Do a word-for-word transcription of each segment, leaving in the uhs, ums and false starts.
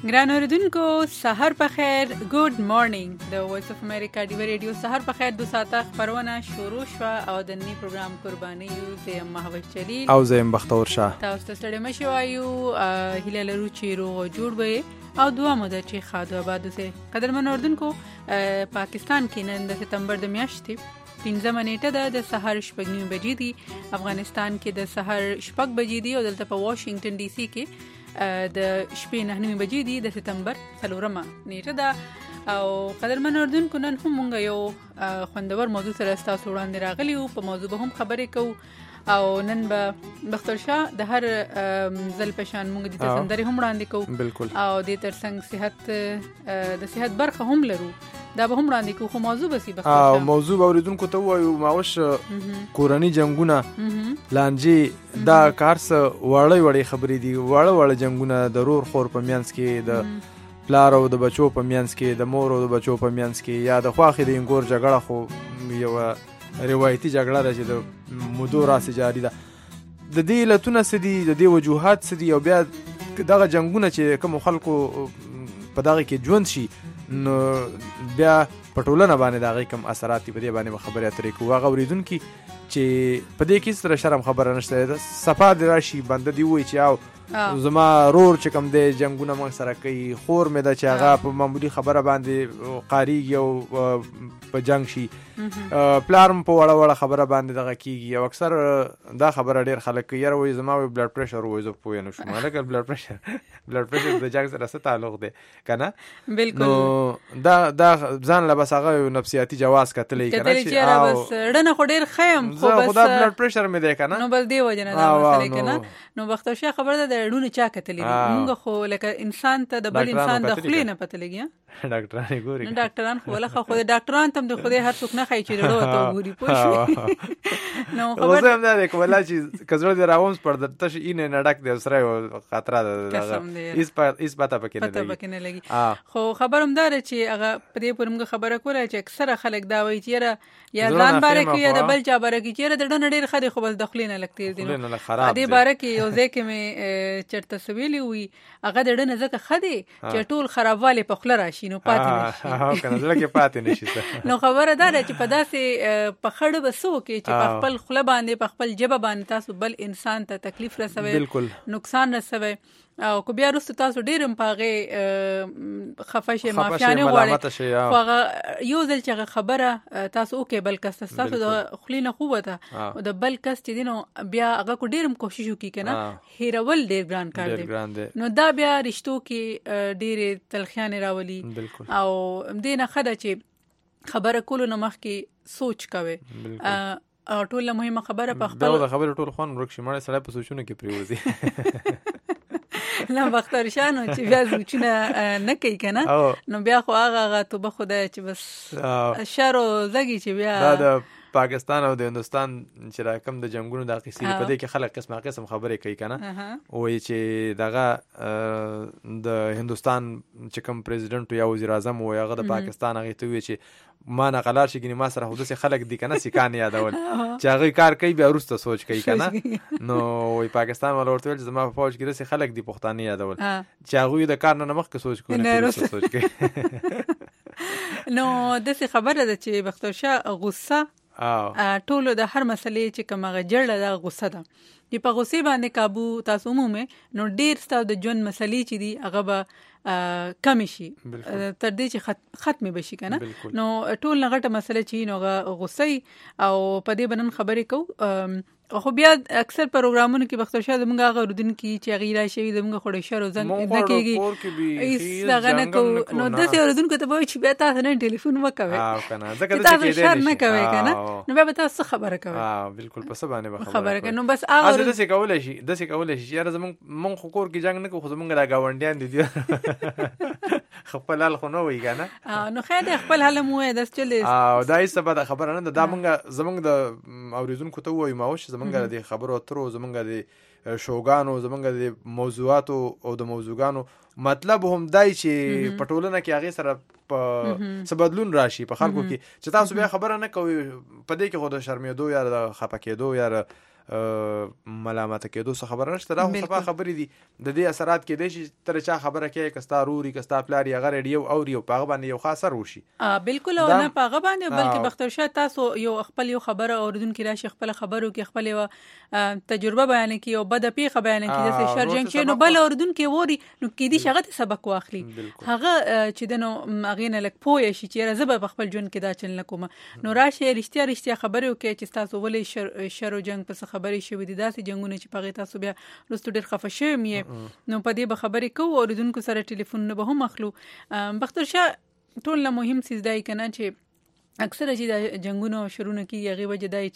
ګران اوریدونکو سحر په خیر، ګډ مارنینګ. د وایس اف امریکا ډیو ریډیو سحر په خیر دو ساعته خبرونه شروع شوه او د نی پروګرام قرباني یو زم محمد جلیل او زم بختور شاه. تاسو ته ستړي مشي وایو، هیله لرو چې روغ جوړ وي او دعا مو ده چې خادو آباد اوسئ. قدرمن اوریدونکو، پاکستان کې نن د سپتمبر د میاشتې پنځمه نیټه ده، د سحر شپږ نیمې بجې دي. افغانستان کې د سحر شپږ بجې دي او دلته په واشنگټن ډي سي کې د شپې نه نیمې بجې دي. د سپتمبر څلورمه نیټه ده او قدرمن اردوونکو، نن هم مونږ یو خوندور موضوع سره ستاسو وړاندې راغلي یو. په موضوع به هم خبرې کوو او نن به بختور شاه د هر ځل په شان مونږ د سندرې هم وړاندې کوو. بالکل. او د ترڅنګ صحت د صحت برخه هم لرو، دا به هم وړاندې کوو. خو موضوع به سي بختور شاه او موضوع به اوریدونکو ته وایو ماوش کورنۍ جنگونه لانجې دا کار څه وړې وړې خبرې دي، وړه وړه جنگونه د رور خور په میانس کې، د پلار او د بچو په میانس کې، د مور او د بچو په میانس کې، یا د خواخې د انګور جګړه خو یو روایتي جګړه ده چې د مودو راسي جاری ده. د دې علتونه څه دي، د دې وجوهات څه دي، او بیا دغه جنگونه چې کوم خلکو په دغه کې ژوند شي نو بیا په ټولنه باندې دغه کوم اثرات په دې باندې خبرې اترې کوو. هغه اوریدونکي چې په دې کې سره شرم خبره نشته، صفا د راشي بنده دی وای چې او زما رور چې کوم دی جنگونه موږ سره کوي، خور مې ده چې هغه په معمولی خبره باندې قاریږي او په جنگ شي، پلارم په وړه وړه خبره باندې دغه کیږي. او اکثر دا خبره ډیر خلک کوي، یاره وایي زما بلډ پریشر وایي، زه پوه نه شوم هلکه بلډ پریشر بلډ پریشر د جنگ سره څه تعلق دی که نه؟ بالکل. نو دا دا ځان له بس هغه نفسیاتي جواز کتلی که نه چې بس ډنه خو ډیر ښه یم خو بس خو دا بلډ پریشر مې دی که نه، نو بس دې وجه نه دا مسئله که نه. نو بختور شاه خبره ده د ډونه چا کتلی دي، مونږ خو لکه انسان ته د بل انسان د خولې نه پته لګي. ډاکټران ګوري، نو ډاکټران خو ولخه خو ډاکټران تم د خدای هر څوک نه خای چې ډړو ته ګوري پوه شو. نو خبر زه هم دا لیک ولا چې کزړه دی راومس پر د تش اینه نډک دی سره خطر ده، اس په اس پتا پکې نه پتا پکې نه لګي. خو خبرم دار چې هغه په دې پرمغه خبره کوله چې اکثره خلک دا وایي چې یا ځان باره کې یا د بل چا باره کې چې د ډنډ ډیر خدي خو بل دخلینه لګتیر دي. نو دې باره کې یو ځکه مې چرته سویلی وي هغه د ډنډ زکه خدي چې ټول خرابواله په خله راشي نو پاتې نشي. ها کنه زړه کې پاتې نشي. نو خبره ده چې په داسې په خړ بسو کې چې په خپل خله باندې په خپل جبه باندې تاسو بل انسان ته تکلیف رسوي، نقصان رسوي، او کو بیا وروسته تاسو ډیرم پاغه خفشه مافیانه غواړي. خو هغه یو ځل چې خبره تاسو وکي بل کس تاسو د خلینه خوبه ده او د بل کس چې دینو بیا هغه کو ډیرم کوشش وکي کنه هیرول ډیر ګران کار دی. نو دا بیا رشتو کې ډیره تلخیان راولي او دینه خدای چې خبره کولو نه مخکې سوچ کوي. او ټول مهمه خبره په خپل دا خبره ټول خون ورکشي مړ سره په سوچونه کې پریوزي. نه بختور شانو چې بیا زوچونه نه کوي کنه، نو بیا خو هغه هغه توبه خدای چې بس شر او زګي چې بیا دا د پاکستان او د هندستان چې راکم د جنگونو د قصې په دې کې خلک قسمه قسم خبرې کوي کنه، وایي چې دغه د هندستان چې کوم پریزیدنت یا وزیر اعظم وي هغه د پاکستان هغه ته وی چې ما نه قلار شي ګنې ما سره حدوث خلک دي کنه سکان یادول چې هغه کار کوي بیا ورسته سوچ کوي کنه. نو وای پاکستان ولا ورته چې زما په فوج کې داسې خلک دي پښتانه یادول چې هغه د کار نه مخکې سوچ کوي نه ورسته سوچ کوي. نو داسې خبره ده چې بختور شاه غصه ټولو د هر مسلې چې کومه جړه د غصه ده چې په غصې باندې قابو تاسو عمومه نو ډیر ستاسو د ژوند مسلې چې دي هغه به کم شي تر دې چې ختمه بشي کنه. نو ټول نغټه مسله چې نو غصه او په دې بنن خبرې کو. خو بیا اکثر پروګرامونو کې بختور شاه زمونږ هغه اوریدونکي چې غیرا شوی زمونږ خوړې شر او زنګ نه کېږي ایس دغه نه کو. نو داسې اوریدونکو ته وایي چې بیا تاسو نه ټلیفون وکوي او کنه ځکه چې شر نه کوي کنه، نو بیا تاسو خبره کوي. ها بالکل په څه باندې خبره کوي. نو بس هغه داسې کولای شي داسې کولای شي یاره زمونږ مونږ خو کور کې جنگ نه کوو، زمونږ را گاونډیان دي خپل حال خو نه وي کنه. نو خیر خپل حال مو داس چلی او دا هیڅ به خبره نه ده. دا مونږ زمونږ د اوریدونکو ته وایو ماوش زمونږ د خبرو اترو زمونږ د شوګانو زمونږ د موضوعاتو او د موضوعګانو مطلب هم دای چې په ټولنه کې هغه سره په څه بدلون راشي په خلکو کې چې تاسو بیا خبره نه کوي په دې کې خو د شرمېدو یا د خپه کېدو یا ملامت کېدو څه خبره نشته. دا خو صفا خبرې دي. د دې اثرات کېدای شي تر چا خبره کوي که ستا روري که ستا پلار یې هغه ریډیو اوري او په هغه باندې یو خاص اثر وشي. بالکل. او نه په هغه باندې بلکې بختور شاه تاسو یو خپل یو خبره اوریدونکي راشي خپل خبرو کې خپل یو تجربه بیان کوي او بد پیښه بیان کوي د شر جنگ چې نو بل اوریدونکي ووري نو کې دي شغه سبق واخلي هغه چې د نو اغینه لک پوي شي چې زه په خپل جون کې دا چل نکوم نو راشي رښتیا رښتیا خبرو کې چې تاسو ولې شر شر جنگ په خبرې شوې دي داسې جنگونه چې پغې تاسو بیا رستو ډېر خفه شوی مې نو په دې به خبرې کوو اوریدونکو سره ټلیفون نه به هم اخلو. بختور شاه ټول نه مهم څه دی کنه چې اکثره چې د جنگونو شروع کیږي هغه وجه دی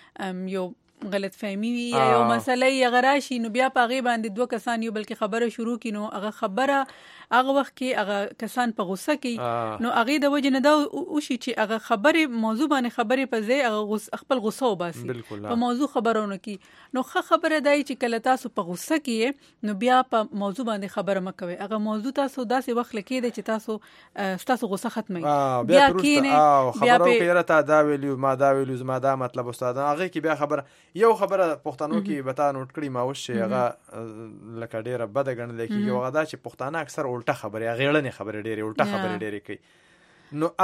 چې یو غلط فهمي وي یا یو مسله یې غراشي نو بیا په هغه باندې دوه کسان یو بلکې خبره شروع کینو هغه خبره هغه وخت کې هغه کسان په غوسه کې نو هغه د وجه نه دا او شي چې هغه خبره موضوع باندې خبره په ځای هغه خپل غوسه وباسي په موضوع خبرونه کې نو ښه خبره دی چې کله تاسو په غوسه کې نو بیا په موضوع باندې خبره مکوي هغه موضوع تاسو داسې وخت لکې دی چې تاسو تاسو غوسه ختمي بیا کینه بیا خبره تا دا ویلو ما دا ویلو زما دا مطلب استاد هغه کې بیا خبره یو خبره پښتنو کې بتا نوٹ کړی ما وش هغه لکه ډیره بد غنل کېږي هغه دا چې پښتانه اکثر الټه خبره غیړنې خبره ډیره الټه خبره ډیره کوي نو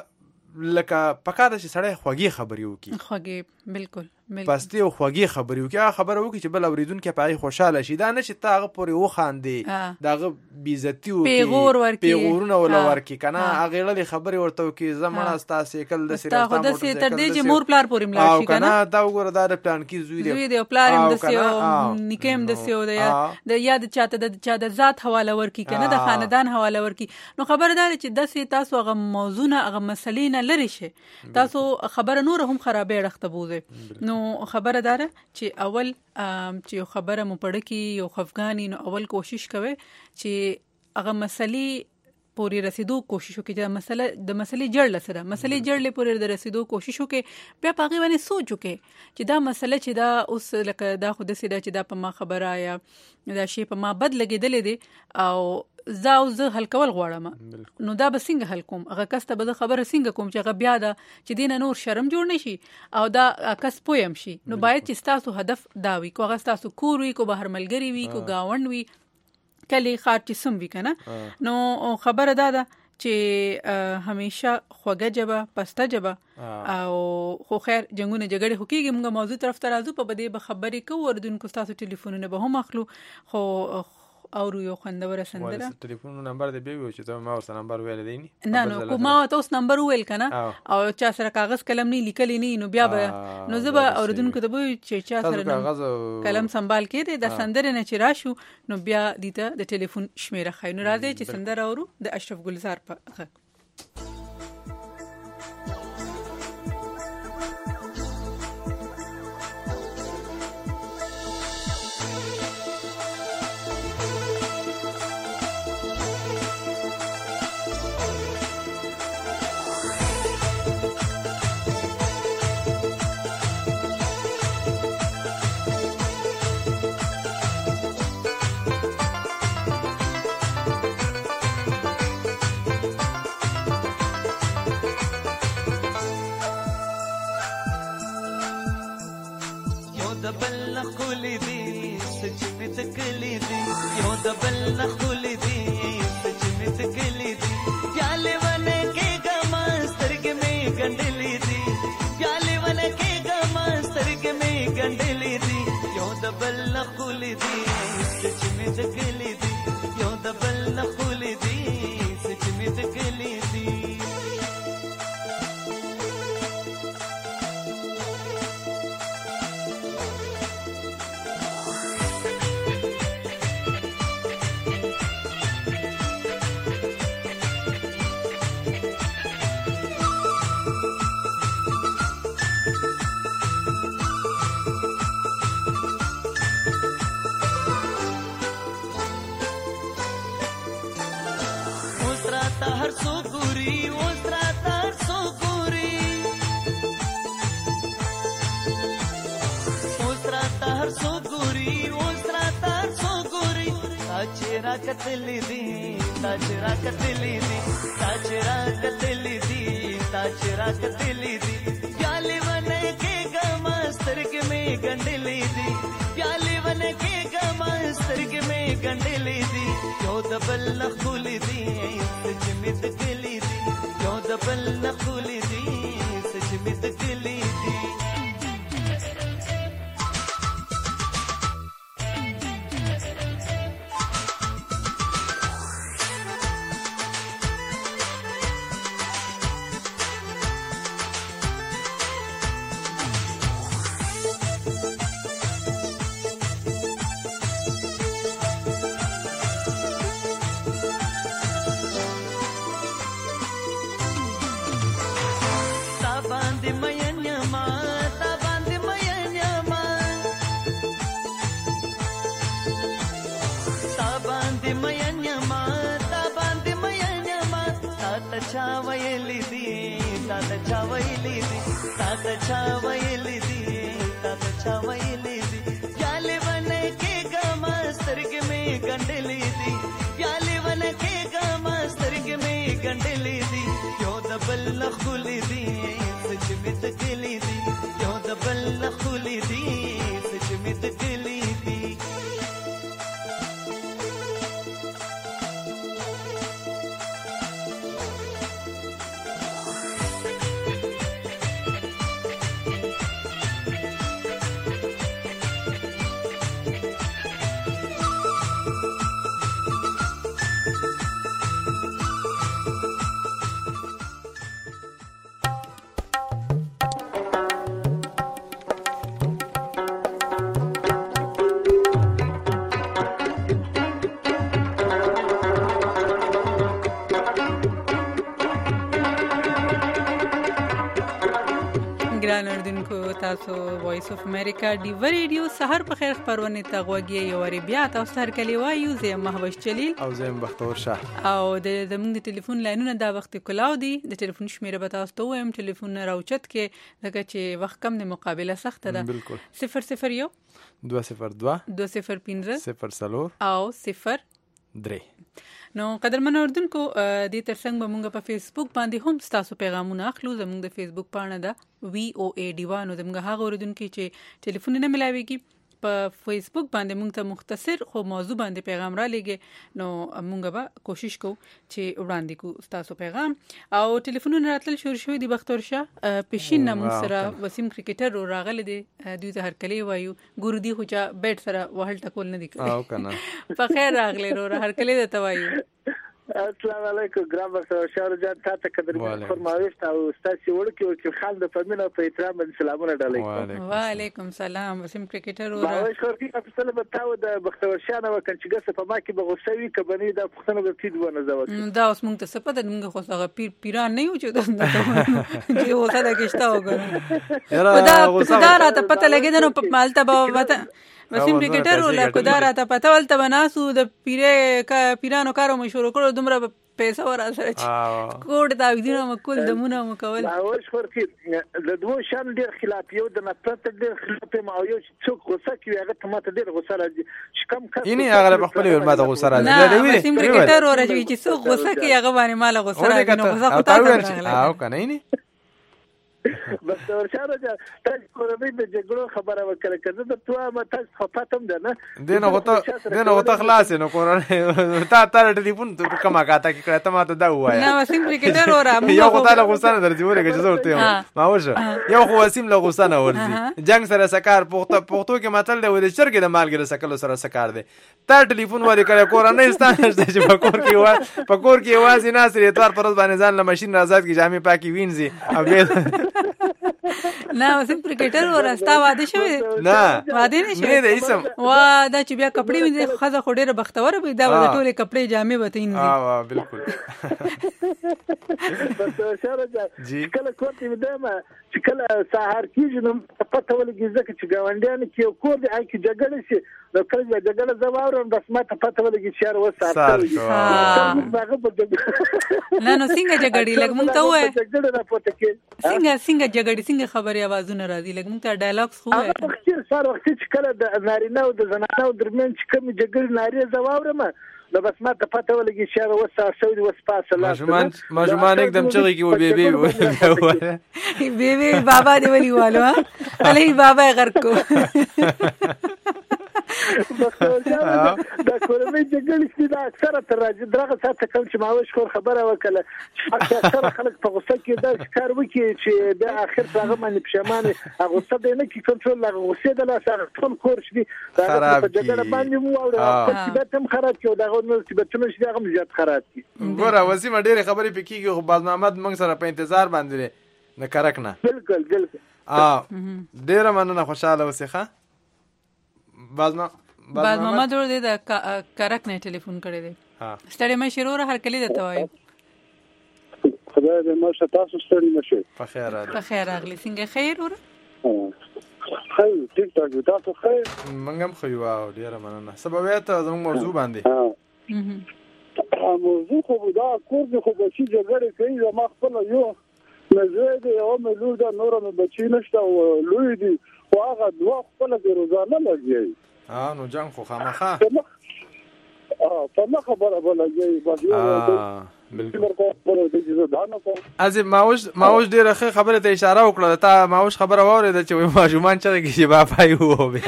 هغه لکه پکاره چې سړی خوږی خبرې وکي خوږی بالکل پستی او خوږی خبرې وکي هغه خبره وکي چې بل اوریدونکو په هغه خوشاله شي دا نه چې تا هغه پورې وخاندي داغه بیزتی او پیغور ورکی پیغورونه ولا ورکی کنه هغه لړې خبرې ورته وکي زمونه ستا سیکل د سره تاسو د سي تر دې چې مور پلار پورې ملا شي کنه دا وګوره دا د پلان کې زوی دی زوی دی پلار هم د سیو نکم د سیو د یاد چاته د چا د ذات حواله ورکی کنه د خاندان حواله ورکی نو خبردار چې د سي تاسو هغه موضوع نه هغه مسلې نه لری شي تاسو خبره نور هم خرابې رخته بوزه نو خبره دار چې اول چې خبره مو پړه کی یو خفغانی نو اول کوشش کوي چې هغه مسلې پوری رسیدو کوشش وکړي چې مسله د مسلې جړ لسره مسلې جړ له پوری د رسیدو کوشش وکړي بیا پاغي باندې سوچ وکړي چې دا مسله چې دا اوس لکه دا خود سي دا چې دا په ما خبره یا دا شی په ما بد لګیدل دي او زاو زه حل کول غواړم نو دا به څنګه حل کوم هغه کس ته به خبره څنګه کوم چې هغه بیا دا چې دینه نور شرم جوړ نشي او دا کس پویم شي نو باید چې تاسو هدف دا وي کو هغه تاسو کور وي کو بهر ملګری وي کو گاوند وي کلی خاط چې سم وي کنه نو خبره دا ده چې همیشه خوږه جبه پسته جبه او خو خیر جنگونه جګړه هکېږي موږ موضوع طرف ته راځو په بده به خبرې کوو وردونکو تاسو ټلیفونونه به هم اخلو خو او یو خوندوره سندره ټلیفون نمبر دې به وي چې ما ورسره نمبر ویل دی نه نو کومه تاسو نمبر ویل کنه او چا سره کاغذ قلم نه لیکلی نه نو بیا به نو زه به اوردونکو ته به چې چا سره قلم سنبال کړي د سندره نه چې راشو نو بیا دته د ټلیفون شمیره خاینو راځي چې سندره اورو د اشرف ګلزار په غږ ताचरा कतली दी प्याले बने के गमस्त سترګې مې ګنډلې دي بیا لیونه کېږم سترګې مې ګنډلې دي یو د بل نه ښکلې دي څه چې مې د کلي دي یو د بل نه ښکلې دي څه چې مې د کلي دي ګران اردوونکو تاسو وایس اف امریکا ډیو ریډیو سحر په خیر خبرونه ته غوږی یو ری بیا تاسو هر کلی وایو زه مهوش جلیل او زه بختور شاه او د زموږ د ټلیفون لاینونه دا وخت کلاو دي د ټلیفون شمیره به تاسو ته وایم ټلیفون راوچت کې لکه چې وخت کم د مقابله سخت ده بالکل صفر صفر یو دو صفر دو دو صفر پنځه صفر سلور او صفر درې. نو قدرمن اردوونکو د ترڅنګ به مونږ په فیسبوک باندې هم تاسو پیغامونه اخلو زموږ د فیسبوک پاڼه ده وی او ای ډیوانو زموږ هغه اردوونکو چې ټلیفون نه ملاويږي په فیسبوک باندې مونږ ته مختصر خو موضوع باندې پیغام را لګي نو مونږ به کوشش کوو چې وړاندې کو تاسو پیغام او ټلیفونونه راتل شروع شوی دی بختور شاه پښین نامو سره وسیم کرکټر راغله دی دوی ته هر کلی وایو ګورو دی خو چا بیٹ سره وهل ټکول نه دی کوي او کنه په خیر راغله رو هر کلی ته وایو السلام علیکم ګرام بختور شاه جان تاسو قدر فرمایش او تاسو ورکو چې خال د فامینه په احترام باندې سلامونه ډالې وعلیکم سلام وسیم کرکټر او راوي خورتي تاسو له بتاو د بختور شاه نو کنه ګس په ما کې بغوسوي کبني د پښتنو په تید ونه زوت دا اوس مونږ ته سپه د مونږ خو هغه پیر پیران نه یو چې دا چې وته دا کېشتا وګورم یاره خدا راته پته لګیدنه نو په مالته به وته وسیم کرکټر ولا خدا راته پته ولته بناسو د پیره کا پیرانو کارو مشورو کړو دومره پیسې ورا سره چې کوډ دا وینم مکول دمونه مکول او شورتي د دوه شان ډیر خلاف یو د نفرت ډیر خلاف ما یو څوک غوسه کوي هغه ته ماته ډیر غوسه راځي چې کم کس یعنی هغه په خپل ور ماته غوسه راځي دا وی وسیم کرکټر ورته چې څوک غوسه کوي هغه باندې مال غوسه راځي نو غوسه خو تاسو او کنه یعنی بس ورشاره تاسو کومې د جګړو خبره وکړه کړه د توه ما تاسو خپاتم ده نه دینه هوته دینه هوته خلاص نو کورونه تا تا ټلیفون ته کما کاته کې کړه ته ما ته دا وایي نه وسیم کرکټر ورا یو خو تعالی غوسه نه درځي ورګه چې زورته ما وشه یو خو وسیم له غوسه نه ورځي جنگ سره سکار پوخته پوختو کې متل دی ولې چرګ د مالګر سکلو سره سکار دی تا ټلیفون ورې کړه کورونه ستانه چې په کور کې وا په کور کې وازي ناصر اتوار پرز باندې ځان له ماشين آزاد کی جامې پاکي وینځي او نه وسیم کرکټر ورستا واده شوی نه واده نه شوی نه دی سم وا دا چې بیا کپڑے وینځي خزه خو ډیره بختور وي دا د ټوله کپڑے جامې وته نه ها بالکل بس شاره جی کله کوتي ودما چې کله سحر کیږي نو پته ولګي ځکه چې ګاونډیان کې کور دی اې کې جګړه شي نو کله چې جګړه زماورم بس ما ته پته ولګي چې شهر وساتل نه نو څنګه جګړې لګ مونږ ته وای جګړه نه پته کې څنګه څنګه جګړې څنګه خبري اوازونه راځي لګ مونږ ته ډایلاګز خو وای هغه وخت سره وخت چې کله د نارینه او د زنانه درمیان چې کوم جګړې ناری زماورم نو بس ما ته پته ولګي چې هغه وسه سعودي وس پاسه لا ماشومان ماشومان एकदम چغې کې و بیبي بیبي بابا دی ویلی والو ها علي بابا غر کو دا کورمې جګړې چې دا اکثره تر راځي درغه ساته کوم چې ماوش خور خبره وکړه اکثره خلک په غوسه کې دا کار وکړي چې د اخر څنګه باندې پښیمانه غوسه دې نه کې کنټرول لا غوسه د لا سره ټول کور شي دا په جګړه باندې مو او په تبتم خراب کیو دا غو نو تبتم شي دا غو زیات خراب کی ګوره وسیم ډېرې خبرې پکېږي خو باز محمد موږ سره په انتظار باندې نه کرک نه بالکل بالکل اه ډېر مننه خوشاله اوسې ښه باز ما باز محمد ور دې د کرک نه ټلیفون کړی دی ها ستړي مې شروع هر کلی دته وایي خدای دې مو ستاسو ستړي نشي په خیر راغلی په خیر راغلی څنګه خیر ور خیر ټیک ټاک تاسو خیر منګ هم خو یو ډېر مننه سبب ته زموږ موضوع باندې موضوع خو دا کور دې خو بچی جګړه کوي زما خپل یو مزه دې او ملور دا نور مې بچی نشته لوی دي خو هغه دوه خپل د روزانه لګي ها نو جنگ خو خامخا اه په ما خبره بلګي باندې بالکل از ماوش ماوش ډیره خبره ته اشاره وکړه تا ماوش خبره واورېده چې ماجومان چې کې بابا یو به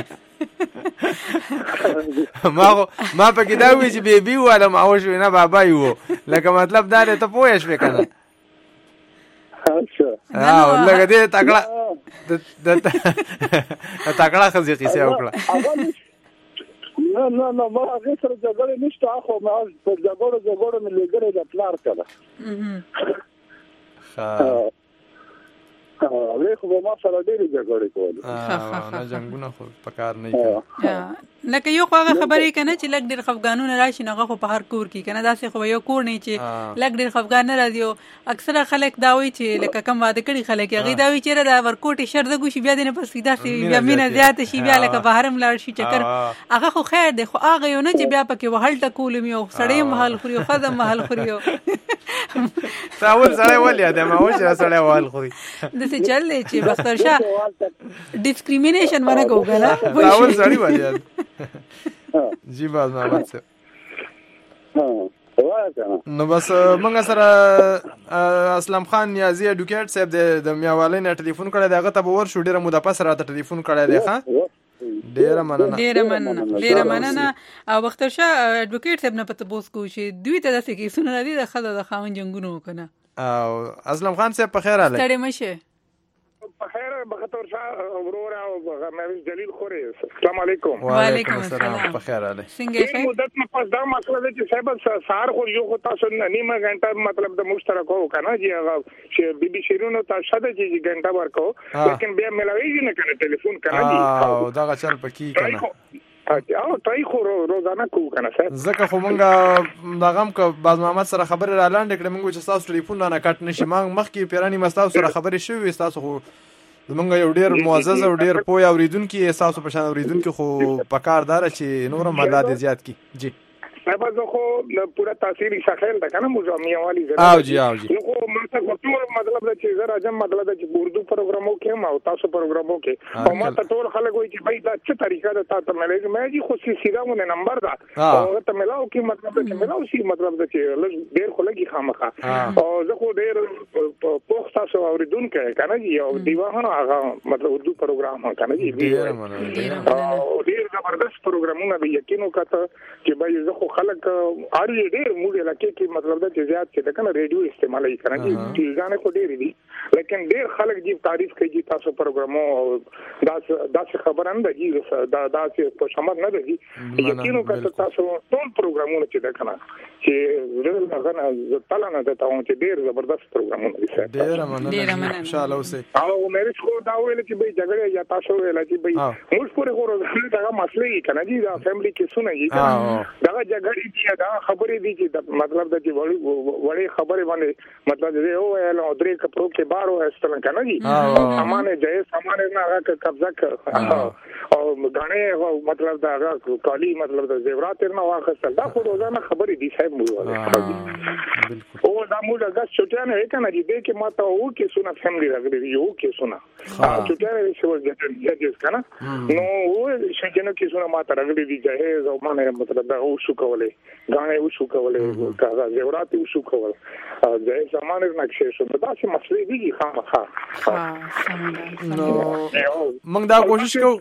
ما ما پکې دا وی چې بیبي ولا ماوش نه بابا یو لکه مطلب دا ته پوهې شوې کنه اچھا ها لکه دې تکړه تکړه خزي قصه وکړه نه نه نه ما هغه سره جګړه نشته خو ما په جګړه جګړه مې لګره د پلار کړه ها هغه خو ما سره ډېر جګړه کوله نه جنگونه خو پکار نه کوي لکه یو خواغه خبرې کنه چې لګ ډېر خفګانونه راشي نو هغه په هر کور کې کنه داسې خو یو کور نه چې لګ ډېر خفګان نه راځي اکثره خلک دا وایي چې لکه کم واده کړي خلک هغه دا وایي چې دا ورکوټي شرده ګوشي بیا دنه پس سیده سی بیا مینه زیات شي بیا لکه بهرم لاړ شي چکر هغه خو خیر دی خو هغه یو نه چې بیا پکې وهل ټکول میو سړی محل خوري خدام محل خوري تاول سړی ولیا د ما وشه سړی وهل خوري د څه چل دی چې بختر شاه ډیسکریمینیشن ونه کوګلا تاول سړی ولیا جی باز محمد صاحب نو بس موږ سره اسلام خان نیازی اډوکیټ صاحب د میاوالۍ نه ټلیفون کړی دی هغه ته به ورشو ډېره موده پس راته ټلیفون کړی دی ښه ډېره مننه ډېره مننه ډېره مننه او بختر شاه اډوکیټ صاحب نه پته پوس کوو چې دوی ته داسې کیسونه راځي د ښځه د خاوند جنګونه وکنه او اسلام خان صاحب په خیر راغلی ستړی مشه په خیر بختور شاه ورور او مې جلیل خوري السلام علیکم وعلیکم السلام په خیر راغلی څنګه ښه مدت نه پس دا مسله ده چې صاحب سار خو یو خو تاسو نیمه غنټه مطلب د مشترک وو کنه چې هغه چې بي بي شیرونو تاسو د چې غنټه ورکو لیکن بیا ملوي نه کنه ټلیفون کنه او دا چل پکې کنه او تای خو روزانه کو کنه صاحب زکه خو مونږه دغم ک باز محمد سره خبر را لاندې کړم مونږ چې تاسو ټلیفون نه کټ نشي مونږ مخکې پیرانی مستاو سره خبرې شوې تاسو خو زمونږ یو ډیر معزز او ډیر پوی اوریدونکو تاسو په شان اوریدونکو خو پکاردار چې نورم مدد زیات کی جی صاحب زه خو پورا تاثیر شخصل ده کنه موزامیا والی زه او جی او جی خو ماته ټول مطلب چې زه راځم مطلب چې اردو پروګرامو کې ما تاسو پروګرامو کې او ما ته ټول خلک وایي چې بھائی دا څه طریقه ده تاسو مې لګي مې جی خو سیده مونږ نمبر ده او ته ملاو کې مطلب چې ملاو شي مطلب چې ډیر خو لګي خامخا او زه خو ډیر پوښ تاسو اوریدونکو کنه جی او دیوانه هغه مطلب اردو پروګرام کنه جی ډیر ډیر زبردست پروګرامونه به یقینو کته چې بھائی زه خو خلک اړ ډیر موږ لکه کې مطلب دا چې زیات چې کنه ریډیو استعمالي کوي چې ځانه کو ډیر دي لیکن ډیر خلک جی تعریف کوي تاسو پروګرامو دا دا خبره نه دی دا دا چې په شمار نه دی یقینو کته تاسو ټول پروګرامونه چې دا کنه چې زړه غنه تعالی نه ته چې ډیر زبردست پروګرامونه دي ډیر مننه ان شاء الله اوسه او مې خو دا ویل چې به جګړه یا تاسو ویل چې به موږ پورې غوړو دا مسلې کنه جی دا فیملی کې سنئ دا جګړه دي دا خبرې دي چې مطلب دا چې وړي وړي خبرې باندې مطلب دې او له درې کپړو کې بارو استل کنه جی سامان جای سامان نه هغه قبضه کړ او غاڼه مطلب دا هغه کالی مطلب د زیورات نه واخستل دا خو روزانه خبرې دي صاحب موږ او دا موږ دا چټیانه کنه جی دې کې ماته او کې سونه فیملی راغلي یو کې سونه چټیانه شو ځکه کنه نو و شجنو کې سونه ماته راغلي دي جهیز او مانه مطلب دا او شو کو کولای غاڼه وشو کولای کاغذ زیورات وشو کول د زمانه نقشې شو دا چې مسلې دي خامخا نو موږ دا کوشش کوو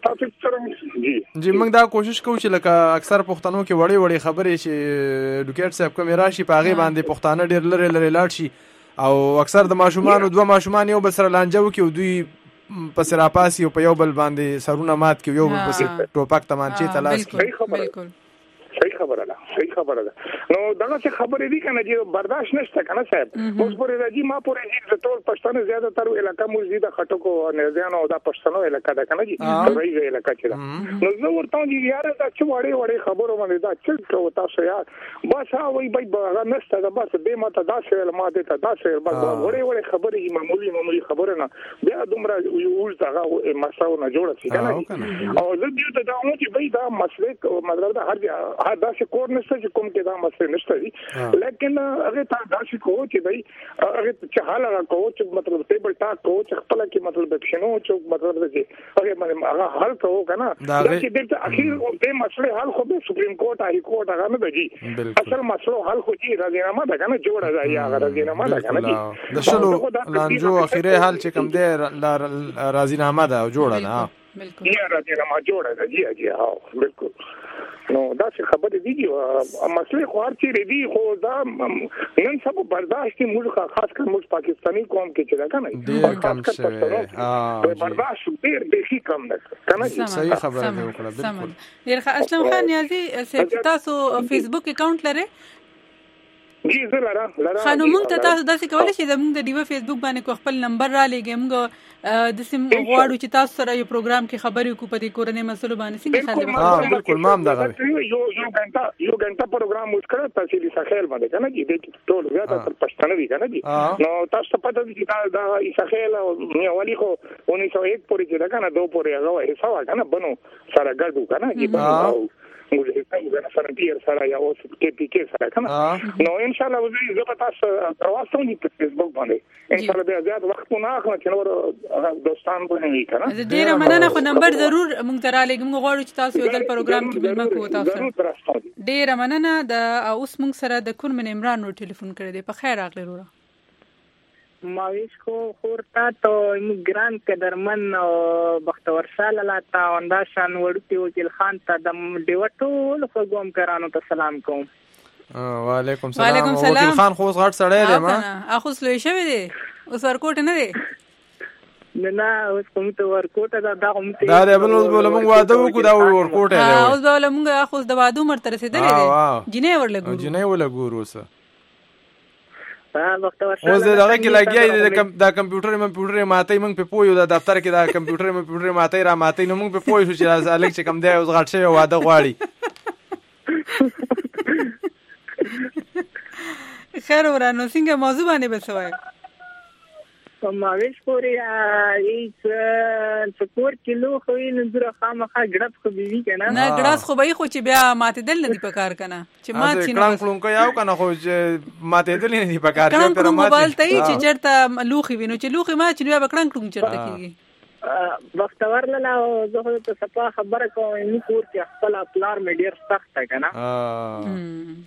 جی موږ دا کوشش کوو چې لکه اکثر پښتنو کې وړي وړي خبرې چې ډوکټ صاحب کوم راشي پاغي باندې پښتانه ډېر لري لري لاړ شي او اکثر د ماشومان دوه ماشومان یو بل سره لانجو کې او دوی پس را پاسي او په یو بل باندې سرونه مات کې یو بل پس ټوپک تمانچې تلاش کوي بالکل صحیح خبره ده صحیح خبره ده نو دغه څه خبرې دي کنه چې برداشت نشته کنه صاحب اوس پورې راځي ما پورې چې ټول پښتانه زیاته تر علاقہ موږ د خټکو نه ځانو دا پښتنو علاقہ ده کنه چې راځي علاقہ چې ده نو زه ورته چې یار دا چې وړي وړي خبرو باندې دا چې کو تاسو یار بس هاوي بای بغا نشته دا بس به ماته دا څه ما دې ته دا څه بس وړي وړي خبرې معمولی معمولی خبره نه بیا دومره یو دغه مساو نه جوړه شي کنه او زه دې ته دا مو چې بای دا مسله مطلب دا هر دا چې کور نشته چې کوم کې دا مسله نشته دي لیکن هغه تا دا چې کوو چې بھائی هغه چې حال هغه کوو چې مطلب ټیبل ټاک کوو چې خپل کې مطلب بښنو چې مطلب چې هغه باندې هغه حل کوو کنه دا چې د اخیر دې مسله حل خو به سپریم کورټ هاي کورټ هغه نه دی اصل مسله حل خو چې راځینامه ده کنه جوړه ده یا راځینامه ده کنه د شلو لانجو اخیری حل چې کوم دی راځینامه ده جوړه ده بالکل یا راځینامه جوړه ده جی جی ها بالکل نو دا چې خبرې دي چې مسلې خو هر چیرې دي خو دا نن سبا برداشت موږ خاص کر موږ پاکستانی قوم کې چې دا کنه ډېر کم شوی ها برداشت ډېر ډېر کم ده کنه صحیح خبره ده وکړه بالکل ډېر ښه اسلام خان نیازي تاسو فیسبوک اکاونټ لرئ جی زه لرم لرم خانو موږ ته تاسو داسې کولی شئ زموږ د ډیوه فیسبوک باندې کو خپل نمبر را لېږئ موږ داسې غواړو چې تاسو سره یو پروګرام کې خبرې وکړو په دې کورنۍ مسلو باندې څنګه خیال ها بالکل ما هم دغه یو یو غنټه یو غنټه پروګرام وکړ تاسو لې ساحل باندې کنه چې دې ټول زیاته تر پښتنه دي کنه دي نو تاسو پته دي چې دا دا ساحل او نیولې خو اونیس سو یک پورې چې دا کنه دوه پورې هغه حساب کنه بنو سره ګډو کنه چې بنو موږ هیڅ سره پیر سره یا اوس کې پی کې سره کنه نو ان شاء الله زه به تاسو ترواستم په فیسبوک باندې ان شاء الله بیا زیات وخت نه اخلم چې نور دوستان به نه کنه ډیره مننه خو نمبر ضرور موږ ته را لګم غواړو چې تاسو یو ځل پروګرام کې بل مکو تاسو ډیره مننه د اوس موږ سره د کورمن عمران نو ټلیفون کړی دی په خیر راغلی وروره ماویش خو خورتا تو ایمګران قدرمن او بختور شاله لا تا وندا شان وړتي او جل خان ته د دیوټو خو ګوم کرانو ته سلام کوم وعلیکم سلام وعلیکم سلام خان خو غټ سړی دی ما اخوس لوي شوی دی اوس ورکوټ نه دی نه نه اوس کوم ته ورکوټ دا دا کوم ته دا دی بل اوس بل موږ واده وکړو دا ورکوټ دی اوس بل موږ اخوس د واده مرته رسیدلې دی جنې ورلګو جنې ولګو روسه ها وخت ورسره اوس دغه کې لګیا دا کمپیوټر کمپیوټر ماته موږ په پویو دا دفتر کې دا کمپیوټر کمپیوټر ماته را ماته نو موږ په پویو شو چې الک چې کم دی اوس غټ شي واده غواړي خیر ورانو څنګه موضوع باندې بسوي ماویش پوری ایس څکور کیلو خو یې نظر خامخا ګډب خو بیوی کنه نه ګډاس خو به خو چې بیا ماته دل نه دی پکار کنه چې ما چې نو کلان کلون کو یاو کنه خو چې ماته دل نه دی پکار کنه پر موبایل ته چې چرته لوخي وینو چې لوخي ما چې بیا بکړن کلون چرته کیږي وخت ورلله زه ته صفه خبره کوم نو کور کې خپل پلار مې ډیر سخت کنه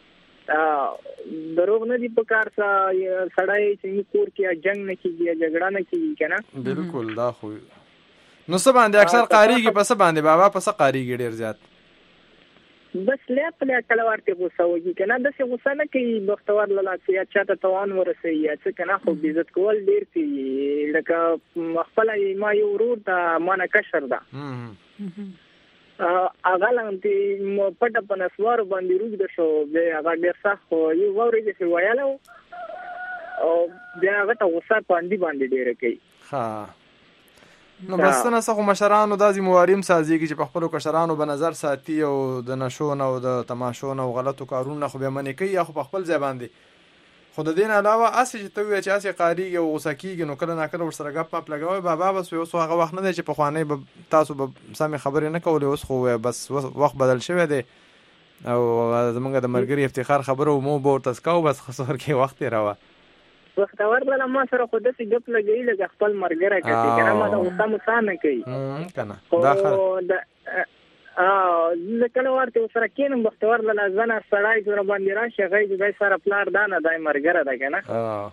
دروغ نه دی په کار سره سړی چې کور کې جنگ نه کیږي جګړه نه کیږي کنه بالکل دا خو نو څه باندې اکثر قاریږي په څه باندې بابا په څه قاریږي ډیر زیات بس لا په کله ورته غوسه وږي کنه د څه غوسه نه کوي بختور لاله چې چاته توان ورسي یا څه کنه خو عزت کول ډیر کوي لکه خپل ما یو ورور د مانه کشر ده هغه لاندې پټه په نسوار باندې روج د شو به هغه ډیر سخت خو یو ورې چې ویاله او بیا هغه ته غوسه باندې باندې ډیر کوي ها نو بس نه څه مشرانو د ازمواریم سازيږي چې په خپل کشرانو به نظر ساتي او د نشونه او د تماشونه او غلطو کارونه خو به منې کوي خو په خپل ځای باندې خود دین علاوه اسی چې ته چې اسی قاریږي او غوسه کیږي نو کله ناکله ورسره غپ پاپ لګوي بابا بس یو څو هغه وخت نه دی چې په خوانې به تاسو به سمې خبرې نه کولې اوس خو بس وخت بدل شوی دی او زمونږ د مرګري افتخار خبرو مو به ورته سکاو بس خسور کې وخت راوه وخت ورله ما سره خو داسې ګپ لګوي لکه خپل مرګره کوي کنه ما دا غوسه مسانه کوي کنه دا ا کله ورته سره کینم بختور له ځنه سړای سره باندې راشه غي به سره پلار دانه دای مرګره ده کنه ا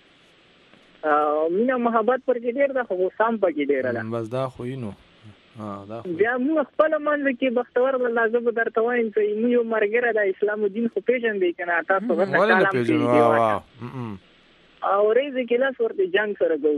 مینا محبت پر کې ډیر ده خو سام پکې ډیر ده بس دا خو نو ها دا بیا موږ خپل منځ کې بختور له لازم درته وایم چې مو یو مرګره د اسلام دین خو پیژن دی کنه تاسو غوښتل کلام پیژنو او ریزه کې لاس ورته جنگ سره کوو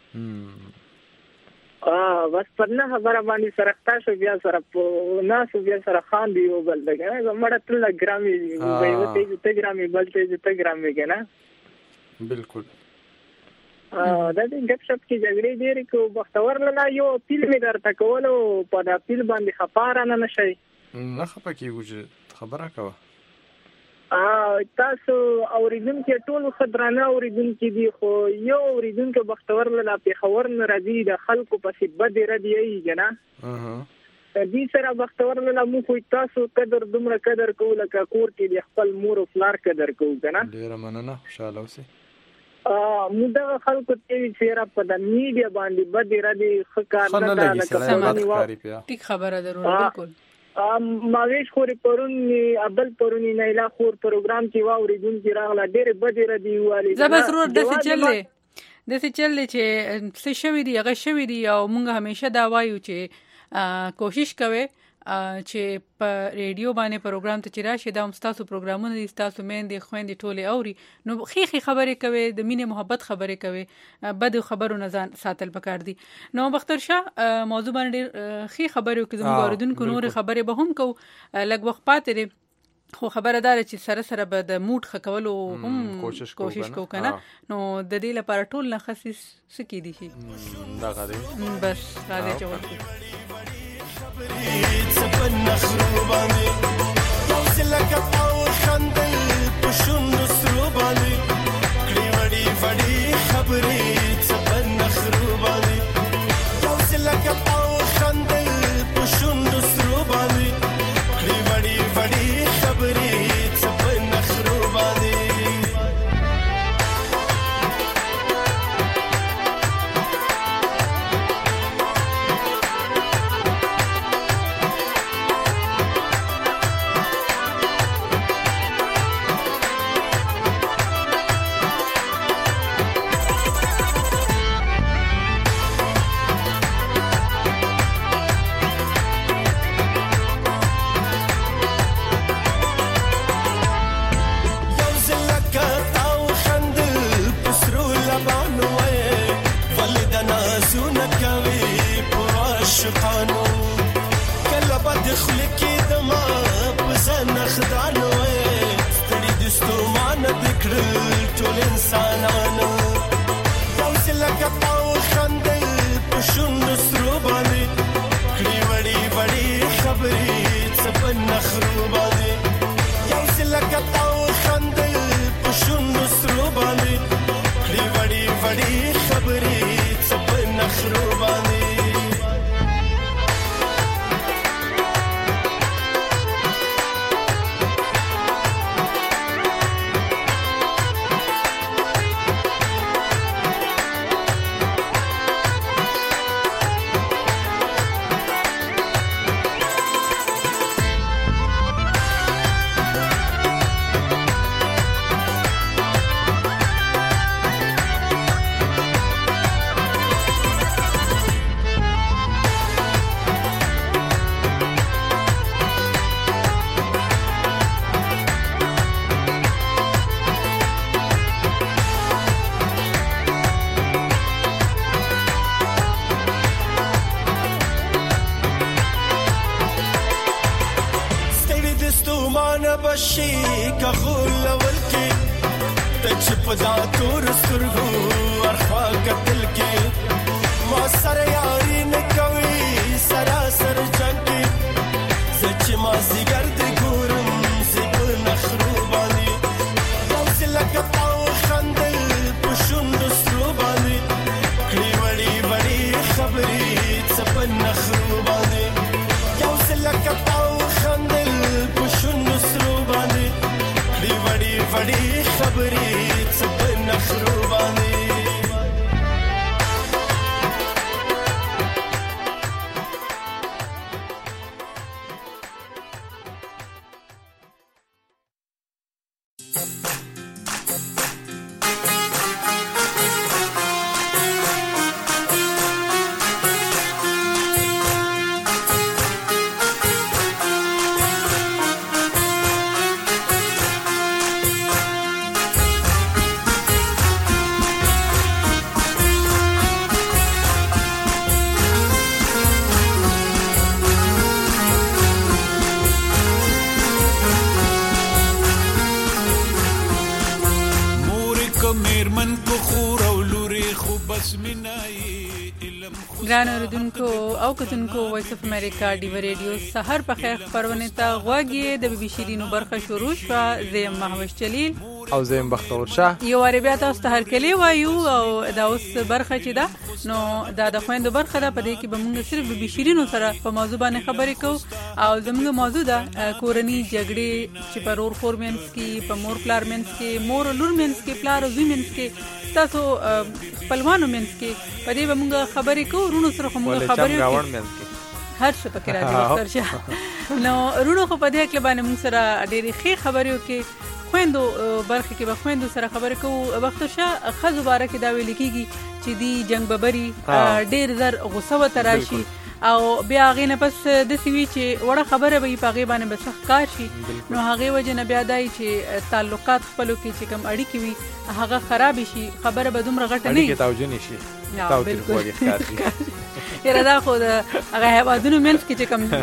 ا بس پر نه خبره باندې سره تاسو بیا سره په ناس بیا سره خان دی او بل دغه مړه تل ګرامي وي ته ته ګرامي بل ته ته ګرامي کنه بالکل ا د دې ګپ شپ کې جګړې ډېرې کو بختور له یو فلم درته کولو په دا فلم باندې خبره نه نشي نه خپه کیږي خبره کوه ا تاسو اوریدونکو ټول خدرانه اوریدونکو دي خو یو اوریدونکو بختور له په خبر نه راځي د خلکو په سبب دی یې کنه اها دې سره بختور له مو خو تاسو قدر دومره قدر کوله کا کور کې د خپل مور او فلار قدر کوو کنه ډیر مننه خوشاله اوسئ ا مودا خلکو ته چیرې په د میډیا باندې بد ردی خکار نه دا لکه ټیک خبره ضرور بالکل ام ماویش خوري پرونی ابل پرونی نه لا خور پروګرام کې واوري دن کې راغله ډېر بد ردی والی زبر ضرور د څه چلې د څه چلې چې څه شوی دی هغه شوی دی او موږ همیشه دا وایو چې کوشش کوئ چې په ریډیو باندې پروګرام ته چیرې شي دا هم تاسو پروګرامونه دي تاسو مېندې خويندې ټوله اوري نو خېخي خبرې کوي د مینې محبت خبرې کوي بد خبرو نه ځان ساتل پکار دي نو بختر شاه موضوع باندې خې خبرې کوي زموږ اوریدونکو نور خبرې به هم کو لږ وخت پاتې دي خو خبردار چې سره سره به د موډ خکولو هم کوشش کوشش کو کنه نو د دې لپاره ټول نه خصيص سکی دي شي دا غواړي بس راځي چې It's a fun nahrubani Yawzilak aw khandal pushun nusrubani Kli vadi vadi khabri It's a fun nahrubani Yawzilak aw khandal pushun nusrubani Kli vadi vadi khabri It's a fun nahrubani عاشقانو کله بد خلکی دما بزن خدانو ستړي دستو مان دکړل ټول انسانانو یو ځلګه پاو خندل پښوند سرو باندې کړي وړي وړي خبرې څپن نخرو باندې یو ځلګه پاو خندل پښوند سرو باندې کړي وړي وړي خبرې څپن نخرو باندې بشي كغول ولكي تجب ذاتور سترغو ارخوا قتلكي ما سر ياري نكوي سراسر جنكي زج ما زيگر دي گورم زب نخروباني دوزلك پاو خندل پشون دستروباني کڑی وڑی وڑی خبری څپن نخروباني دوزلك پاو خندل پشون دستروباني کڑی وڑی وڑی خبری څپن نخروباني میرمن کو خور او لوري خو بس منای ګران اوریدونکو او کتونکو وایس اف امریکا ډیو ریډیو سحر په خیر خبرونه ته غواګي د بي بي شیرینو برخه شروع شو. زم محوش جلیل او زم بختور شاه یو اړ بیا تاسو ته هر کلی وایو او دا اوس برخه چې دا نو دا د خويندو برخه ده. په دې کې به موږ صرف بي بي شیرینو سره په موضوع باندې خبرې کوو او زموږ موضوع ده کورنی جګړې چې په رور فور مینس کې په مور پلار مینس کې مور لور مینس کې پلار زوی مینس کې تاسو خپلوانو مینس کې په دې به موږ خبرې کوو. رونو سره موږ خبرې کوو هر څه پکې راځي سترشه نو رونو خو په دې کې باندې موږ سره ډېری ښه خبرې وکړي. خويندو برخه کې به خويندو سره خبرې کوو. وخت شه خزو باره کې دا ویل کېږي چې دی جنگ ببري ډېر زر غوسه وته راشي او بیا هغې نه پس داسې وي چې وړه خبره به یې په هغې باندې به سخت کار شي. نو هغې وجې نه بیا دا چې تعلقات خپلو کې چې کوم اړیکې وي هغه خراب شي. خبره به دومره غټه نه وي اړیکې توجه نه شي یاره دا خو د هغه هیوادونو منځ کې چې کوم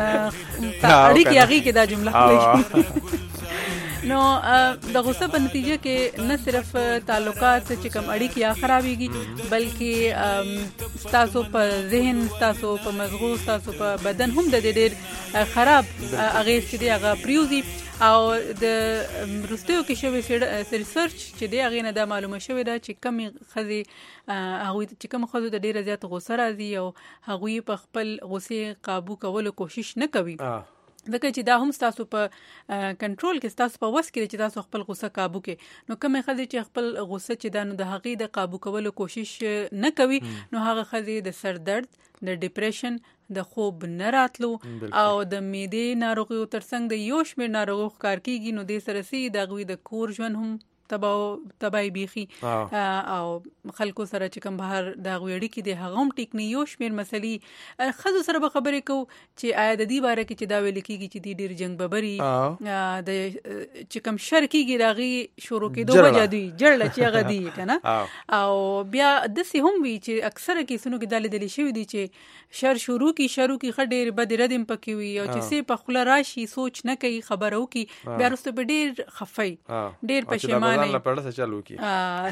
اړیکې هغې کې دا جمله خپله نو د غوسه په نتیجه کې نه صرف تعلقات چې کوم اړیکې یا خرابېږي بلکې ستاسو په ذهن ستاسو په مغزو ستاسو په بدن هم د دې ډېر خراب اغېز چې دی هغه پریوزي. او د وروستیو کې شوی ریسرچ چې دی هغې نه دا معلومه شوې ده چې کمې ښځې هغوی چې کومو ښځو ته ډېره زیاته غوسه راځي او هغوی په خپل غوسې قابو کولو کوشش نه کوي ځکه چې دا هم ستاسو په کنټرول کې ستاسو په وس کې چې تاسو خپل غوسه قابو کې. نو کومې ښځې چې خپل غوسه چې دا نو د هغې د قابو کولو کوشش نه کوي نو هغه ښځې د سر درد د ډیپریشن د خوب نه راتلو او د معدې ناروغیو ترڅنګ د یو شمېر ناروغیو ښکار کېږي. نو دې سره سي د هغوی د کور ژوند هم تباهي بیخي او خلکو سره چې کوم بهر د هغوی اړیکې دي هغه هم ټیک نه. یو شمېر مسلې ښځو سره به خبرې کوو چې آیا د دې باره کې چې دا ویل کېږي چې دوی ډېر جنګ ببري د چې کوم شر کېږي د هغې شروع کېدو وجه دوی جړله چې هغه دي که نه. او بیا داسې هم وي چې اکثره کیسونو کې دا لیدلې شوي دي چې شر شروع کړي شروع کړي ښه ډېر بدې ردې هم پکې وي او چې سې په خوله راشي سوچ نه کوي خبره وکړي بیا وروسته به ډېر خفه وي ډېر پښیمانه ځان له پړه څه چل وکړي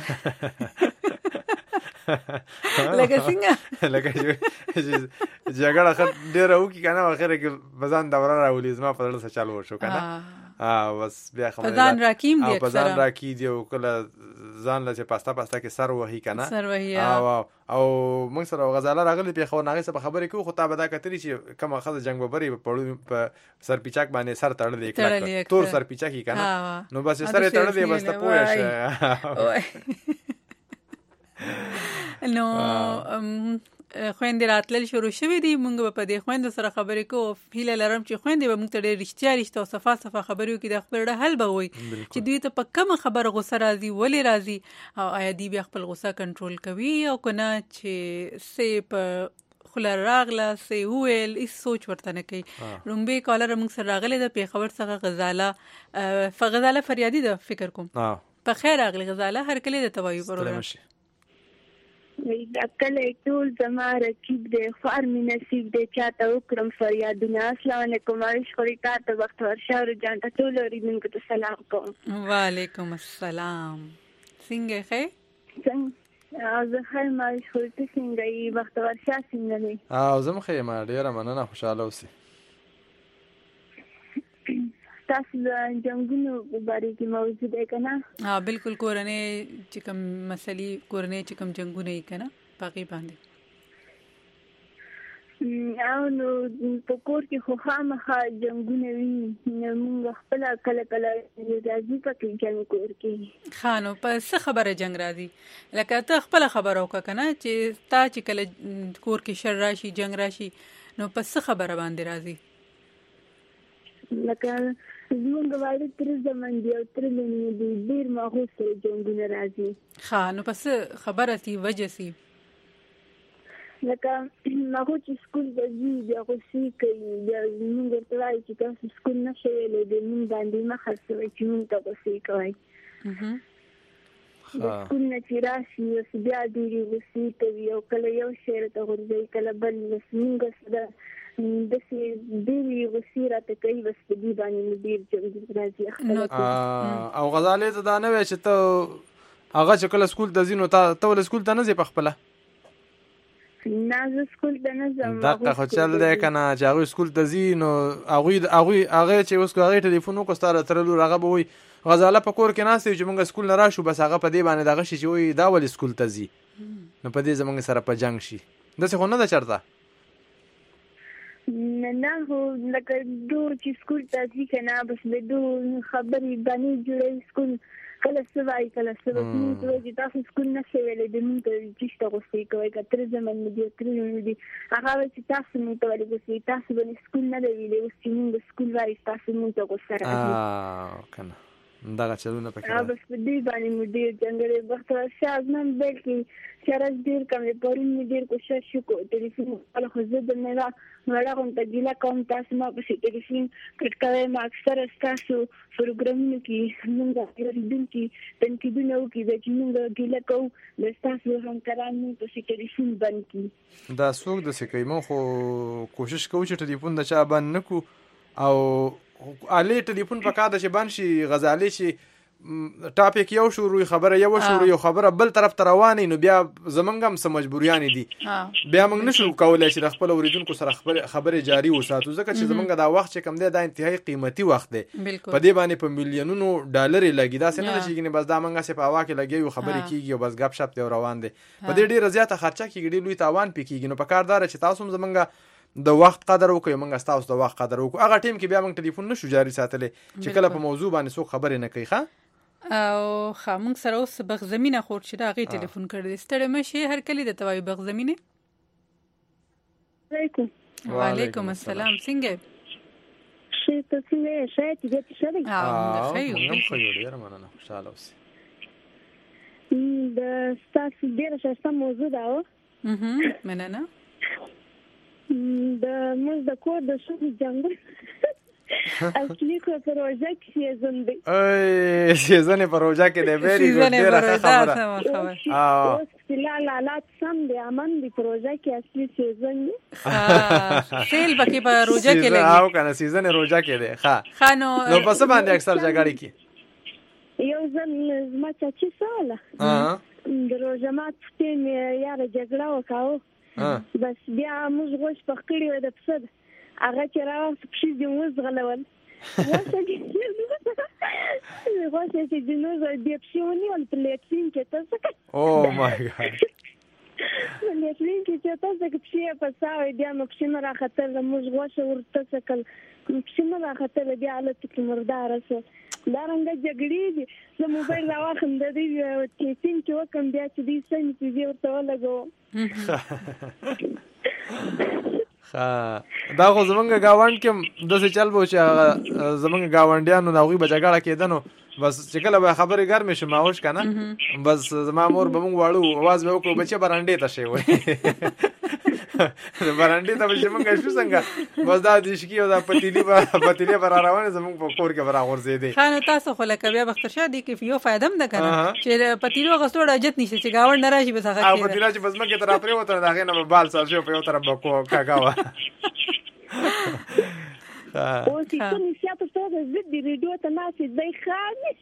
لکه څنګه لکه چې جګړه ښه ډېره وکړي که نه اخره کې به ځان دوره راولي زما په زړه څه چل وشو که نه بس بیا په ځان راکیم دي په ځان راکېږي او کله ځان له چې پاسته پاسته کې سر وهي که نه سر وهي او موږ سره غزاله راغلې پېښور نه هغې څه په خبرې کوو خو تا به دا کتلي چې کومه ښځه جنګ ببري په سرپیچک باندې سر تړلی کلک تور سرپیچک یې که نه نو بس سر یې تړلی بس ته پوه شه نو خويندې راتلل شروع شوي دي. موږ به په دې خويندو سره خبرې کوو. هیله لرم چې خويندې به موږ ته ډېر رښتیا رښتیا او صفا صفا خبرې وکړي د خپل حل به وایي چې دوی ته په کومه خبره غوسه راځي ولې راځي او آیا دوی بیا خپل غوسه کنټرول کوي او که نه چې څه په خوله راغله څه وویل هېڅ سوچ ورته نه کوي. لومبۍ کالره موږ سره راغلې ده پېښور څخه غزاله غزاله فریادي ده فکر کوم. په خیر راغلې غزاله هر کلی د تباهي پروګرام دا کله ټول زما رقیب دی خوار مې نصیب دی چاته وکړم فریادونه. السلام علیکم عایش خوري تا ته بختور شاه جان ته ټول اوریدونکو ته سلام کوم. وعلیکم السلام. څنګه ښه څنګه زه ښه یم عایش خوري ته څنګه یې بختور شاه څنګه دی؟ او زه هم ښه یم ډېره مننه خوشحاله اوسې. تاسو د جنګونو په باره کې موضوع دی که نه؟ ها بلکل کورنۍ چې کوم مسلې کورنۍ چې کوم جنګونه یې که نه په هغې باندې او نو په کور کې خو خامخا جنګونه وي نو موږ خپله کله کله راځي پکې جنګ کور کې. ښه نو په څه خبره جنګ راځي؟ لکه ته خپله خبره وکړه که نه چې تا چې کله کور کې شر راشي جنګ راشي نو په څه خبره باندې راځي؟ لکه زمونږ واړه تره زمن دي او تره لنې دي ډېر ماحول سره جنګونه راځي. ښه نو په څه خبره سي وجه سي؟ لکه ماحول چې سکول ته ځي بیا غوسې کوي بیا زمونږ ورته وایي چې تاسو سکول نه شئ ویلی دی مونږ باندې مه خرڅوئ چې مونږ ته غوسې کوئ. د سکول نه چې راشي اوس بیا ډېرې غوسې کوي او کله یو شی راته غورځوي کله بل بس مونږ سره داسې ډېرې غوسې راته کوي بس په دې باندې مې ډېر جنګ راځي. او غزالې ته دا نه وایي چې ته هغه چې کله سکول ته ځي نو تا ته ول سکول ته نه ځې په خپله؟ نه زه سکول ته نه ځم. دقه خو چل دی که نه چې هغوی سکول ته ځي نو هغوی هغوی هغې چې اوس که هغې ټلیفون وکړو ستا د تره لور هغه به وایي غزاله په کور کې ناست یو چې مونږ سکول نه راشو بس هغه په دې باندې دغه شي چې وایي دا ولې سکول ته ځي نو په دې زمونږ سره په جنګ شي. داسې خو نه ده چېرته؟ نه نه خو لکه دو چې سکول ته ځي که نه بس د دو خبرې بانې جوړوي سکول کله څه وایي کله څه وایي مونږ وایي چې تاسو سکول نه شئ ویلی دی مونږ ته چېشته غوښتې کوئ که تره زمن مې دي تره زمن دي هغه وایي چې تاسو مونږ ته ولې غوښتې تاسو به مې سکول نه دی ویلی اوس چې مونږ سکول وایي تاسو مونږ ته غوسه راځي که نه دغه چلونه پکې ده. بس په دې باندې مو ډېر جنګړې بختور شاه زما موبایل کې چارج ډېر کم دی پرون مې ډېر کوشش وکړو ټلیفون وکړله خو زه د مېړه مېړه غونته ګیله کوم تاسو ما پسې ټلیفون کټ کوئ ما اکثره ستاسو پروګرامونو کې مونږ اورېدونکي تنقیدونه وکړي دا چې مونږ ګیله کوو د ستاسو همکاران مونږ پسې ټلیفون بند کړي. دا څوک داسې کوي؟ مونږ خو کوشش کوو چې ټلیفون د چا بند نه کړو او علي ټلیفون په کار ده چې بند شي غزالي چې ټاپک یو شروع خبره یو شروع یو خبره بل طرف ته روانې نو بیا زمونږ هم څه مجبوریانې دي بیا موږ نشو کولی چې د خپل اوریدونکو سره خبرې جاري وساتو ځکه چې زمونږ دا وخت چې کم دی دا انتهایی قیمتي وخت دی په دې باندې په میلیونونو ډالرې لګي داسې نه ده چې بس دا موږ هسې په هوا کې لګوي خبرې کېږي او بس ګپ شپ دی او روان دی په دې ډېره زیاته خرچه کېږي ډېر لوی تاوان پې کېږي نو په کار دا ده چې تاسو هم زمونږ د وخت قدر وکړو موږ ستاسو د وخت قدر وکړو هغه ټیم کې بیا موږ ټلیفون نشو جاري ساتلی چې کله په موضوع باندې څوک خبرې نه کوي ښه او ښه موږ سره اوس بغزمینه خور چې د هغې ټلیفون کړی دی ستړی مه شي هر کلي درته وایو بغزمینې. علیکم. وعلیکم السلام څنګه یې؟ ښه ته څنګه یې ښه یې طبیعت ښه دی؟ موږ ښه یو موږ هم ښه یو ډېره مننه خوشحاله اوسئ. د ستاسو ډېره ښایسته موضوع ده او مننه د موږ د کور د ښځو جنګ اصلي خو په روژه کې سیزن دی. سیزن په روژه کې دی ویری ګډ ډېره ښه خبره. اوس فلحال حالات سم دی امن دی په روژه کې اصلي سیزن دی سیل پکې په روژه کې لګي او کنه سیزن روژه کې دی ښه نو نو په څه باندې اکثر جګړې کې یو ځل زما چاچي سواله د روژه مات ټیم یاره جګړه وکړو بس بیا موږ غوښ پخ کړي وای د پسه هغه چې راوخت پښې دې وزغلول غوښه چې دې نو دې پښې ونیول په لیټرین کې ته څه کوې او مای ګاډ په لیټرین کې چې ته څه کوې پښې په سا وای بیا مو پښې نه راختله موږ غوښه ورته څه کړل پښې نه راختله بیا هلته کې مرداره شوه دا رنګه جګړې دي زه موبایل راواخلم د دې ټیپینګ چې وکړم بیا چې دوی څه نتیجې ورته ولګوم دا خو زمونږ ګاونډ کې داسې چل به چې هغه زمونږ ګاونډیانو د هغوی به جګړه کېده نو بس چې کله به خبرې ګرمې شو ماوش که نه بس زما مور به مونږ واړو اواز به وکړو بچې برنډې ته شی وایي برنډې ته به چې مونږ شو څنګه بس دا دشکي او دا پتیلي به پتیلې به را روانې زمونږ په کور کې به را غورځېدې. ښه نو تاسو خو لکه بیا بخترشاه دې کې یو فایده هم ده که نه چې پتیلو اخیستو حاجت نشته چې ګاونډ نه راشي بس هغه او پتیله چې بس مکې ته را پرېوته نو د هغې نه به بال صاف شي او په یو طرف به کاږه وه اوس چې کوم نصیحت ورته ضد د ریډیو ته ناست دی خامې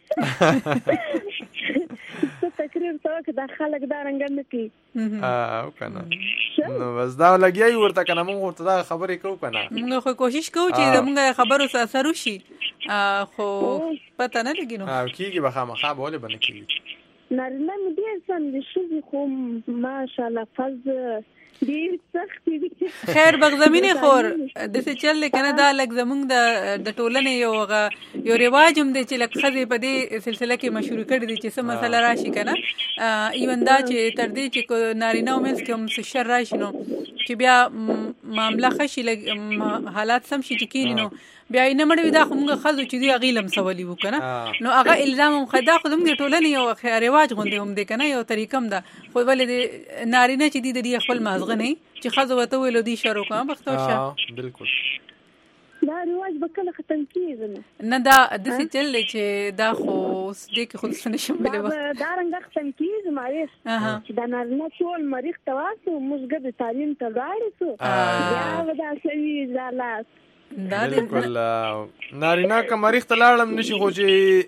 څه تقریر ته وکړه دا خلک دا رنګه نه کوي او که نه نو بس دا لګیا یو ورته که نه مونږ ورته دا خبرې کوو که نه مونږ خو کوشش کوو چې زمونږ خبرو څه اثر وشي خو پته نه لګي نو کېږي به خامخا به ولې به نه کېږي نارینه مې ډېر سم دي ښځې خو ماشاءالله فض ډېر سخت دي. خیر بغزمینې خور داسې چل دی که نه دا لږ زمونږ د ټولنې یو یو رواج هم دی چې لږ ښځې په دې سلسله کې مشهور کړي دي چې څه مسله راشي که نه ایون دا چې تر دې چې نارینه و منځ کې هم څه شر راشي نو چې بیا معامله ښه شي لږ حالات سم شي چې کېني نو بیا یې نه مړوي دا خو مونږ ښځو چې دوی هغې له هم سولي وو که نه نو هغه الزام هم ښه دا خو زموږ د ټولنې یو رواج غوندې هم دی که نه یو طریقه هم ده خو ولې د نارینه چې دي د دې خپل مازغه نه چې ښځو ورته وویلو دوی شر وکړه بختوشه بلکل دا رواج به کله ختم کېږي نه نه دا داسې چل دی چې دا خو اوس دې کې خو څه نه شم ویلی دا رنګه ختم کېږي مایس چې دا نارینه ټول مریخ ته واستو موږ ګډ تعلیم ته لاړې شو بیا به دا شوي دا لاس بلکل نارینه که مریخ ته لاړم نشي خو چې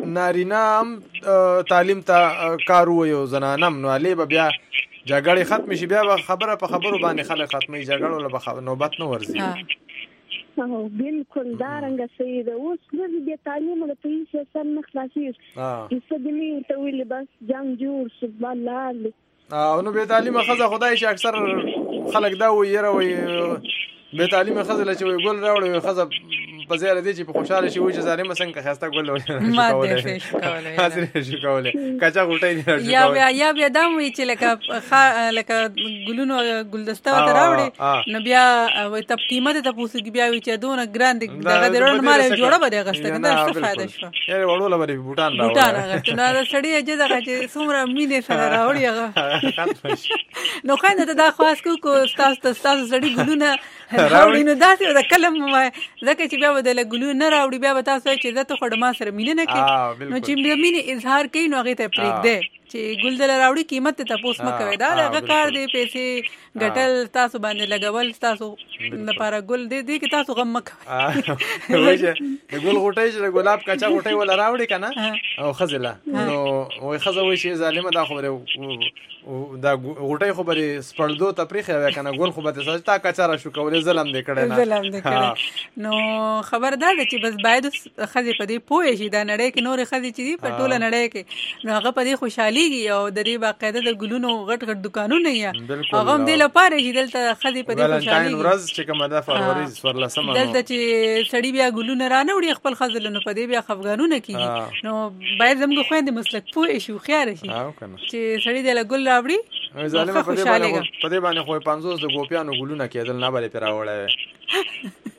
نارینه هم تعلیم ته کار وایو زنانه هم نو علي به بیا جګړې ختم شي بیا به خبره په خبرو باندې خلک ختمي جګړو له به نوبت نه ورځي او بالکل دا رنګ سید اوس د دې تعلیم له پیسې سره نه خلاصي چې دې ته ویل بس جنگ جوړ سبحان الله او نو به تعلیم خزه خدای شي اکثر خلک دا ویره وي به تعلیم خزه لچ وي ګل راوړي خزه په زیاده دي چې په خوشاله شي وي چې زاري مسنګ خسته ګل وي ما دې شي کولای حاضر شي کولای کچا غټي دي یا بیا یا بیا دا وی چې لکه لکه ګلونو ګلدسته وته راوړي نو بیا وي تپ قیمت ته پوسږي بیا وی چې دونه ګراند دغه درون مال جوړه بده غشته کنه څه فائدہ شو یې وړول به بوټان راوړي بوټان راغته نو سړی اجازه دغه چې څومره مینې سره راوړي هغه نو خاینه ته دا خاص کو کو تاسو تاسو سړی ګلونه راوړي نو داسې د کلم ځکه چې بیا بدل ګلو نه راوړي بیا تاسو چې زه ته خړ ما سره مینه نه کې نو چې مینه اظهار کوي نو هغه ته پریک دی چې ګل دل راوړي قیمت ته تاسو مکوي دا هغه کار دی پیسې ګټل تاسو باندې لګول تاسو لپاره ګل دی دی کې تاسو غم مکوي وایي د ګل غوټي چې ګلاب کچا غوټي ولا راوړي کنه او خزله نو وای خزه وای شي ظالمه دا خبره دا غوټي خبره سپړدو تفریخه وای کنه ګل خو به تاسو تا کچا را شو کولې ظلم دې کړه نه ظلم دې کړه نو خبردار دي چې بس باید خزه په دې پوهې شي دا نړۍ کې نور خزه چې دی په ټوله نړۍ کې نو هغه په دې خوشحالي او د دې باقاعده د ګلونو غټ غټ دکانونه یې هغه هم دې لپاره چې دلته خزه په دې خوشحالي ورځ چې کومه ده فروری څوارلسمه دلته چې سړی بیا ګلونه رانه وړي خپل خزل نو په دې بیا خفګانونه کیږي نو باید زموږ خويندې مسلک پوه شي خيار شي چې سړی دې ګل راوړي ظالم په دې باندې په دې باندې خو پنځوس د ګوپیانو ګلونه کېدل نه بلې پر راوړل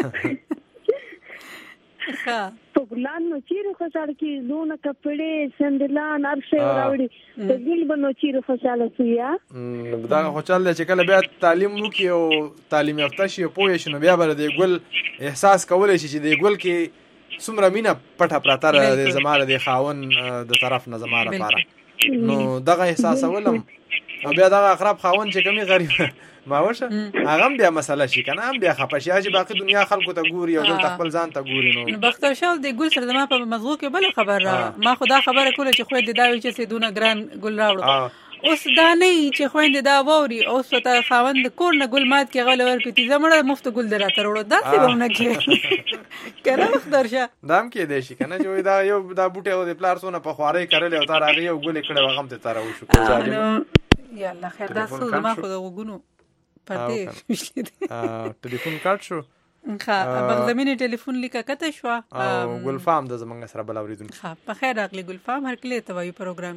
ها په ګلان نو چیرې خوشاله کی زونه کپړې سندلان ارشه راوړي د ګل بنو چیرې خوشاله سیا دا خوشاله چې کله بیا تعلیم وکي او تعلیم یافته شي پوه شي نو بیا بل د ګل احساس کولای شي چې د ګل کې څومره مینا پټه پراته د زماره د خاون د طرف نه زماره لپاره نو دغه احساس ولم بیا دغه اقرب خاون چې کمی غریب ما وشه هغه بیا مسله شي کنه هم بیا خپه شي چې باقي دنیا خلکو ته ګوري او ځل خپل ځان ته ګوري نو بختور شاو د ګل سره ما په مزغو کې بل خبر را ما خدا خبره کوله چې خو دې دا وی چې دونه ګران ګل راوړو اوس دا نه چې خويند دا ووري اوس ته خاوند کور نه ګل مات کې غل ور پتی زمړه مفت ګل دراته وروړو دا څه بونه کې کنه بختور شاه دام کې دی شي کنه چې دا یو دا بوټي او د پلار سونه په خواري کړل او تار هغه یو ګل کړه وغم ته تار وشو کو یا الله خیر دا څه ما خو وګونو پردې مشلې ټلیفون کارت شو ښه بغزمینې ټلیفون لیکه کته شو او ګلفام د زمنګ سره بل اوریدونکو ښه په خیر راغلی ګلفام هر کله ته وایو پروګرام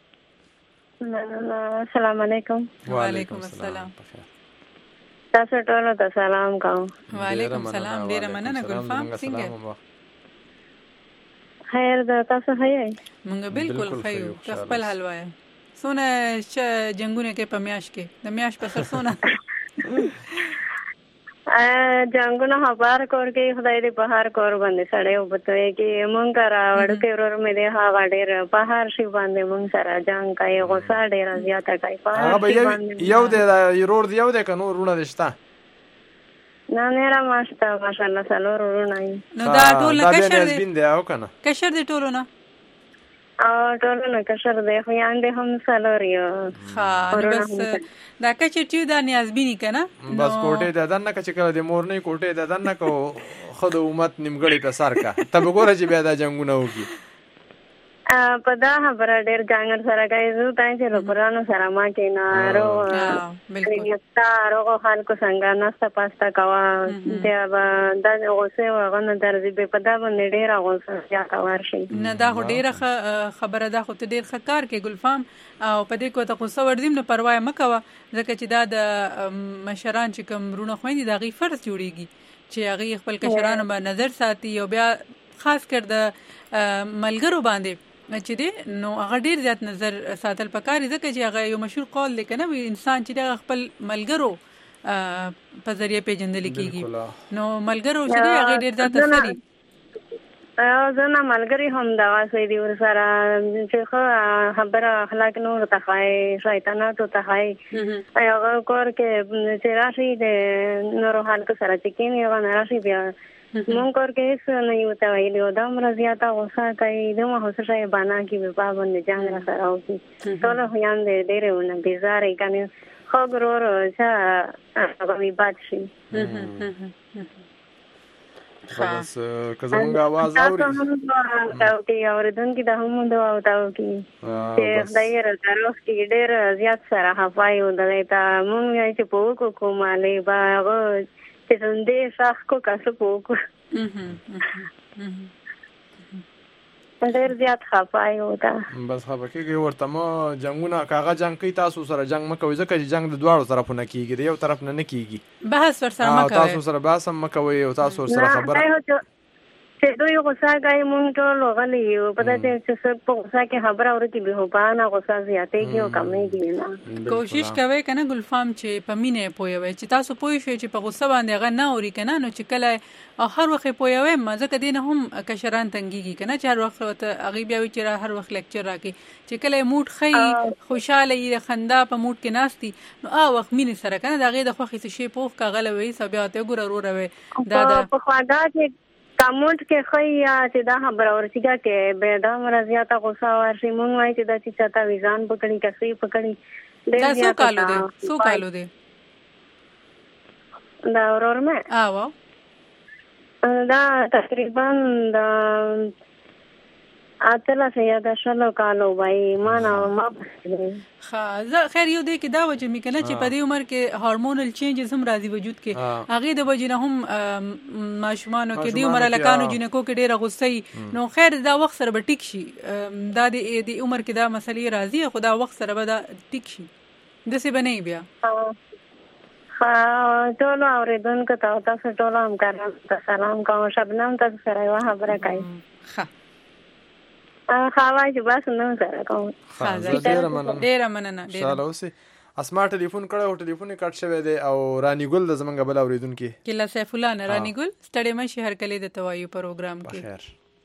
کې السلام علیکم وعلیکم السلام تاسو ټول ته سلام کوم وعلیکم السلام ډیر مننه ګلفام څنګه خیر دا تاسو هيای مونږ بالکل خیو خپل حلوا سونه جنگونه کې پمیاش کې د میاش په سر سونه ا جنگونه خبر کور کې خدای دې بهار کور باندې سړې وبته کې مونږ را وړو کې ورور مې دې ها وړې بهار شي باندې مونږ سره جنگ کوي غوسه ډېر زیاته کوي په یو دې ورور دی یو دې کنو ورونه دشتا نه نه را ماشته ماشاءالله سلور ورونه نو دا ټول نه کشر دې بین دی او کنه کشر دې ټول نه او ټول نه کشر دې خو یاندې هم سلور یو ها بس دا کچې چې دا نیازبینی کنه بس کوټه د دنه کچې کله د مور نه کوټه د دنه کو خود امت نیمګړی په سر کا تب ګوره چې بیا دا جنگونه وکي ا په دا خبره ډېر جانګر سره کوي زه تاسو چې روپرانو سره ما کې نه ورو بالکل تاسو خلکو څنګه ناستا پاستا کوا دا د اوسه وغنه درځي په پدا باندې ډېر اوسه یا کار شي نه دا ډېر خبره ده خو ته ډېر خکار کې ګلفام او په دې کو ته خو څو وردیم نه پروا مکوه ځکه چې دا د مشران چې کوم رونه خويندې دا غي فرض جوړيږي چې هغه خپل کشرانو باندې نظر ساتي او بیا خاص کر د ملګرو باندې چې دی نو هغه ډیر زیات نظر ساتل پکاري ځکه چې هغه یو مشهور قول دی کنه وی انسان چې د خپل ملګرو په ذریعہ پیژندل کیږي نو ملګرو چې دی هغه ډیر زیات اثر او زنه ملګری هم دا واسي دی ور سره چې خو خبره اخلاق نور ته خای شیطانات ته خای هغه کور کې چې راشي د نور حال کو سره چې کینی هغه راشي بیا مونږ کور کې هیڅ نه یو ته ویلي او دا مر زیاته غوسه کوي دمه هوسه شي باندې کې په باندې جان را سره او ټول هیان دې ډېر ونه بيزارې کنه خو ګرور چې هغه می باد شي خلاص که زمونږ आवाज اوري تاسو کې اوریدونکو د هم دوا او تاسو کې چې دایره تاسو کې ډېر زیات سره حفایو دلته مونږ یې چې په کو کوماله باغ چې څنګه شاخ کو کاسو پوکو ډېر زیات خفایو دا بس خبر کېږي ورته ما جنگونه کاغه جنگ کوي تاسو سره جنگ مکوي ځکه چې جنگ د دواړو طرفونو کېږي د یو طرف نه نه کېږي بحث ور سره مکوي تاسو سره بحث هم مکوي او تاسو سره خبره چې دوی غوسه کوي مونږ ټول غلي یو په دې چې څه په غوسه کې خبره اوري به هوبانه غوسه زیاتې کې او کمې کې نه کوشش کوي کنه ګلفام چې په مینه پوي چې تاسو پوي شئ چې په غوسه باندې غ نه اوري کنه نو چې کله هر وخت پوي وي مزه کدي نه هم کشران تنګيږي کنه چې هر وخت هغه بیا وی چې هر وخت لیکچر راکې چې کله موډ خي خوشاله یې خندا په موډ کې ناشتي نو ا وخت مینه سره کنه دغه د خوخي څه شي پوخ کاغله وي سبياته ګور وروره دا دا په خواږه کې کامونټ کې خیا چې دا خبر اورسیګه کې به دا مرزياته غوسه ورشي مونږ وایي چې دا چې چاته ویزان پکړي کسي پکړي دا څو کالو دي څو کالو دي دا ورور مې او دا تقریبا دا اتلا سیا دا شلو کالو وای ما نه ما خا خیر یو دی کې دا وجه مې کنه چې په دې عمر کې هورمونل چینجز هم راځي وجود کې هغه د وجه نه هم ماشومانو کې دی عمر لکانو جنکو کې ډېر غوسه نو خیر دا وخت سره به ټیک شي دا د عمر کې دا مسلې راځي خو دا وخت سره به دا ټیک شي د څه بنې بیا ها ټول اوریدونکو ته تاسو ټول هم کارم سلام کوم شبنم تاسو سره یو خبره کوي ها خواږه چې بس نو سره کوم ډېر مننه ډېر مننه ډېر سلام اوسه اسما ټلیفون کړه او ټلیفون کټ شوی دی او رانی ګل د زمنګ بل اوریدونکو کله سیف الله نه رانی ګل ستړي مې هر کله د توایو پروګرام کې بخیر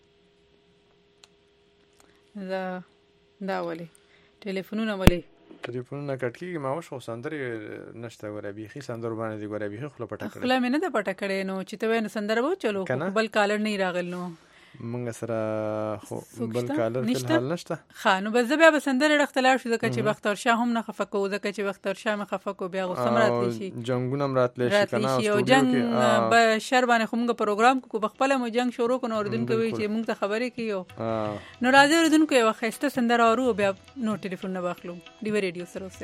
دا دا ولې ټلیفونونه ولې ټلیفونونه کټ کیږي ما وشو سندري نشته غره بيخي سندر باندې دی غره بيخي خپل پټه کړه خپل مې نه ده پټه کړې نو چې ته وې سندر وو چلو بل کالر نه راغل نو مونږ سره خو بل کالر په حال نشته خانو بس بیا به سندر رختلار شو ځکه چې بختور شاه هم نه خفقو ځکه چې بختور شاه مې خفقو بیا غوسه مراتلی شي جنگونه مراتلی شي کنه او جنگ به شر باندې کومه پروګرام کو بخپل مو جنگ شروع کنه اوردونکو وی چې مونږ ته خبرې کیو نو راځي اوردونکو یو خسته سندر اورو بیا نو ټلیفون نه واخلو دی ریډیو سره وسه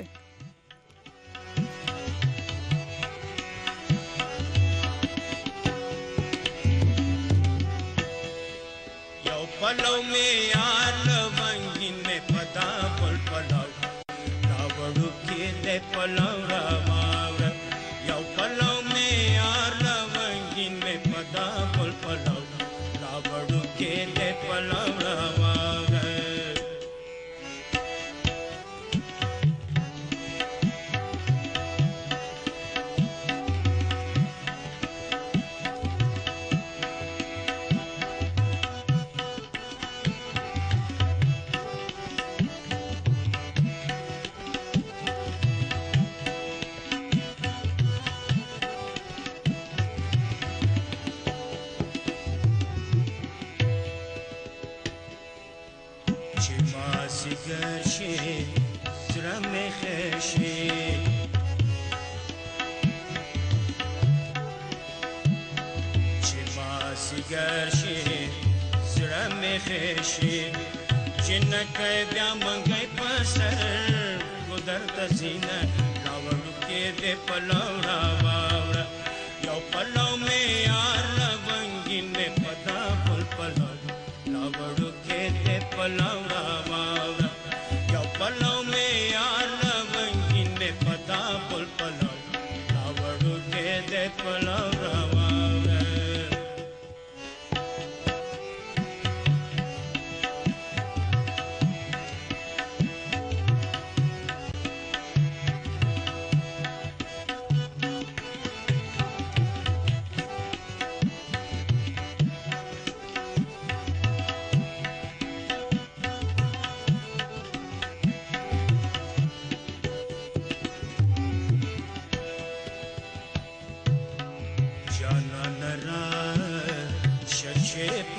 पलो में यार लवंगी ने पता पल पलाव रावड़ू के ले पलाव रामाव यो पलो में यार लवंगी ने पता पल पलाव रावड़ू के ले पलाव रामाव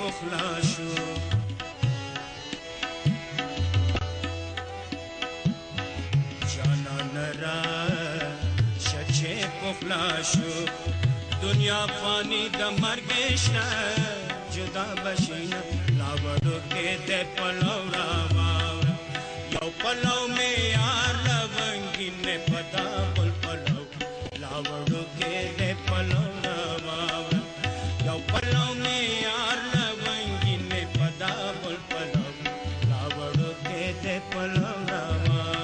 پخلا شو جانان را شچه پخلا شو دنیا فانی د مرګ شته جدا بشین لاوړو کې د پلو را واو یو پلو می یار لونګین پتا بل پلو لاوړو کې د پلو را واو یو پلو می یار لونګین پتا بل پلو لاوړو کې د پلو را واو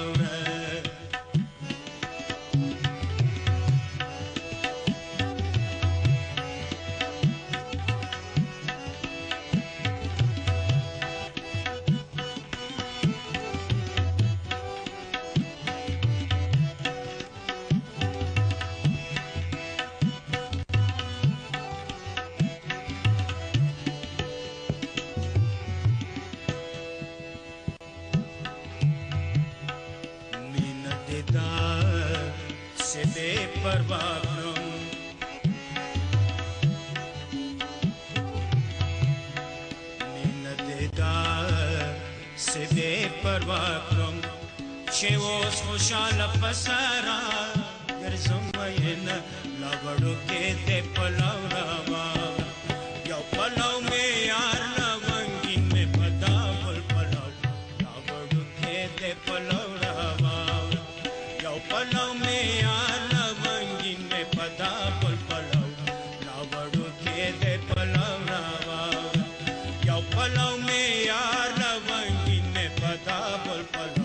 شیوس خوشال پسرا ګرځم وین لاوړو کې دې پلو راوا یو پلو می یار لونګین می پتا بل پلو لاوړو کې دې پلو راوا یو پلو می یار لونګین می پتا بل پلو لاوړو کې دې پلو راوا یو پلو می یار لونګین می پتا بل پلو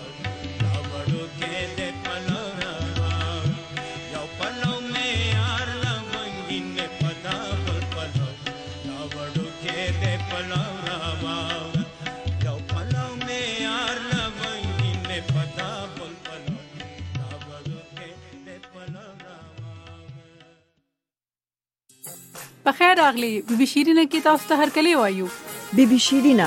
بخیر راغلی بی بی شیرینه کې تاسو ته هرکلی وایو بی بی شیرینه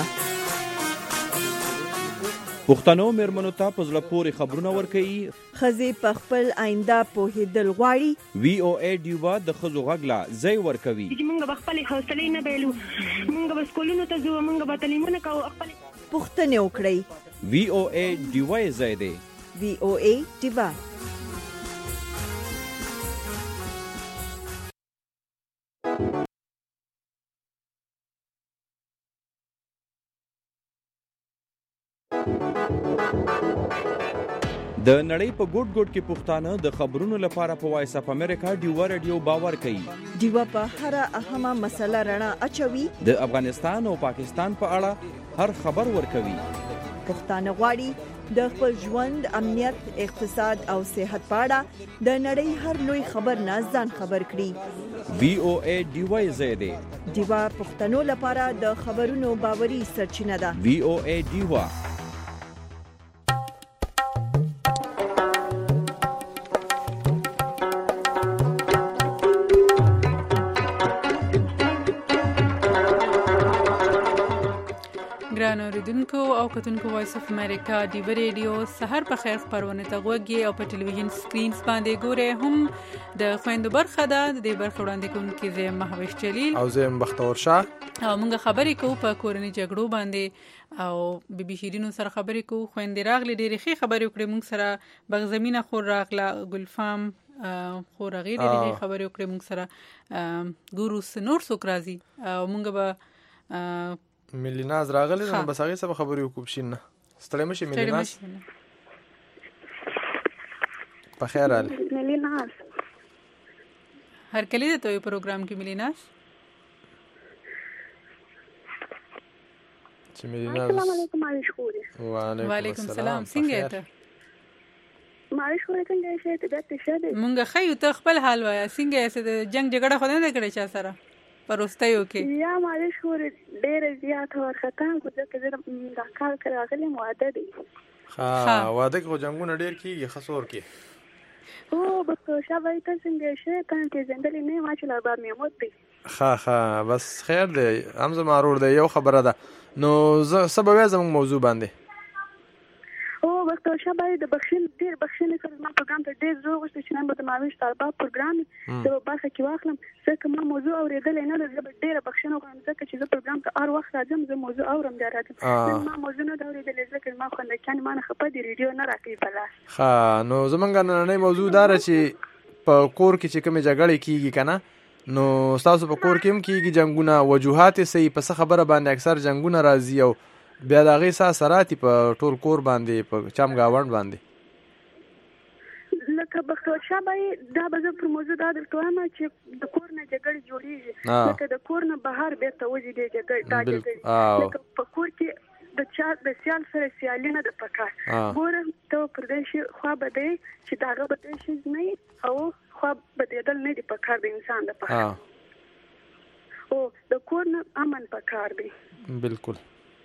پښتنو میرمنو ته په زړه پورې خبرونه ورکوي ښځې په خپل آینده پوهېدل غواړي وی او ای ډیوا د ښځو غږ لا ځای ورکوي چې موږ به خپلې حوصلې نه بایلو موږ به سکولونو ته ځو موږ به تعلیمونه کوو خپلې پوښتنې وکړئ وی او ای ډیوا یې ځای دی وی او ای ډیوا د نړۍ په ګوټ ګوټ کې پښتانه د خبرونو لپاره په وایس اپ امریکا ډیوا رادیو باور کوي ډیوا په هر اهمه مسله رڼا اچوي د افغانستان او پاکستان په اړه هر خبر ورکوي پښتانه غواړي د خپل ژوند امنیت اقتصاد او صحت په اړه د نړۍ هر لوی خبر نه ځان خبر کړي وی او ای ډیوا زیاده ډیوا پښتنو لپاره د خبرونو باوري سرچینه ده وی او ای ډیوا ګران اوریدونکو او کتونکو وایس اف امریکا دی ریډیو سحر په خیر خبرونه ته غوږی او په ټلویزیون سکرین باندې ګوره هم د خويندو برخه ده د برخه وړاندې کوونکې زه مهوش جلیل او زه بختور شاه او موږ خبرې کوو په کورنۍ جګړو باندې او بي بي شیرینو سره خبرې کوو خويندې راغلي ډېرې ښې خبرې وکړې موږ سره بغزمینه خور راغله ګلفام خور غیر ډېرې خبرې وکړې موږ سره ګورو سنور سوکرازي او موږ به ملي ناز راغلی نو بس هغه څه خبرې وکوب شینه ستړی مشي ملي ناز په خیر حال ملي ناز هر کله ته یو پروګرام کې ملي ناز چې ملي ناز السلام علیکم مشکور وعلیکم السلام څنګه ته مشکور څنګه شې ته د تشه مونږ خیو ته خپل حال وای څنګه یې جنگ جګړه خو نه کړې چا سره پروستایو کې یا مالې شور ډېر زیات ورخته کو ځکه زه د کار کراغلی واده دی ها واده کې جنگونه ډېر کیږي خسور کې او بس شابه ته څنګه شې ته چې زندلې نه ما چې لا به میموت دی ها ها بس خیر دی امزه مارور دی یو خبره ده نو سبب زموږ موضوع باندې او بس بختور شاه باید د بخښنې ډېر بخښنې سره زما پروګرام ته ډېر زړه غوښتي چې نن به د ماویش طالبا پروګرام زه به برخه کې واخلم ځکه ما موضوع اورېدلې نه ده. زه به ډېره بخښنه وغواړم ځکه چې زه پروګرام ته هر وخت راځم، زه موضوع اورم بیا راځم. نن ما موضوع نه ده اورېدلې ځکه زما خوندکیانې ما نه خفه دي، ریډیو نه راکوي په لاس. ښه نو زمونږ نننۍ موضوع دا ده چې په کور کې چې کومې جګړې کېږي که نه، نو ستاسو په کور کې هم کېږي جنګونه، وجوهات یې صحیح په څه خبره باندې اکثر جنګونه راځي او بیا د هغې څه اثرات په ټول کور باندې په چم ګاونډ باندې؟ لکه بختور شاه بای دا به زه پر موضوع دا درته وایم چې د کور نه جګړې جوړېږي، لکه د کور نه بهر بېرته وځي دې جګړې دا جګړې، لکه په کور کې د چا د سیال سره سیالي نه ده پکار. ګوره ته پردیشي خوا به دی چې د هغه پردیشي نه وي او خوا بدېدل نه دي پکار د انسان دپاره، او د کور نه امن پکار دی. بلکل.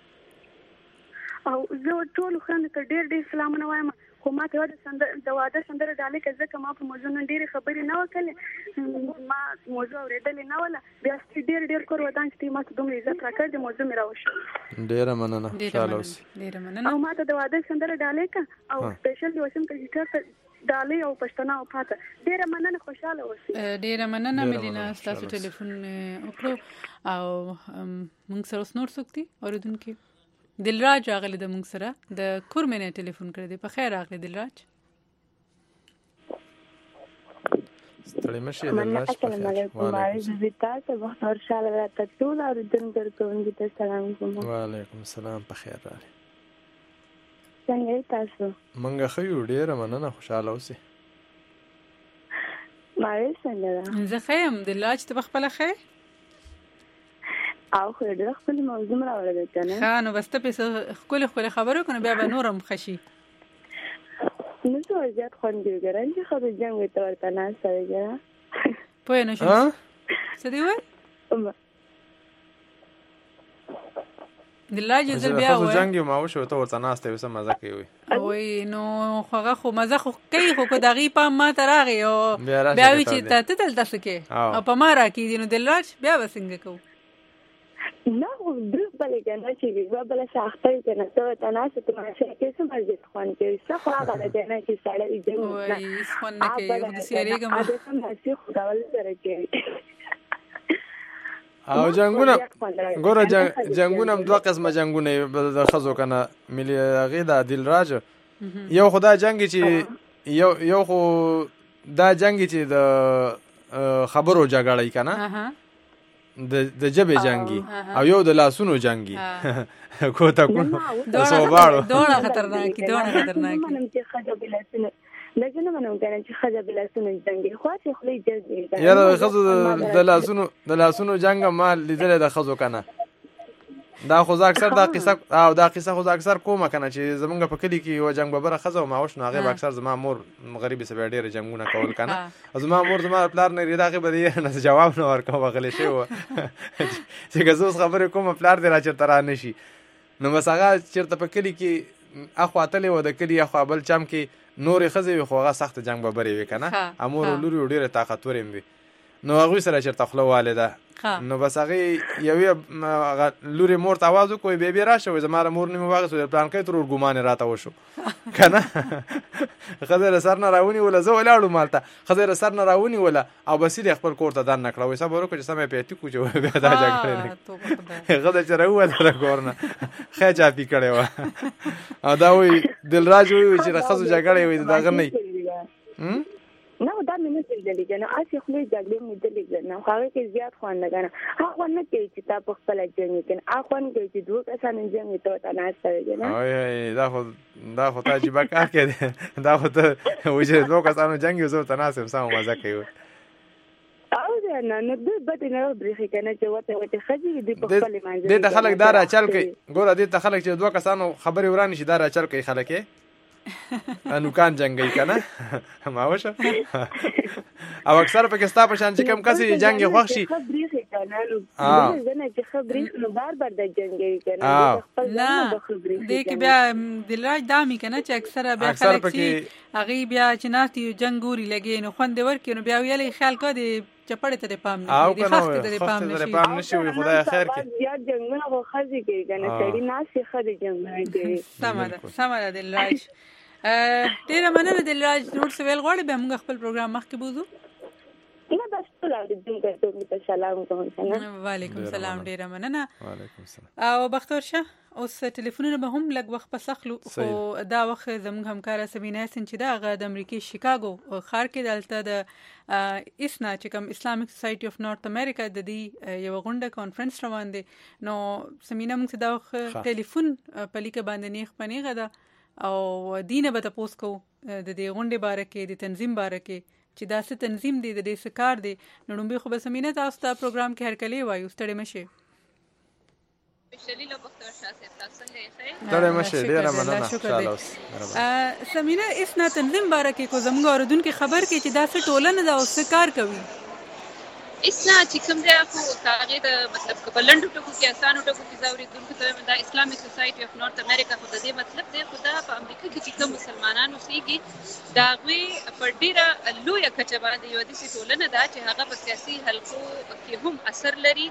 او زه ټولو ښځو ته ډېر ډېر سلامونه وایم، خو ما ته د واده سندره ډالۍ کړه ځکه ما په موضوع نن ډېرې خبرې نه وکړلې، ما موضوع اورېدلې نه وله، بیا ډېر ډېر کور ودان چې ما ته دومره عزت راکړ د موضوع مې راوښه. ډېره مننه، خوشحاله اوسئ. او ما ته د واده سندره ډالۍ کړه او سپیشل د وسیم کمپیوټر ته ډالۍ او پښتنه او پاته. ډېره مننه، خوشحاله اوسئ. ډېره مننه ملینا، ستاسو ټلیفون وکړو. او موږ سره اوس نور څوک دي اورېدونکي؟ دلراج راغلی د موږ سره د کورمې نه ټلیفون کړی دی. په خیر راغلی دلراج. ستړی مشې دلراج. السلام علیکم. زه تاسو بختور شاه راته ټول اورېدونکو کوونکو ته سلام کوم. وعلیکم السلام. په خیر راغلی. څنګه تاسو؟ موږ ښه یو، ډېره مننه، خوشحاله اوسئ. ماویش څنګه ده؟ زه ښه یم دلراج، ته په خپله ښه یې؟ او خو ډېره ښکلې موضوع م راوړې که نه؟ ښه نو بس ته پرې څه ښکلې ښکلې خبرې وکړو نو بیا به نور هم ښه شي. نه څه زیات خوند یې ګرم چې ښځو جنګ ورته ورته ناسته وي ګره پوه نه شوم څه دې وویل؟ دلراج زه بیا وایم جنګ یو ما وشو ته ورته ناسته وي څه مزه کوي وایي نو خو هغه خو مزه خو کوي خو که د هغې پام ما ته راغی او بیا وي چې ته ته دلته څه کوې او په ما راکېږي نو دلراج بیا به څنګه کوو؟ نه خو درست بلې که نه چې یوه بله ساخته وي که نه ته ورته ناسته تماشه کوې څه مزید خوند کوي څه خو هغه ده که نه چې سړی جنګ وایي هېڅ خوند نه کوي داسې یارېږم هغه څه مسیح خداول سره کوي او جنگونه ګوره جنگونه هم دوه قسمه جنگونه د ښځو که نه ملي هغې ده دلراج یو خو دا جنګ چې یو یو خو دا جنګ چې د خبرو جګړه که نه د ژبې جنګي او یو د لاسونو جنګي کوته کونو د صوباړو دواړه خطرناکي دواړه خطرناکي لکه نه منم که نه چې ښځه بې لاسونو جنګي خو هسې خولۍ جذبې یاره د ښځو د لاسونو د لاسونو جنګ هم ما لیدلی د ښځو که نه دا خو زه اکثر دا قصه او دا قصه خو زه اکثر کومه که نه چې زمونږ په کلي کې یوه جنګ ببره ښځه وه ما وش نو هغې به اکثر زما مور غریبې سه بیا ډېره جنګونه کول که نه زما مور زما پلار نه ریده هغې به د یې نه جواب نه ورکوم غلی شوې وه چې که زه اوس خبرې کوم پلار دې را چېرته را نه شي نو بس هغه چېرته په کلي کې اخوا تلې وه د کلي اخوا بل چم کې نورې ښځې وي خو هغه سخته جنګ ببرې وي که نه امور و لورې و ډېرې طاقتورې وي نو هغوی سره چېرته خوله والده نو بس هغې یوې لورې مور ته اواز وکړو بیا بیا راشه وایي زما د مور نوم یې واخېست پلانکی ترور ګمان یې راته وشو که نه ښځه یې له سر نه راونیوله زه ولاړم هلته ښځه یې له سر نه راونیوله او بسیل یې خپل کور ته دننه کړه وایي صبر وکړه چې سمه یې پیټي کړو چې بیا دا جګړې نه ښځه چې راووته د کور نه ښه چاپي کړې وه او دا وایي دلراج وایي چې د ښځو جګړې وایي د هغه نه نه دا مې نه لیدلې که نه هسې خولې جګړې مې لیدلې که نه خو هغې کې زیات خوند نه که نه هغه خوند نه کوي چې تا په خپله جنګ وي که نه هغه خوند کوي چې دوه کسانو جنګ وي ته ورته ناسته وي که نه دا خو دا خو تا عجیبه کار کې دی دا خو ته وایي چې دوه کسانو جنګ وي زه ورته ناست یم سمه مزه کوي او نه نو دوی بدې نه وبرېښي که نه چې وته وتې ښځې وي دوی په خپلې منځ دې ته خلک دا راچل کوي ګوره دې ته خلک چې دوه کسانو خبرې ورانې شي دا راچل کوي خلک یې نوکان جنګي که نه ما وشه او اکثر پکې ستا په شان چې کوم کس یې جنګ یې خوښ شي ښه برېښي که نه نو چې ښه برېښي نو بار بار د جنګوي که نه نه دې کې بیا دلراج دا مې که نه چې اکثره بیا خلک چې هغې بیا چې ناست یو جنګ ګوري لګې نو خوند یې ورکړي نو بیا ویلی خیال کوه د چپړې ته دې پام نه شي د خښتې ته دې پام نه شي وایي خدای خیر کړي زیات جنګونه خو ښځې کوي که نه سړي ناست یې ښه د جنګونه کوي سمه ده سمه ده دلراج ډیره مننه دلراج. نور څه ویل غواړئ بیا موږ خپل پروګرام مخکې بوځو؟ نه بس ټول اوریدونکو ته سلام کوم. وعلیکم سلام. ډیره مننه. وعلیکم سلام. او بختور شه اوس ټلیفونونه به هم لږ وخت پس اخلو، خو دا وخت زموږ همکاره سمینا حسن چې دا هغه د امریکې شیکاګو ښار کې دلته د اسنا چې کوم اسلامیک سوسایټي اف نارت امریکا د دې یوه غونډه کانفرنس روان دی. نو سمینا موږ ته دا وخت ټلیفون په لیکه باندې نیغ په نیغه ده او دینه به تپوس کوو د دې غونډې باره کې، د تنظیم باره کې چې دا څه تنظیم دی، د دې څه کار دی. نو لومبې خو به سمینا تاسو ته پروګرام کې هرکلی وایو، ستړې مه شئ. ستړې مه شئ، ډېره مننه. سمینا اسنا تنظیم باره کې کو زموږ اورېدونکي خبر کړي چې دا څه ټولنه ده او څه کار کوي. اسنا چې کوم دی خو هغې د مطلب که په لنډو ټکو کې اسانو ټکو کې زه اورېدونکو ته وایم دا اسلامیک سوسایټي اف نارت امریکا خو د دې مطلب دی خو دا په امریکا کې چې کوم مسلمانان اوسېږي د هغوی په ډېره لویه کچه باندې یوه داسې ټولنه ده چې هغه په سیاسي حلقو کې هم اثر لري.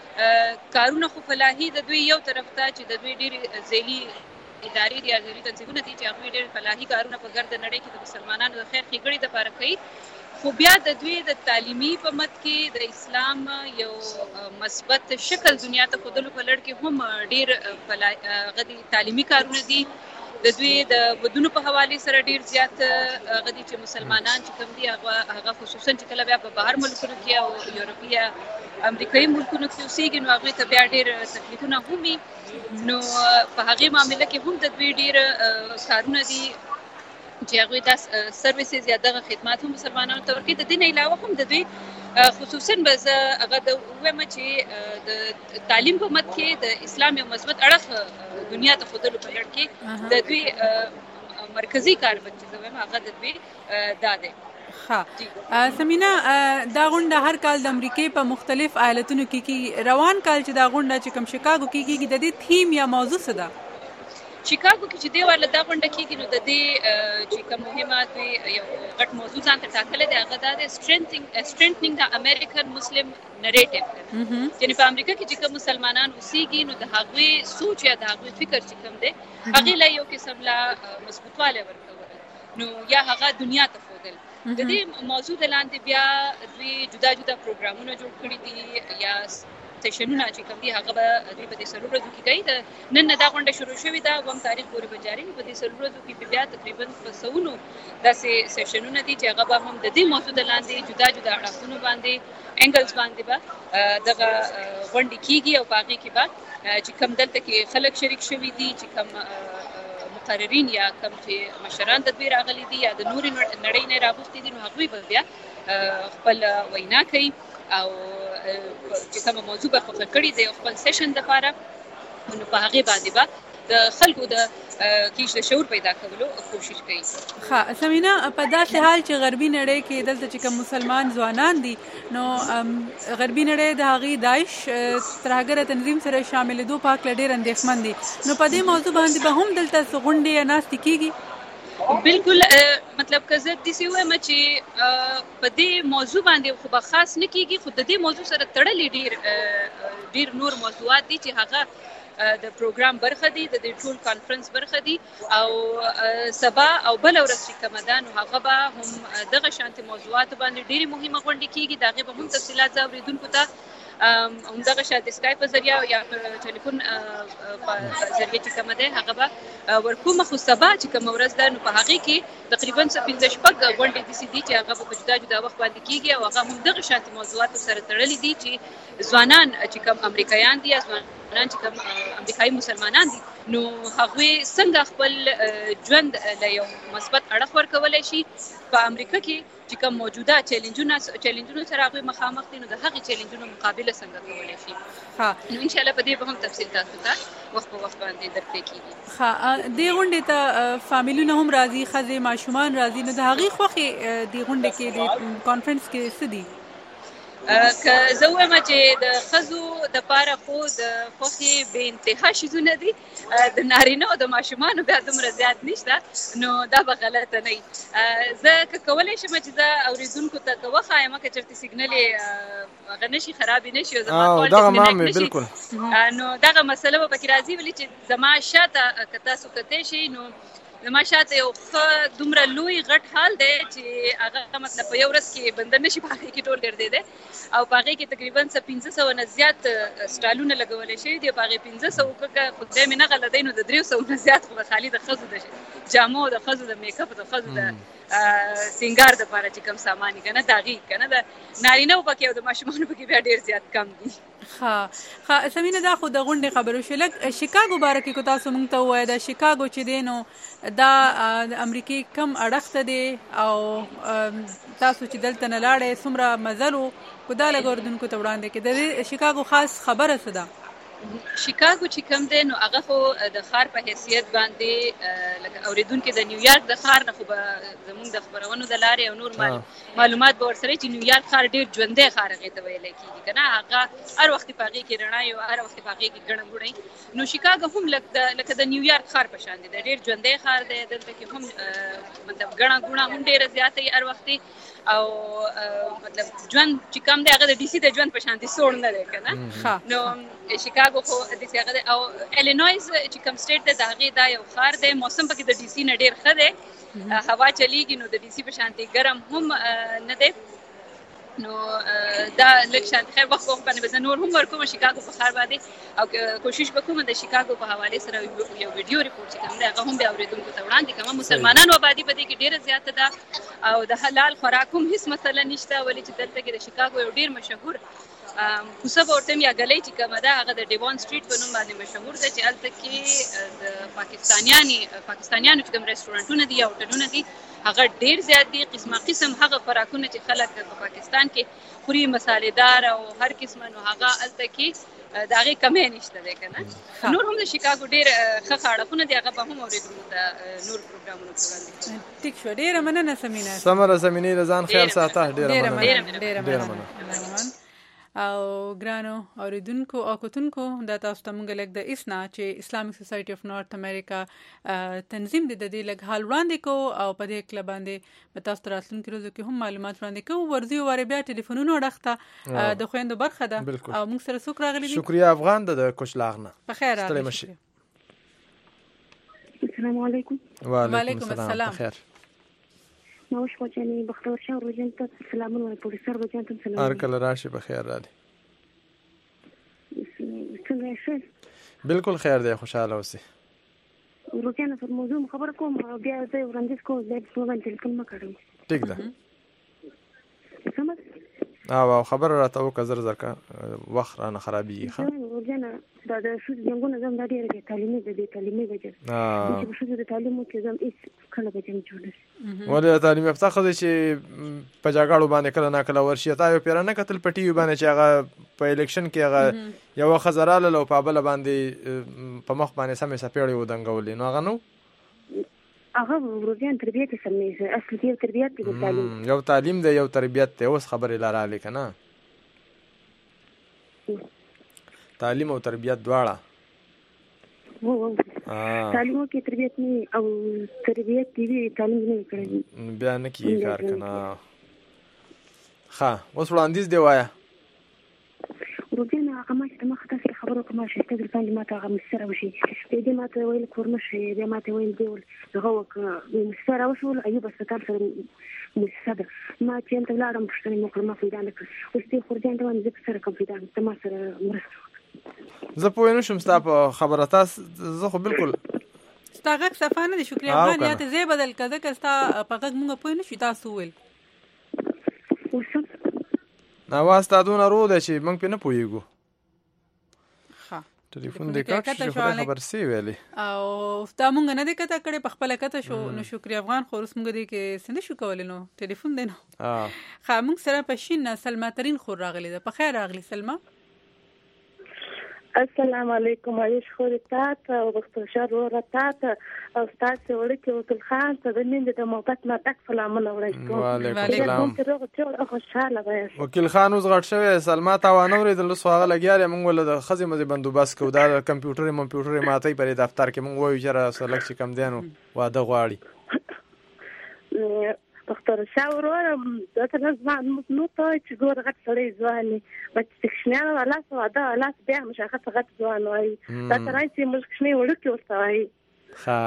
کارونه خو فلاحي د دوی یو طرف ته چې د دوی ډېرې ذیلي ادارې دي یا ذیلي تنظیمونه دي چې هغوی ډېر فلاحي کارونه په ګرده نړۍ کې د مسلمانانو د خیر ښېګړې دپاره کوي، خو بیا د دوی د تعلیمي په مد کې د اسلام یو مثبت شکل دنیا ته ښودلو په لړ کې هم ډېر هغه دي تعلیمي کارونه دي. د دوی د ودونو په حوالې سره ډېر زیات هغه دي چې مسلمانان چې کوم دي هغه خصوصا چې کله بیا په بهر ملکونو کې او یورپي یا امریکایي ملکونو کې اوسېږي نو هغوی ته بیا ډېر تکلیفونه هم وي. نو په هغې معامله کې هم د دوی ډېر کارونه دي چې هغوی دا سروسز یا دغه خدمات هم مسلمانانو ته ورکوي. د دې نه علاوه هم د دوی خصوصا به زه هغه د ووایم چې د تعلیم په مد کې د اسلام یو مثبت اړخ دنیا ته ښودلو په لړ کې د دوی مرکزي کار به چې زه وایم هغه د دوی دا دی. ښه سمینا، دا غونډه هر کال د امریکې په مختلف ایالتونو کې کېږي. روان کال چې دا غونډه چې کوم شیکاګو کې کېږي د دې تھیم یا موضوع څه ده؟ شیکاګو کې چې دې ورله دا غونډه کېږي نو د دې چې کوم مهمه دوی یو غټ موضوع ځان ته ټاکلی دی هغه دا دی strengthening the American Muslim narrative. یعنې په امریکا کې چې کوم مسلمانان اوسېږي نو د هغوی سوچ یا د هغوی فکر چې کوم دی هغې له یو قسم لا مضبوطوالی ورکول نو یا هغه دنیا ته ښودل. د دې موضوع د لاندې بیا دوی جدا جدا پروګرامونه جوړ کړي دي یا سیشنونه چې کوم دي هغه به دوی په دې څلور ورځو کې کوي. د نن نه دا غونډه شروع شوې ده، اووم تاریخ پورې به جاري وي. په دې څلور ورځو کې بیا تقریبا په سوونو داسې سیشنونه دي چې هغه به هم د دې موضوع د لاندې جدا جدا اړخونو باندې انګلز باندې به دغه غونډې کېږي او په هغې کې به چې کوم دلته کې خلک شریک شوي دي چې کوم مقررین یا کوم چې مشران د دوی راغلي دي یا د نورې نړۍ نه راغوښتي دي نو هغوی به بیا خپل وینا کوي او چې کومه موضوع به خوښه کړې ده خپل سیشن دپاره نو په هغې باندې به د خلکو د کیش د شعور پیدا کولو کوشش کوي. ښه سمینا، په داسې حال چې غربي نړۍ کې دلته چې کوم مسلمان ځوانان دي نو غربي نړۍ د هغې داعش ترهګره تنظیم سره شاملېدو په هکله ډېر اندېښمن دي، نو په دې موضوع باندې به هم دلته څه غونډې یا ناستې کېږي؟ بالکل، مطلب که زه داسې ووایم چې په دې موضوع باندې خو به خاص نه کېږي، خو د دې موضوع سره تړلي ډېر ډېر نور موضوعات دي چې هغه د پروګرام برخه دي، د دې ټول کانفرنس برخه دي او سبا او بله ورځ چې کومه ده نو هغه به هم دغه شانتې موضوعاتو باندې ډېرې مهمه غونډې کېږي. د هغې به هم تفصیلات زه اورېدونکو ته همدغه شاید د سکایپ په ذریعه یا ټلیفون په ذریعه چې کومه دی هغه به ورکومه. خو سبا چې کومه ورځ ده نو په هغې کې تقریبا څه پنځه شپږ غونډې داسې دي چې هغه به په جدا جدا وخت باندې کېږي او هغه همدغه شانتې موضوعاتو سره تړلي دي چې ځوانان چې کوم امریکایان دي یا ځوانان چې کوم امریکایي مسلمانان دي نو هغوی څنګه خپل ژوند له یو مثبت اړخ ورکولی شي په امریکا کې چې کوم موجوده چیلنجونه چیلنجونو سره هغوی مخامخ دي نو د هغې چیلنجونو مقابله څنګه کولی شي. نو انشاءالله په دې به هم تفصیل تاسو ته وخت په وخت باندې درپرې کېږي. ښه، دې غونډې ته فامیلونه هم راځي، ښځې ماشومان راځي، نو د هغې خوښې دې غونډې کې د کانفرنس کې څه دي؟ که زه ووایم چې د ښځو دپاره خو د خوښې بې انتها شیزونه دي، د نارینهو د ماشومانو بیا دومره زیات نشته نو دا به غلطه نه وي. زه که کولی شم چې زه اورېدونکو ته که وښایم که چېرته سیګنل یې هغه نشي خراب نشي او زما کول دغه ما مې بالکل نو دغه مسله په کې راځي ولې چې زما شاته کتا سو کته شي نو زما شاته یو دومره لوی غټ حال دی چې هغه مطلب په یو ورځ کې بندر نشي پاږي کې ټول ګرځي دی او پاږي کې تقریبا پنځه سوه نه زیات سټالونه لګولې شي دی پاږي پنځه سوه کګه خدای مې نه غلطی نو د درې سوه نه زیات خو خالي د خزو د جامو د خزو د میک اپ د خزو د سنگار د لپاره چې کم سامان کنه داغي کنه د نارینه او پکې او د ماشومان پکې بیا ډیر زیات کم دي. ها ها سمینه دا خو د غونډې خبرو شو لکه شیکاګو باره کې کو تاسو مونږ ته وایي دا شیکاګو چې دی نو دا د امریکای کم اړخته دی او تاسو چې دلته نه لاړې څومره مزلو کو دا لګوردونکو ته وړاندې کې د شیکاګو خاص خبره څه ده؟ شیکاګو چې کوم دی نو هغه خو د ښار په حیثیت باندې لکه اوریدونکو د نیویارک د ښار نه خو به زموږ د خبرونو د لارې او نور معلومات به ورسره چې نیویارک ښار ډېر ژوندی ښار هغې ته ویلی کېږي که نه هغه هر وخت په هغې کې رڼا وي هر وخت په هغې کې ګڼه ګوڼه نو شیکاګو هم لکه د نیویارک ښار په شان دی د ډېر ژوندی ښار دی دلته کې هم مطلب ګڼه ګوڼه هم ډېره زیاته وي هر وختې او مطلب ژوند چې کم دی هغه د ډي سي د ژوند په شان دی سوړ نه دی که نه نو شیکاګو خو داسې هغه دی او ایلینویز چې کوم سټیټ دی د هغې دا یو ښار دی موسم پکې د ډي سي نه ډېر ښه دی هوا چلیږي نو د ډي سي په شانتې ګرم هم نه دی نو دا لږ شانتې خیر وخت وخت باندې به زه نور هم ورکوم شیکاګو په ښار باندې او کوشش به کوم د شیکاګو په حوالې سره یو ویډیو ریپورټ چې کوم دی هغه هم بیا اورېدونکو ته وړاندې کوم مسلمانانو آبادي په دې کې ډېره زیاته ده او د حلال خوراک هم هېڅ مسله نشته ولې چې دلته کې د شیکاګو یو ډېر مشهور کوڅه به ورته یا ګلۍ چې کومه ده هغه د ډیوان سټریټ په نوم باندې مشهور ده چې هلته کې د پاکستانیانو پاکستانیانو چې کوم رسټورانټونه دي یا هوټلونه دي هغه ډېر زیات دي قسمه قسم هغه خوراکونه چې خلک په پاکستان کې خوري مسالېدار او هر قسمه نو هغه هلته کې د هغې کمی نشته دی که نه نور هم د شیکاګو ډېر ښه ښه اړخونه دي هغه به هم اورېدونکو ته نور پروګرامونو کې وړاندې ټیک شوه ډېره مننه سمینه سمه ده سمینې د ځان خیال ساته ډېره مننه او ګرانو اوریدونکو او کتونکو دا تاسو ته مونږ لګ د اسنا چې اسلامیک سوسایټي اف نارث امریکا تنظیم د دې لګ حال وړاندې کو او په دې کله باندې په تاسو راتلونکي ورځو کې هم معلومات وړاندې کو ورځي واره بیا ټلیفونونو ډخته د خويندو برخه ده او موږ سره څوک راغلي دي شکریا افغان د کوچلاغنه په خیر راغلی السلام علیکم وعلیکم السلام بخیر نوش وجنی بختور شاه روزن ته سلامونه وای پولیسر وجن ته سلام هر کله راشي بخیر را دي څنګه شه بالکل خیر دی خوشاله اوسئ روزانه پر موضوع خبر کوم بیا زه وړاندیز کوم د موبایل ټلیفون ما کړم ټیک ده او خبر راته وکړه زر زر کا وخت رانه خرابېږي ښه روزانه دا د ښځو جنګونه زم دا ډېره د تعلیمي د تعلیمي وجه چې ښځو د تعلیم کې زم هېڅ کله به جنګ جوړ شي ولې د تعلیم یافته ښځې چې په جګړو باندې کله نا کله ورشي تا یو پیره نه کتل په ټي وي باندې چې هغه په الیکشن کې هغه یوه ښځه راغله او په بله باندې په مخ باندې سمې څپېړې ودنګولې نو هغه نو هغه روزان تربیت سمې اصل کې تربیت دی تعلیم یو تعلیم دی یو تربیت دی اوس خبرې لاره لیکنه تعلیم او تربیت دواړه وو تعلیم کې تربیت نه او تربیت دی تعلیم نه کړی بیا نه کیږي کار کنه ښه اوس وړاندیز دی وایا روزان هغه ما چې مخ ته خبرو کوم چې ته د تعلیم ماته هغه مسره وشي دې ماته ویل کورمه شي دې ماته ویل دیول هغه وک مسره وشول ایوب سپیټال سره مسره ما چې انت لاړم پښتني مکرمه پیدا نه کړ اوس دې خورجان ته باندې ذکر سره کوم پیدا ته ما سره مرسته زه پوه نه شم ستا په خبره تاسو زه خو بالکل ستا غږ صفانه دي شکریا افغان یا ته زه بدل کده که ستا په غږ مونږ پوه نه شو تاسو ویل اواز تا دونه رو ده چې موږ پې نه پوهېږو ټلیفون دې کټ شو خدای خبر سی ویلې او تا مونږ نه دې کته کړې په خپله کته شو نو شکریا افغان خو اوس مونږ دې کې څه نه شو کولی نو ټلیفون دی نو ښه مونږ سره په شین نه سلما ترین خور راغلی ده په خیر راغلی سلما السلام علیکم عیش خور تاته او بختور شاه وروره تاته او ستاسې وړکې وکیل خان ته د میندې د محبت مټک سلامونه وړی کوم وعلیکم السلام خوشحاله وایاست وکیل خان اوس غټ شوی سلما تا وانه اورېدل اوس خو هغه لګیا دی موږ له د ښځې مزې بندوبست کوو دا د کمپیوټر ممپیوټر یې ماتوي په دفتر کې موږ وایو چې را سلک چې کم دی نو واده غواړي دکتر شاه وروره دا ته ځوان نو ته چې ګوره غټ سړی ځوان دی چې کښنیانه ولاس واده ولاس بیا مشاخص غټ ځوان وایي دا ته رایي چې موږ کښنی وړوکي ورته وایي ښه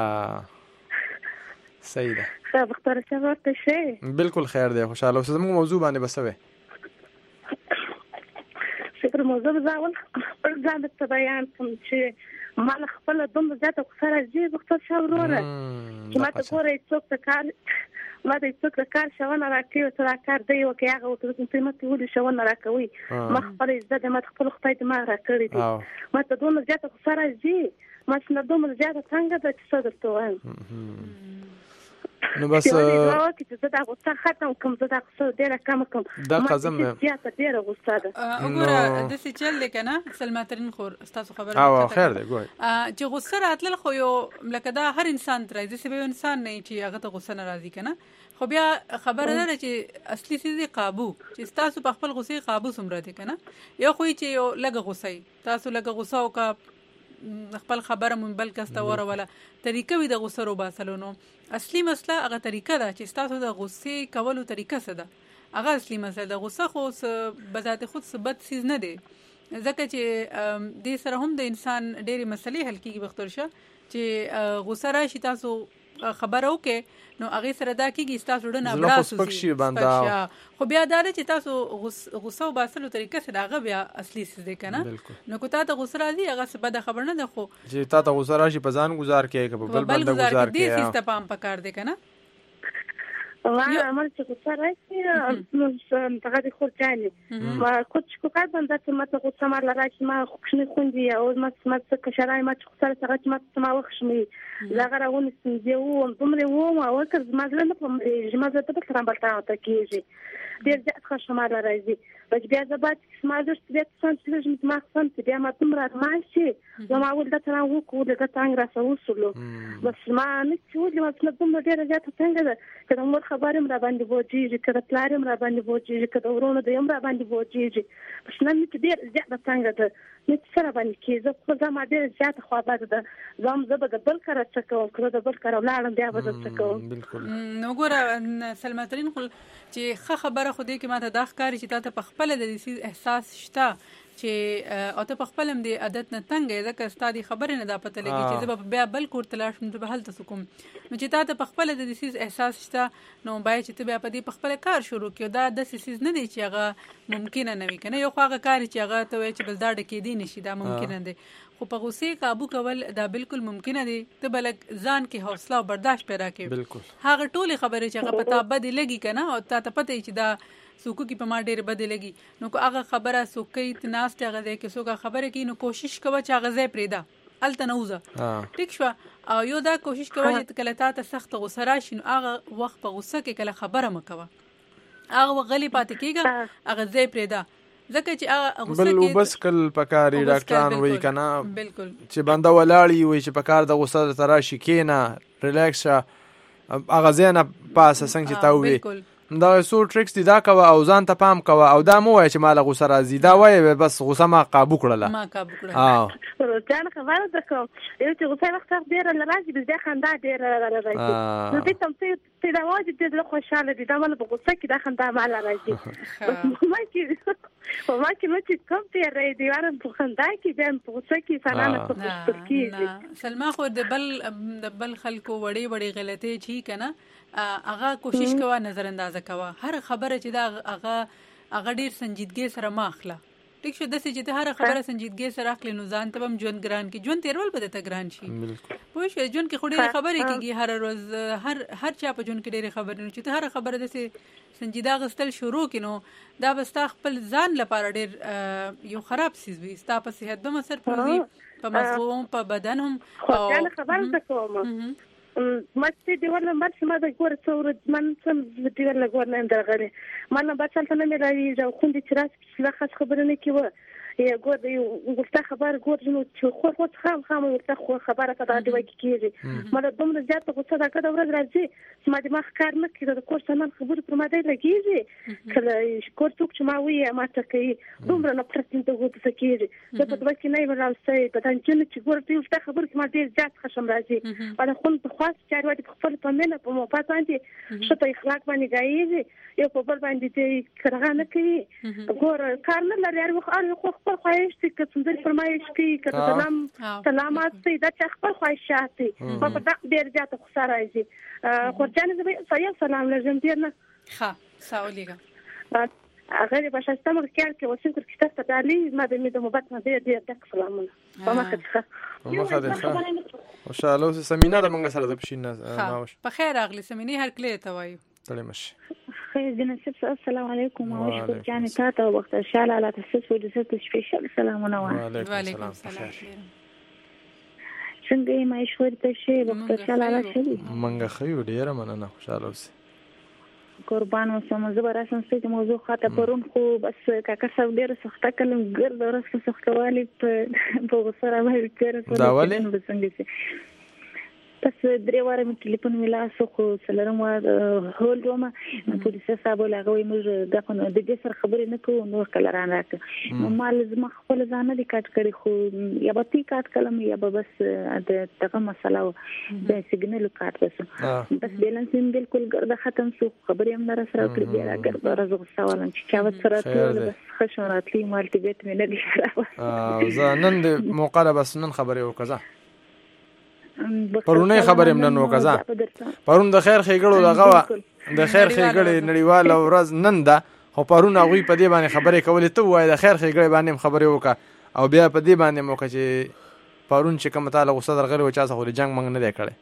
صحیح ده ښه دکتر شاه ورته شي بالکل خیر دی خوشحاله اوسه زموږ موضوع باندې به څه وی فکر موضوع به زه اول خپل ځان درته بیان کړم چې ما له خپله دومره زیاته غوسه راځي دکتر شاه وروره چې ما ته ګوره څوک د کار ما ته څوک د کار ښوونه راکوي ورته دا کار دی وکړي هغه ورته ته ماته ولې ښوونه راکوي ما خپله زده ده ما ته خپل خدای دماغ راکړی دی ما ته دومره زیاته غوسه راځي ما چې نه دومره زیاته څنګه ده چې څه درته وایم نو بس زه دا غوسه ختم کړم زه دا غوسه ډېره کمه کړم دا قزم دی زیاته ډېره غوسه ده وګوره داسې چل دی که نه سلماترین خور ستاسو خبره او خیر دی ګوی چې غوسه راتلل خو یو لکه دا هر انسان ته راځي داسې به یو انسان نه چې هغه ته غوسه نه راځي که نه خو بیا خبره دا ده چې اصلي څیز دی قابو چې ستاسو په خپل غوسې قابو څومره دی که نه یو خو چې یو لږه غوسه وي تاسو لږه غوسه وکړه خپل خبره مون بل کس ته وروله طریقه وي د غوسه رو باسلو نو اصلي مسله هغه طریقه ده چې ستاسو د غوسې کولو طریقه څه ده هغه اصلي مسله ده غوسه خو بذات خود څه بد څیز نه دی ځکه چې دې سره هم د انسان ډېرې مسلې حل کېږي بختورشه چې غوسه راشي تاسو خبره وکړئ نو هغې سره دا کېږي ستاسو ډنه بړاسو خو بیا دا ده چې تاسو غوسه وباسلو طریقه څه ده هغه بیا اصلي څیز دی که نه نو که تا ته غوسه راځي هغه څه بده خبر نه ده خو چې تا ته غوسه راشي په ځان ګزار کړې که په بل بنده ګزار کړې دې څیز ته پام پکار دی که نه ما چې غوسه راشي نو هغه د خور جانې ما کوچ کوکای باندې چې ما ته غوسه ما راشي ما خوښنې خوندي او ما ما څه کشرای ما چې غوسه سره چې ما ما وښمي زغه راونی سنځي و دومره و ما وکړ ما زله نه په جما زه ته په تران بلتا ته کېږي ډېر ځات ښه شمار راځي بس بیا زه باید ما زه ستې څنګه چې ما څنګه چې بیا ما تمره ماشي زه ما ول د تران وکړو د څنګه را سوسلو بس ما نه چې ولې ما څنګه دومره ډېر ځات څنګه ده کله مور خبرې مې را باندې وځي کله پلارم را باندې وځي کله ورونه د یم را باندې وځي بس نن چې ډېر ځات څنګه ده نو سره باندې کې زه خو زما ډېر ځات خو بد ده زم زه به د بل کار څه کوم کله د بل کار ولاړم بیا به څه کوم بالکل نو ګوره سلماترین خو چې ښه خبره خو دې کې ماته دا ښکاري چې تا ته په خپله د دې احساس شته چې او ته په خپل هم د عادت نه تنګ یې ځکه ستا د خبرې نه دا پته لګي چې زه به بیا بل کور ته لاړ شم زه به هلته څه کوم نو چې تا ته په خپله د دې څیز احساس شته نو باید چې ته بیا په دې په خپله کار شروع کړې دا داسې څیز نه دی چې هغه ممکنه نه وي که نه یو خو هغه کار چې هغه ته وایي چې بل دا ډکېدی نه شي دا ممکنه دی خو په غوسې قابو کول دا بالکل ممکنه دی ته به لږ ځان کې حوصله او برداشت پیدا کړې هغه ټولې خبرې چې هغه په تا بدې لګي که نه او تا ته پته چې دا څوک کې په ما ډېر بدې لګي نو که هغه خبره څوک کوي ته ناست هغه ځای کې څوک خبره کوي نو کوشش کوه چې هغه ځای پرېږده هلته نه وځه ټیک شوه او یو دا کوشش کوه چې کله تا ته سخته غوسه راشي نو هغه وخت په غوسه کې کله خبره مه کوه هغه وخت غلی پاتې کېږه هغه ځای پرېږده ځکه چې هغه غوسه کې بل وبس کل پکاري ډاکټران وایي که نه چې بنده ولاړي وایي چې پکار د غوسه درته راشي کښېنه ریلیکس شه هغه ځای نه پاسه څنګه چې تا ووایي دا څو ټریکس دي دا کوه او ځان ته پام کوه او دا مه وایه چې ما له غوسه راځي دا وایه بس غوسه ما قابو کړله ما قابو کړله ځان خبره ده کوم یو چې غوسه وخت ډېره نه راځي بیا خندا ډېره راځي نو دې ته ته دا وایي چې ډېر خوشاله دي دا مله په غوسه کې دا خندا ماله راځي ما کې ما کې نو چې کوم ته راځي دی واره په خندا کې بیا په غوسه کې سلامه په پښتو کې سلما خو د بل د بل خلکو وړې وړې غلطۍ چی کنه هغه کوشش کوه نظر اندازه کوه هر خبره چې دا هغه هغه ډیر سنجیدګي سره ماخله ټیک شو داسې چې ته هر خبره سنجیدګي سره اخلي نو ځان ته هم ژوند ګران کې ژوند تیرول به ته ګران شي پوه شو ژوند کې خو ډېرې خبرې کېږي هر ورځ هر هر چا په ژوند کې ډېرې خبرې نو چې ته هر خبره داسې سنجیده اخیستل شروع کړې نو دا به ستا خپل ځان لپاره ډېر یو خراب څیز وي ستا په صحت به هم اثر پرېږدي په مغزو هم په بدن هم خبره ده کوم ما چې دی ورنه ما چې ما د ګور څور من سم د ورنه ګور نه درغله ما نه بچل ته نه مې راوي جو خوندې چې راس څه خاص خبره نه کیوه یا ګور دی ورته خبر ګور نو چې خو خو خام خام ورته خو خبره کړه دا دی کیږي مله دومره زیات غوسه دا کړه ورځ راځي چې ما دې ما ښکار نه کړو د کور سامان خبرې پر ما دی لګیږي کله کور څوک چې ما وی ما ته کوي دومره نه پرتین ته غوسه کیږي زه په دوه کې نه ورالسته په تنچن چې ګور دی ورته خبر کې ما ډیر زیات خشم راځي ولا خو په خاص چاري وایي په خپل پمنه په مو پاتې باندې شته اخلاق باندې گایي یو په بل باندې چې کرغه نه کوي ګور کار نه لري هر خو خپل خواهش دي که څنګه فرمایش کوي که سلام سلامات سي دا چې خپل خواهشات دي په دا ډیر زیات خساره راځي خو ځان زه به سلام لازم دي نه ښه ساولېګه هغه په شاستم کې کې وسیم کړ کتاب ته دالي ما د مې د محبت نه ډیر ډیر تک سلامونه په مخه ښه په مخه ده ښه ان شاء الله سمینار موږ سره د پښین نه په خیر اغلی سمینی هر کله ته وایو تلې مش خیر جناب السلام علیکم او شکر جان تاسو وخت ان شاء الله تاسو د ست سپیشل سلامونه وعلیکم السلام څنګه یې مشورې ته شي وخت ان شاء الله شي منګه خو ډیره مننه خوشاله اوسئ قربان اوسم زه به راسم چې موضوع خاطر پرون خو بس کاکا صاحب ډېر سخته کلم ګرد ورسته سختوالي په غوسه راوړي کړه دا ولې بس درې واره مې ټلیفون ملاسو خو سلام هول دوما پولیس صاحب لاغوي موږ د خپل د دې سره خبرې نه کوو نو کله را راک نو مال زما خپل ځان دې کټ کړی خو یا به تی کټ کلم یا به بس د دغه مسله د سیګنل کټ بس بس بیلانس بالکل ګرد ختم شو خبرې هم نه سره کړې بیا راګر راځو سوالن چې چا سره ټول بس خشوناتلی مالټي بیت مې نه دي زه نن د موقاله بس نن خبرې وکړه پرونه خبرې منن وکړه پرون د خیر خېګړو دغه د خیر خېګړې نړیواله ورځ نن ده خو پرون هغه په دې باندې خبرې کولې ته وای د خیر خېګړې باندې خبرې وکړه او بیا په دې باندې موکه چې پرون چې کوم تعالی غوسه درغلې و چا څه خو جنگ منګ نه دی کړی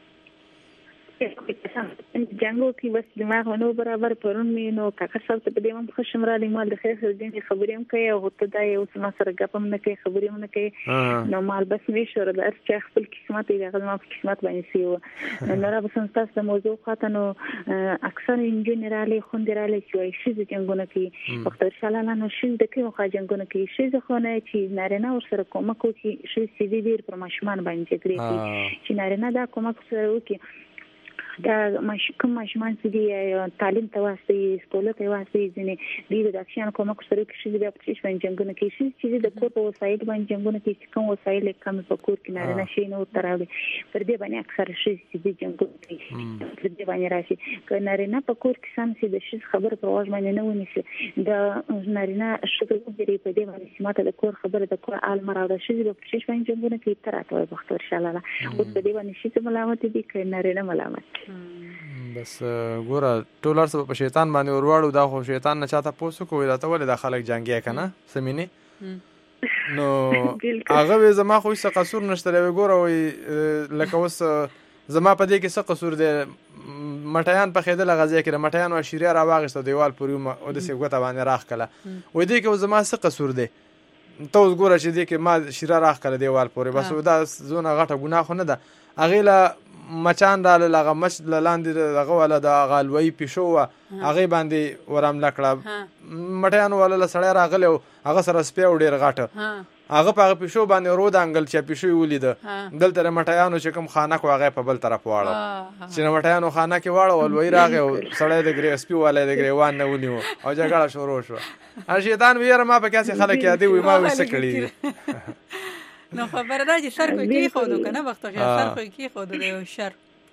جنگو کې بس دماغ نو برابر پرون مې نو کاکا صاحب ته دې هم خوشم را لیمال د خیر دې خبرې هم کوي او ته دا یو څه ما سره غپم نه کوي خبرې هم نه کوي نو مال بس مې شور د ارچ خپل قسمت یې هغه ما په قسمت باندې سیو نو را بس تاسو د موضوع خاطر نو اکثر ان جنرالي خوندرالي چې شي د جنگونه کې وخت ان شاء الله نو شي د کې خو جنگونه کې شي ځخونه چې نارینه ور سره کومک کوي شي سي دې پر ماشومان باندې کوي چې نارینه دا کومک سره وکي دا مش کوم ماشومان چې دی تعلیم ته واسطه سکول ته واسطه ځنه دی د اکشن کومک سره کې شي د پټیش باندې جنگونه کې شي چې د کور په وسایل باندې جنگونه کې کوم وسایل کم په کور کې نه نه شي نو تراوي پر دې باندې اکثر شي چې د جنگونه کې پر دې باندې راشي ک نارینه په کور کې سم چې د شي خبر په واژ باندې نه ونیسي د نارینه شګو دې په دې باندې سماته د کور خبره د کور عالم راوړل شي د پټیش باندې جنگونه کې تراته وي بختور ان شاء الله او په دې باندې شي ملامت دي ک نارینه ملامت بس ګوره ټولر سره په شیطان باندې ورواړو دا خو شیطان نه چاته پوسو کوی دا ته ولې د خلک جنگي کنه سمینه نو هغه زما خو څه قصور نشته لوي ګوره وي لکه وس زما په دې کې څه قصور دی مټیان په خېدل غزي کې مټیان او شیریا راواغسته دیوال پورې او د سیګوته باندې راخ کله وې دې کې زما څه قصور دی ته اوس ګوره چې دې کې ما شیریا راخ کله دیوال پورې بس دا زونه غټه ګناه خو نه ده اغه مچان را لغه مچ لاندې دغه ولا د غالوي پښو هغه باندې ورام لکړه مټیان ولا سړی راغله هغه سره سپیو ډیر غاټه هغه په پښو باندې رو د انګل چې پښو ولید دلته مټیانو چې کوم خانه کو هغه په بل طرف واړو چې مټیانو خانه کې واړو ولوي راغه سړی د ګری سپیو والے د ګریوان نه ونیو او جګړه شروع شو ار شیطان ویره ما په کاسه خلک یادي وي ما وسه کړی نو خبره ده چې سر کوي کې خودو کنه وخت کې سر کوي کې خودو دی شر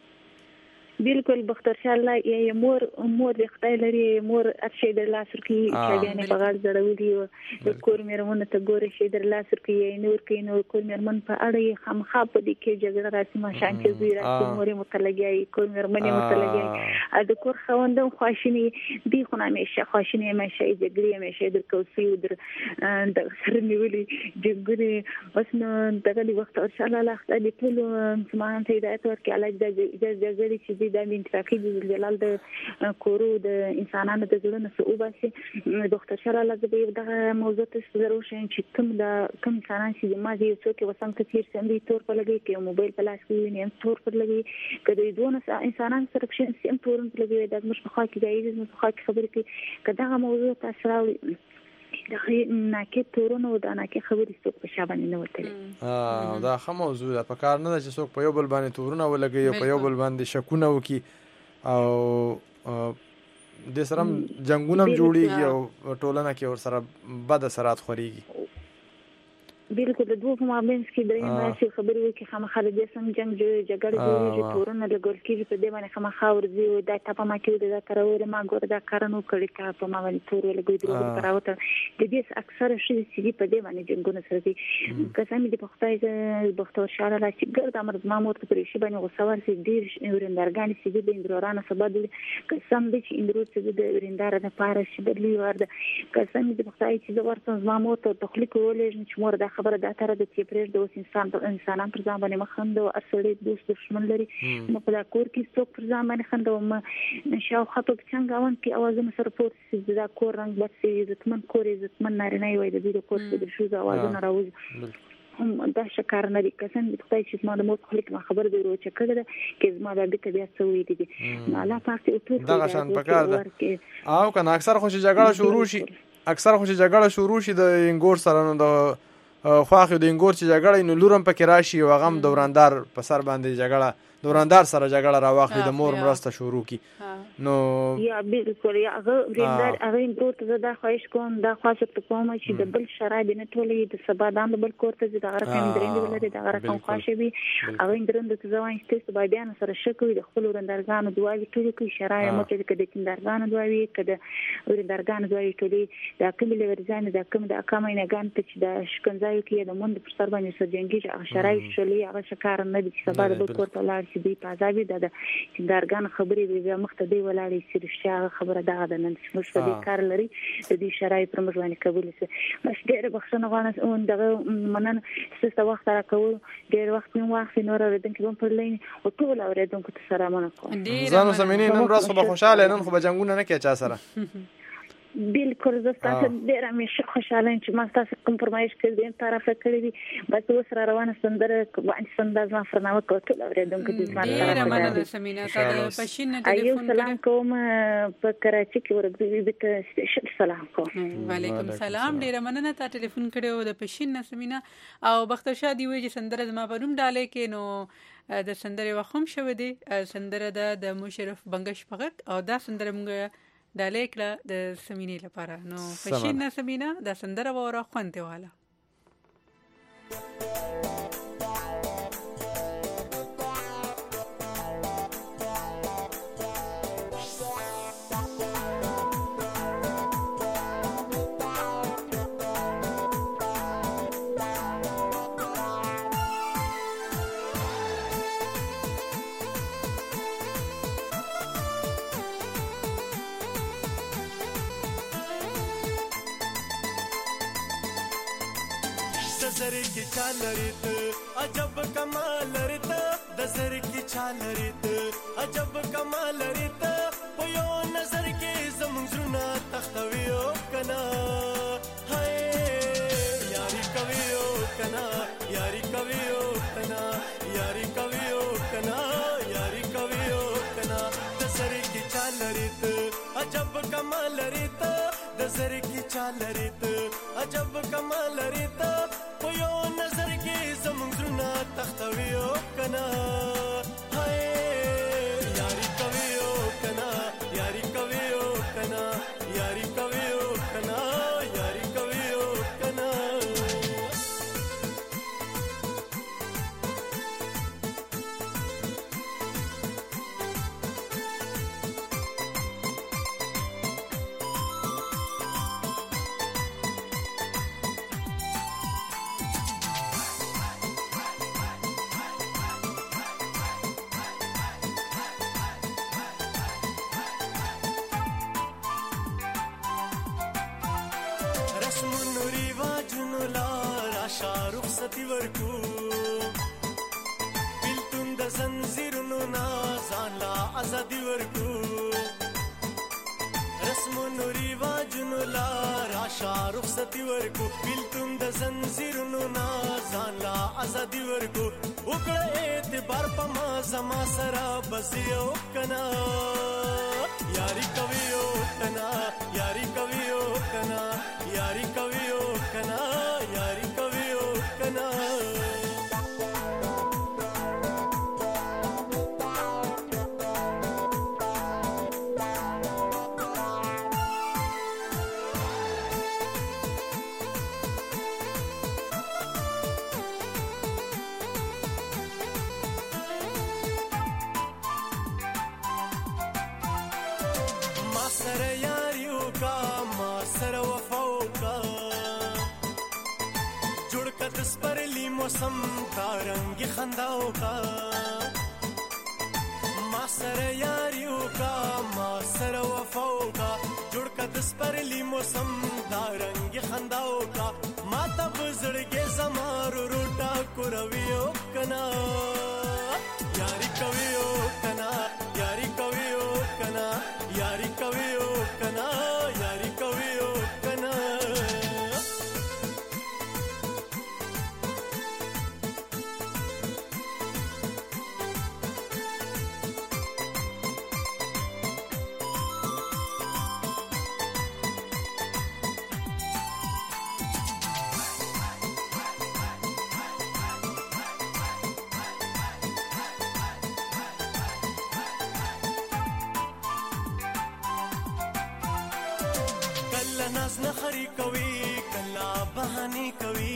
بالکل بختر ان شاء الله یې مور مور د خدای لري مور ارشي در لاسر کې چې غانې په غاړه زړولې او د کور مېرمن ته ګوري چې در لاسر کې نور کې نور کور مېرمن په اړه خامخا په دې کې جګړه راځي ما شان کې زوی راځي مور متلګي کور مېرمن متلګي ا د کور خوندم خواشني دی خو نه مشه خواشني مشه جګړې مشه د کوسي در د سر نیولې جګړې بس نو دغه وخت ان شاء الله خدای دې ټول سمان ته هدایت ورکړي الله دې جګړې چې د انتفاقي د جلال د کورو د انسانانو د ژوند سو باسي ډاکټر شرا لږ به دا موضوع ته ضرور شي چې کوم د کوم انسانان چې ما دې څوک وسم کثیر سندي تور په لګي کې موبایل په لاس کې نه تور په لګي کله دوه انسانان سره چې سم تور په لګي دا مش په خاطر کې د خاطر خبرې کې کدا موضوع تاسو راوړي د ناکې تورونه او د ناکې خبرې څوک په شا باندې نه وتلی. دا ښه موضوع ده. په کار نه ده چې څوک په یو بل باندې تورونه ولګوي او په یو بل باندې شکونه وکړي او د سره جنگونه هم جوړیږي او ټولنه کې ورسره بد اثرات خوريږي. بالکل د دوه مابینس کې درې ماشي خبرې وکي خامخا د جسم جنگ جګړه جوړیږي تورونه لګول کېږي په دې باندې خامخا ورځي او دا ټاپه ما کې د کارول ما ګور دا کارنو کړی کا په ما باندې تور لګوي د کراوته د دې اکثر شي چې په دې باندې جنگونه سره دي کسامې د پختای بختور شاله لا چې ګرد امر ما مور ته پرېشي باندې وسوار سي ډیر ورندارګان سي د اندرورانه سبب کسام دي چې اندرو چې د ورندار د پاره شي بدلی ورده کسامې د پختای چې د ورته ما مور ته تخلیق ولې چې مور دا خبره دا تر د چې پرېږ د اوس انسان په انسانان پر ځان باندې مخند او اصلي دوست دشمن لري نو په دا کور کې څوک پر ځان باندې خند او ما شاو خطو څنګه وان کې اوازونه سره پورت دا کور رنگ بس عزتمن کور عزتمن نارینه وي د دې کور څخه د شوز اوازونه راوځي هم دا شکار نه دي کسان د خدای چې ما د مو خلک ما خبر دی ورو چې کړه کې زما د دې بیا څه وی دي نه لا پاتې او ټول دا غشان پکار ده او کنه اکثر خوشي جګړه شروع شي اکثر خوشي جګړه شروع شي د انګور سره نو د خواخې د انګور چې جګړه نو لورم پکې راشي او غم دوراندار په سر باندې جګړه دوراندار سره جګړه راوخلي د مور مرسته شروع کی نو یا بالکل یا هغه ورندار هغه انګور ته دا خواهش کوم دا خواهش ته کوم چې د بل شرای نه ټولې د سبا د بل کورته چې دا رقم درېند ولري دا رقم خواشه وي هغه درند ته ځوان چې سبا بیان سره شکوي د خپل ورندارګانو دواوی ټولې کوي شرای مو چې کده کیندارګانو دواوی کده ورندارګانو دواوی ټولې دا کوم لورځان دا کوم د اقامه ګان ته چې د شکنځایو کې د مونږ پر سر باندې سرجنګي هغه شرای شولې هغه شکار نه دي چې سبا د بل کورته لاړ چې دی پازابي د کیندارګان خبرې بیا مخ ته دی ولاړې چې رښتیا خبره دا ده نن چې موږ په کار لري د دې شرای پر موږ باندې قبول شي بس ډېر بخښنه غواړم او دغه منن څه وخت راکول ډېر وخت نو وخت نور اوریدونکو په پرلین او ټول اوریدونکو ته سلام علیکم ځانو سمینې نن ورځ خو خوشاله نن خو بجنګونه نه کې چا سره بالکل زه تاسو ډیر همیشه خوشاله یم چې ما تاسو کوم فرمایش کړی طرف کړی دي بس اوس را روانه سندره باندې سنداز ما فرناوه کوټه اوریدونکو د ځان ډیر مننه سمینا تاسو په شین ټلیفون سلام کوم په کراچي کې ورته د سلام کوم وعلیکم سلام ډیر مننه تاسو ټلیفون کړو د پښین سمینا او بختور شادي وي چې سندره زما په روم ډالې کې نو د سندره وخم شوه دي سندره د مشرف بنگش پغت او دا سندره موږ د لیکله د سمینې لپاره نو پښین سمینا د سندره وره خوانته والا दसर की चालरित अजब कमाल रित दसर की चालरित अजब कमाल रित पयो नजर के जमजुना तख्तवियो कना हाय यारी कवियो कना यारी कवियो कना यारी कवियो कना यारी कवियो कना दसर की चालरित अजब कमाल रित दसर की चालरित अजब कमाल रित पयो नजर के जमजुना तख्तवियो कना हाय यारी कवियो कना यारी कवियो कना यारी कवियो कना यारी कवियो कना رخصتي ورکو بلتون د زنجیرونو نا ځان لا ازادي ورکو رسم نوري واجونو لا راشا رخصتي ورکو بلتون د زنجیرونو نا ځان لا ازادي ورکو وکړه اعتبار په ما زما سره بس یو کنا यारी कवियो कना यारी कवियो कना यारी कवियो कना यारी कवियो कना सर यारियों का माँ सर वफाओं का जुड़कर दस पर ली मौसम का रंग खंदाओं का माँ सर यारियों का माँ सर वफाओं का जुड़कर दस पर ली मौसम का रंग खंदाओं का माता बुजुर्ग के समारो रोटा कुरवियो कना यारी कवियो कना यारी कवियो कना यारी कवियो कना यारी कवियो कना नाज नखरी कवी कल्ला बहानी कवी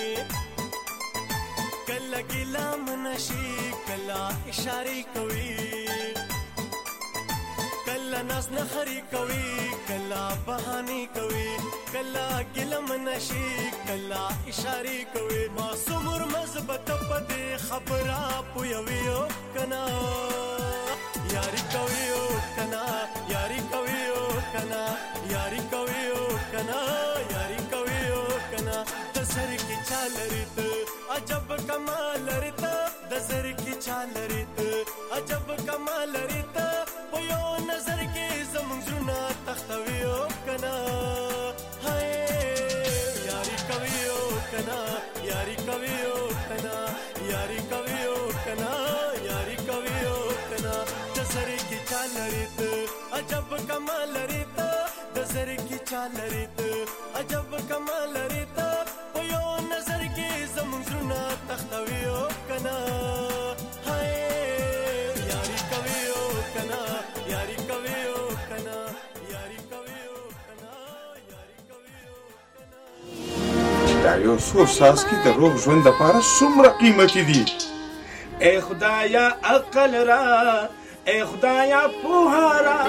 कल्ला गिला मनशी कल्ला इशारे कवी कल्ला नाज नखरी कवी कल्ला बहानी कवी कल्ला गिला मनशी कल्ला इशारे कवी मासूमर मजबत पदे खबरा पुयवियो कना यारी कवियो कना यारी कवियो कना यारी कवियो कना यारी कवियो कना दसर की चाल रित अजब कमाल रित दसर की चाल रित अजब कमाल रित पोयो नजर के जमजुना तख्तवियो कना हाय यारी कवियो कना यारी कवियो कना यारी कवियो कना यारी कवियो कना दसर की चाल रित अजब कमाल रित दसर की चाल रित अजब कमाल रित पोयो नजर के जमजुना तख्तवियो कना हाय यारी कवियो कना यारी कवियो कना यारी कवियो कना यारी कवियो कना دا یو څو څاڅکي د روغ ژوند لپاره څومره قیمتي دي ای خدایا عقل را ای خدایا پوها را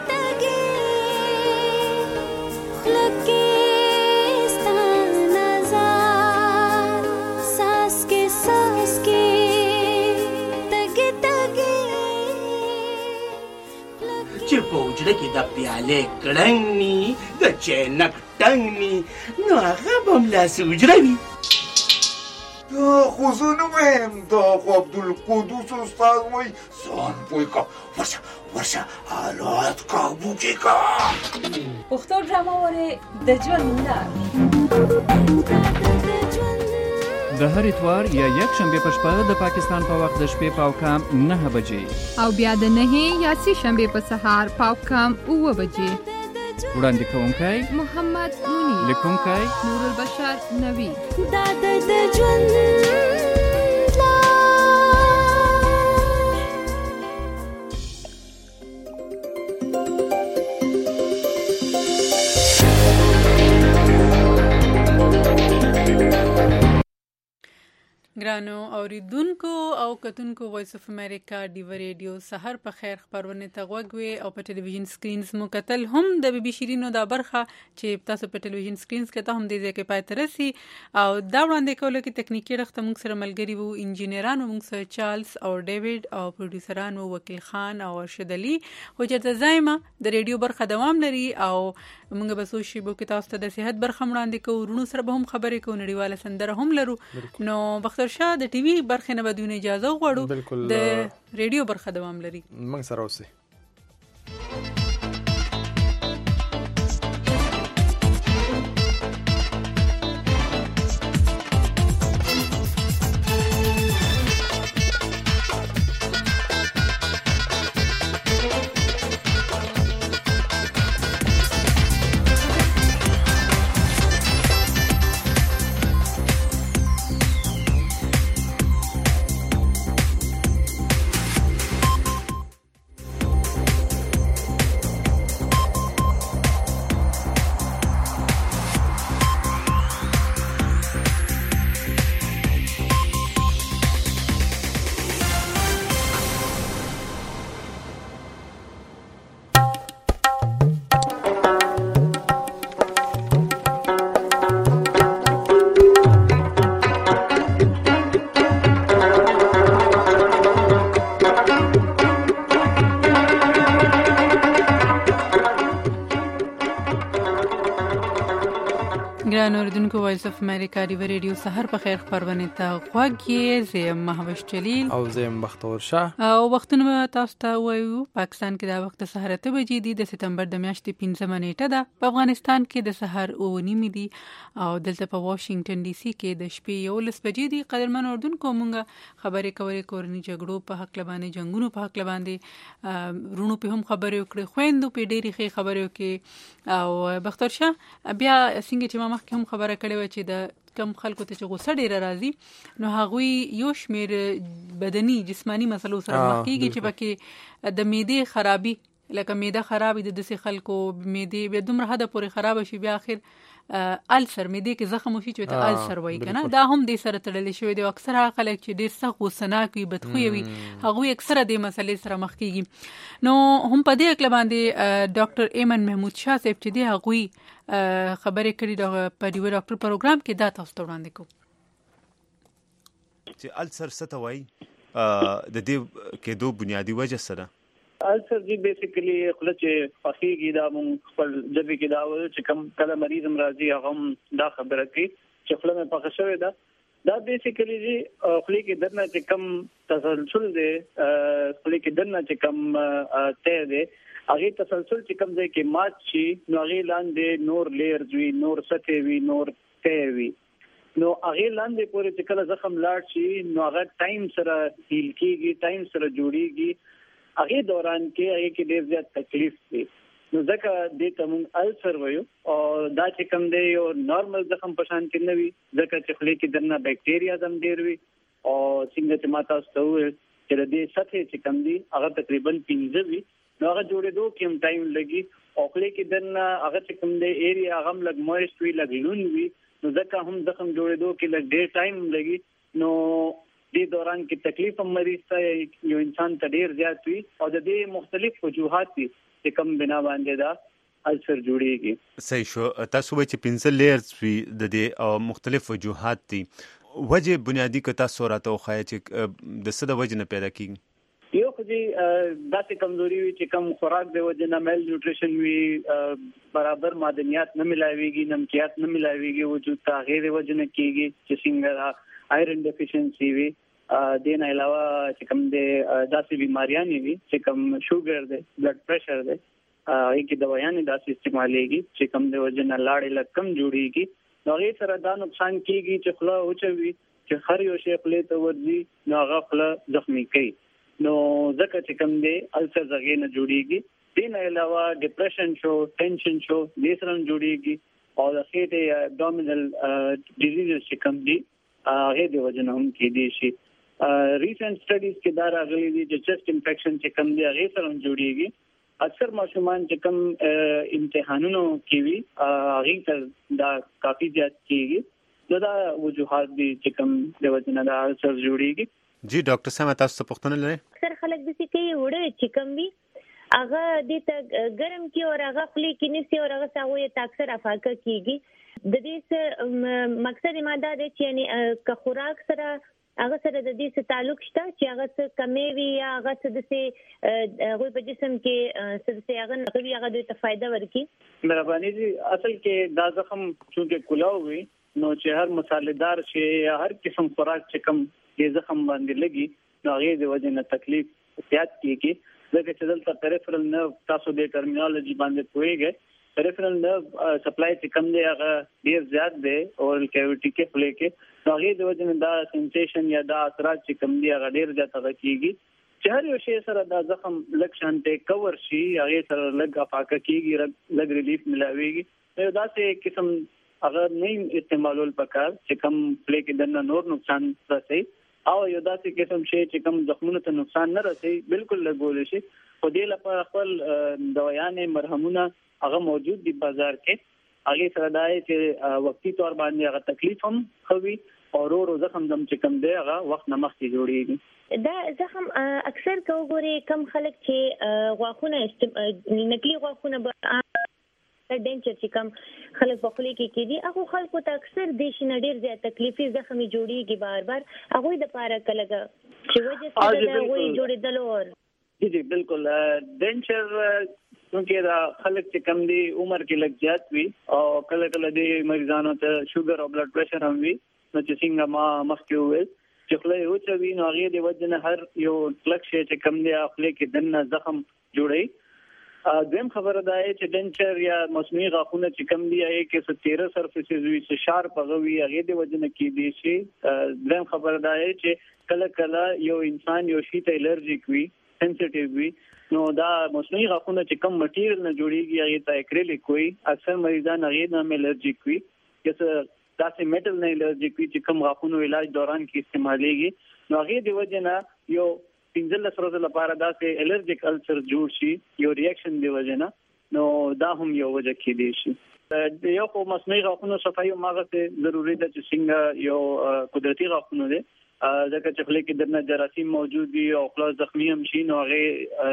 چې په وجره کې د پیالې کړنګ ني د چینک ټنګ ني نو هغه به هملاسې وجره وي دا خو زه نه وایم دا خو عبدالقدوس استاد وایي ځان پوه که ورشه ورشه حالات کابو کې که پښتو ډرامه وارې د ژوند لار د هر اتوار یا یک شنبه په شپه د پاکستان په وخت د شپې پاو کام نه بجې او بیا د نهه یا سه شنبه په سهار پاو کام اوه بجې وړاندې کوونکی محمد مونی لیکونکی نور البشر نوی دا د ژوند ګرانو اوریدونکو او کتونکو وایس اف امریکا ډیو ریډیو سحر په خیر خبرونه ته غوږوي او په ټلویزیون سکرینز مو کتل هم د بي بي شیرینو دا برخه چې تاسو په ټلویزیون سکرینز کې ته هم دې ځکه پاتې راسي او دا وړاندې کول کې تکنیکی رخت موږ سره ملګری وو انجینرانو موږ سره چارلز او ډیوډ او پروډوسرانو وکیل خان او ارشد علي او چې زایمه د ریډیو برخه دوام لري او موږ به سو شی بو کې تاسو ته د صحت برخه وړاندې کوو ورونو سره به هم خبرې کوو نړیواله سندره هم لرو نو بختر شاه د ټي وي برخه نه بدون اجازه غواړو د ریډیو برخه دوام لري موږ سره اوسئ ګران اوریدونکو وایس اف امریکا دی ریډیو سحر په خیر خبرونه ته غوږی زم مهوش جلیل او زم بختور شاه او وختونه تاسو ته وایو پاکستان کې د وخت سحر ته بجې دي د سپتمبر د میاشتې پنځمه نیټه ده په افغانستان کې د سحر او نیمه دي او دلته په واشنگټن ډي سي کې د شپې یو لس بجې دي. قدرمن اوریدونکو مونږه خبرې کولې کورني جګړو په حق لبانې جنگونو په حق لبانې رونو په هم خبرې وکړي خويندو په ډېری ښه خبرې وکړي او بختور شاه بیا څنګه چې ما مخکې هم خبره کړې و چې د کم خلکو ته چې غوسه ډیره راځي نو هغوی یو شمیر بدني جسمانی مسلو سره مخ کیږي چې پکې د معدې خرابي لکه معده خرابي د دسي خلکو معدې به دومره حد پورې خراب شي بیا اخر السر معدې کې زخم وشي چې ته السر وایي کنه دا هم د سره تړلې شوی دی. اکثر هغه خلک چې ډیر سخت غوسناک وي بدخوي وي هغه اکثره د مسلې سره مخ کیږي. نو هم په دې اکل باندې ډاکټر ایمن محمود شاه صاحب چې دی هغه خبرې کړې د په دیو ډاکټر پروګرام کې دا تاسو ته وړاندې کوم چې السر څه ته وایي د دې کې دوه بنیادی وجه سره السر جی بیسیکلی خپل چې فخیږي دا مون خپل جبه کې دا و چې کم کله مریض مرضی هغه دا خبره کوي چې خپل مې پخښ شوی دا دا بیسیکلی جی خپل کې دنه چې کم تسلسل دی خپل کې دنه چې کم ته دی هغه تسلسل چې کم ځای کې مات شي نو هغه لاندې نور لیرز وی نور سطح وی نور ته وی نو هغه لاندې پورې چې کله زخم لاړ شي نو هغه ټایم سره هیل کیږي ټایم سره جوړیږي هغه دوران کې هغه کې ډېر زیات تکلیف دی نو ځکه دې ته موږ السر وایو او دا چې کوم دی یو نارمل زخم په شان کې نه وي ځکه چې خولې کې دنه بکټیریا زم ډېر وي او څنګه چې ماته ستو چې د دې سطح چې کوم دی هغه تقریبا پنځه وي نو هغه جوړېدو کې هم ټایم لګي او خولې کې دنه هغه چې کوم دی ایریا هغه هم لګ مویسټ وي لګ لون وي نو ځکه هم زخم جوړېدو کې لګ ډېر ټایم لګي نو دې دوران کې تکلیف هم مریض ته یو انسان ته ډیر زیات وي او د دې مختلف وجوهات دي چې کوم بنا باندې دا السر جوړیږي. صحیح شو. تاسو وایي چې پنځه لیرز وي د دې او مختلف وجوهات دي وجه بنیادی که تاسو راته وخایئ چې د څه د وجه نه پیدا کیږي؟ یو خو دې داسې کمزوري وي چې کم خوراک د وجه نه میل نیوټریشن وي برابر معدنیات نه ملاويږي نمکيات نه ملاويږي وجود ته غیر وجه نه کیږي چې څنګه آیرن ډیفیشنسي وي دین علاوه چې کوم د داسې بیماریاں وي چې کوم شوګر دی بلډ پریشر دی هغه کې دوايانې داسې استعمالېږي چې کوم د وجه نه لاړې لکم جوړيږي نو هغه سره دا نقصان کیږي چې خلا اوچوي چې هر یو شی خپل ته ورځي نو هغه خپل زخمی کوي نو ځکه چې کوم دی السر زغې نه جوړيږي دین علاوه ډیپریشن شو ټینشن شو دې سره جوړيږي او د خېټې ابډومینل ډیزیز چې کوم دی هغه د وجه نه هم کې دي شي. ریسنت سټډیز کې دا راغلي دي چې چیسټ انفیکشن چې کوم دی هغه سره جوړيږي اکثر ماشومان چې کوم امتحانونو کې وي هغه ته دا کافي زیات کیږي دا وجوهات دي چې کوم د وجه نه دا سره جوړيږي. جی ډاکټر سم تاسو څه پوښتنه لرئ؟ اکثر خلک د څه کوي وړه چې کوم وي هغه د ته ګرم کی او هغه خلی کې نسی او هغه ساوي ته اکثر افاقه کیږي د دې مقصد ماده د چې یعنی که خوراک سره هغه سره د دې څخه تعلق شته چې هغه څه کمی وي یا هغه څه د څه هغه په جسم کې څه څه هغه نقوي هغه د فائدہ ورکي. مهرباني دي اصل کې دا زخم چې کلاو وي نو چې هر مصالحدار شي یا هر قسم خوراک چې کم یې زخم باندې لګي نو هغه د وجه نه تکلیف زیات کیږي ځکه چې دلته پریفرل نرو تاسو د ټرمینالوجي باندې پوهیږئ پریفرل نرو سپلای چې کم دی هغه ډیر زیات دی اورل کیویټي کې پلی کې هغه د وجه نه دا سنسیشن یا دا اثرات چې کم دی هغه ډیر زیات کیږي چې هر یو شی سره دا زخم لک شانته کور شي هغه سره لګ افاقه کیږي لګ ریلیف ملاويږي نو دا څه قسم هغه نه استعمالول پکار چې کم پلی کې دنه نور نقصان رسي او یو داسې قسم شي چې کوم زخمونو ته نقصان نه رسي بالکل لګول شي خو دې لپاره خپل دوايانې مرهمونه هغه موجود دي بازار کې هغه سره دای چې وقتی طور باندې هغه تکلیف هم خوي او ورو زخم دم چې کم دی هغه وخت نه مخکې جوړیږي. دا زخم اکثر کوګوري کم خلک چې غواخونه نکلي غواخونه ډینچر چې کم خلک په خولي کې کېدي هغه خلکو ته اکثر د شنه ډیر زیات تکلیفي زخمي جوړیږي بار بار هغه د پاره کلهګه چې وجه څه ده وایي جوړېدل اور جی جی بالکل ډینچر نو دا خلک چې کم دي عمر کې لږ زیات وي او کله کله د مریضانو ته شوګر او بلډ پريشر هم وي نو چې څنګه ما مخکې وویل چې خله یو څه وي نو هغه د وجنه هر یو کلک شي چې کم دی خپل کې دنه زخم جوړي. دیم خبره ده چې ډنچر یا مصنوعي غاښونه چې کم دی هغه کې څه تیره سرفیسز وي څه شارپ غوي هغه د وجنه کې دي شي. دیم خبره ده چې کله کله یو انسان یو شي ته الرجیک وي سنسټیو وي نو دا مصنوعي غاښونه چې کم مټیریل نه جوړیږي هغه ته اکریلیک وي. اکثر مریضان هغه نه الرجیک وي چې داسې میټل نه الرجیک وي چې کم غاښونو علاج دوران کې استعمالېږي نو هغه د وجنه یو پنځلس ورځې لپاره داسې الرجیک السر جوړ شي یو ریاکشن دی وجنه نو دا هم یو وجه کې دی شي. یو خو مصنوعي غاښونو صفایي ماغه ته ضروري ده چې څنګه یو قدرتي غاښونه دي ځکه چې خلک درنه جراثیم موجود دي او خلاص زخمی هم شي نو هغه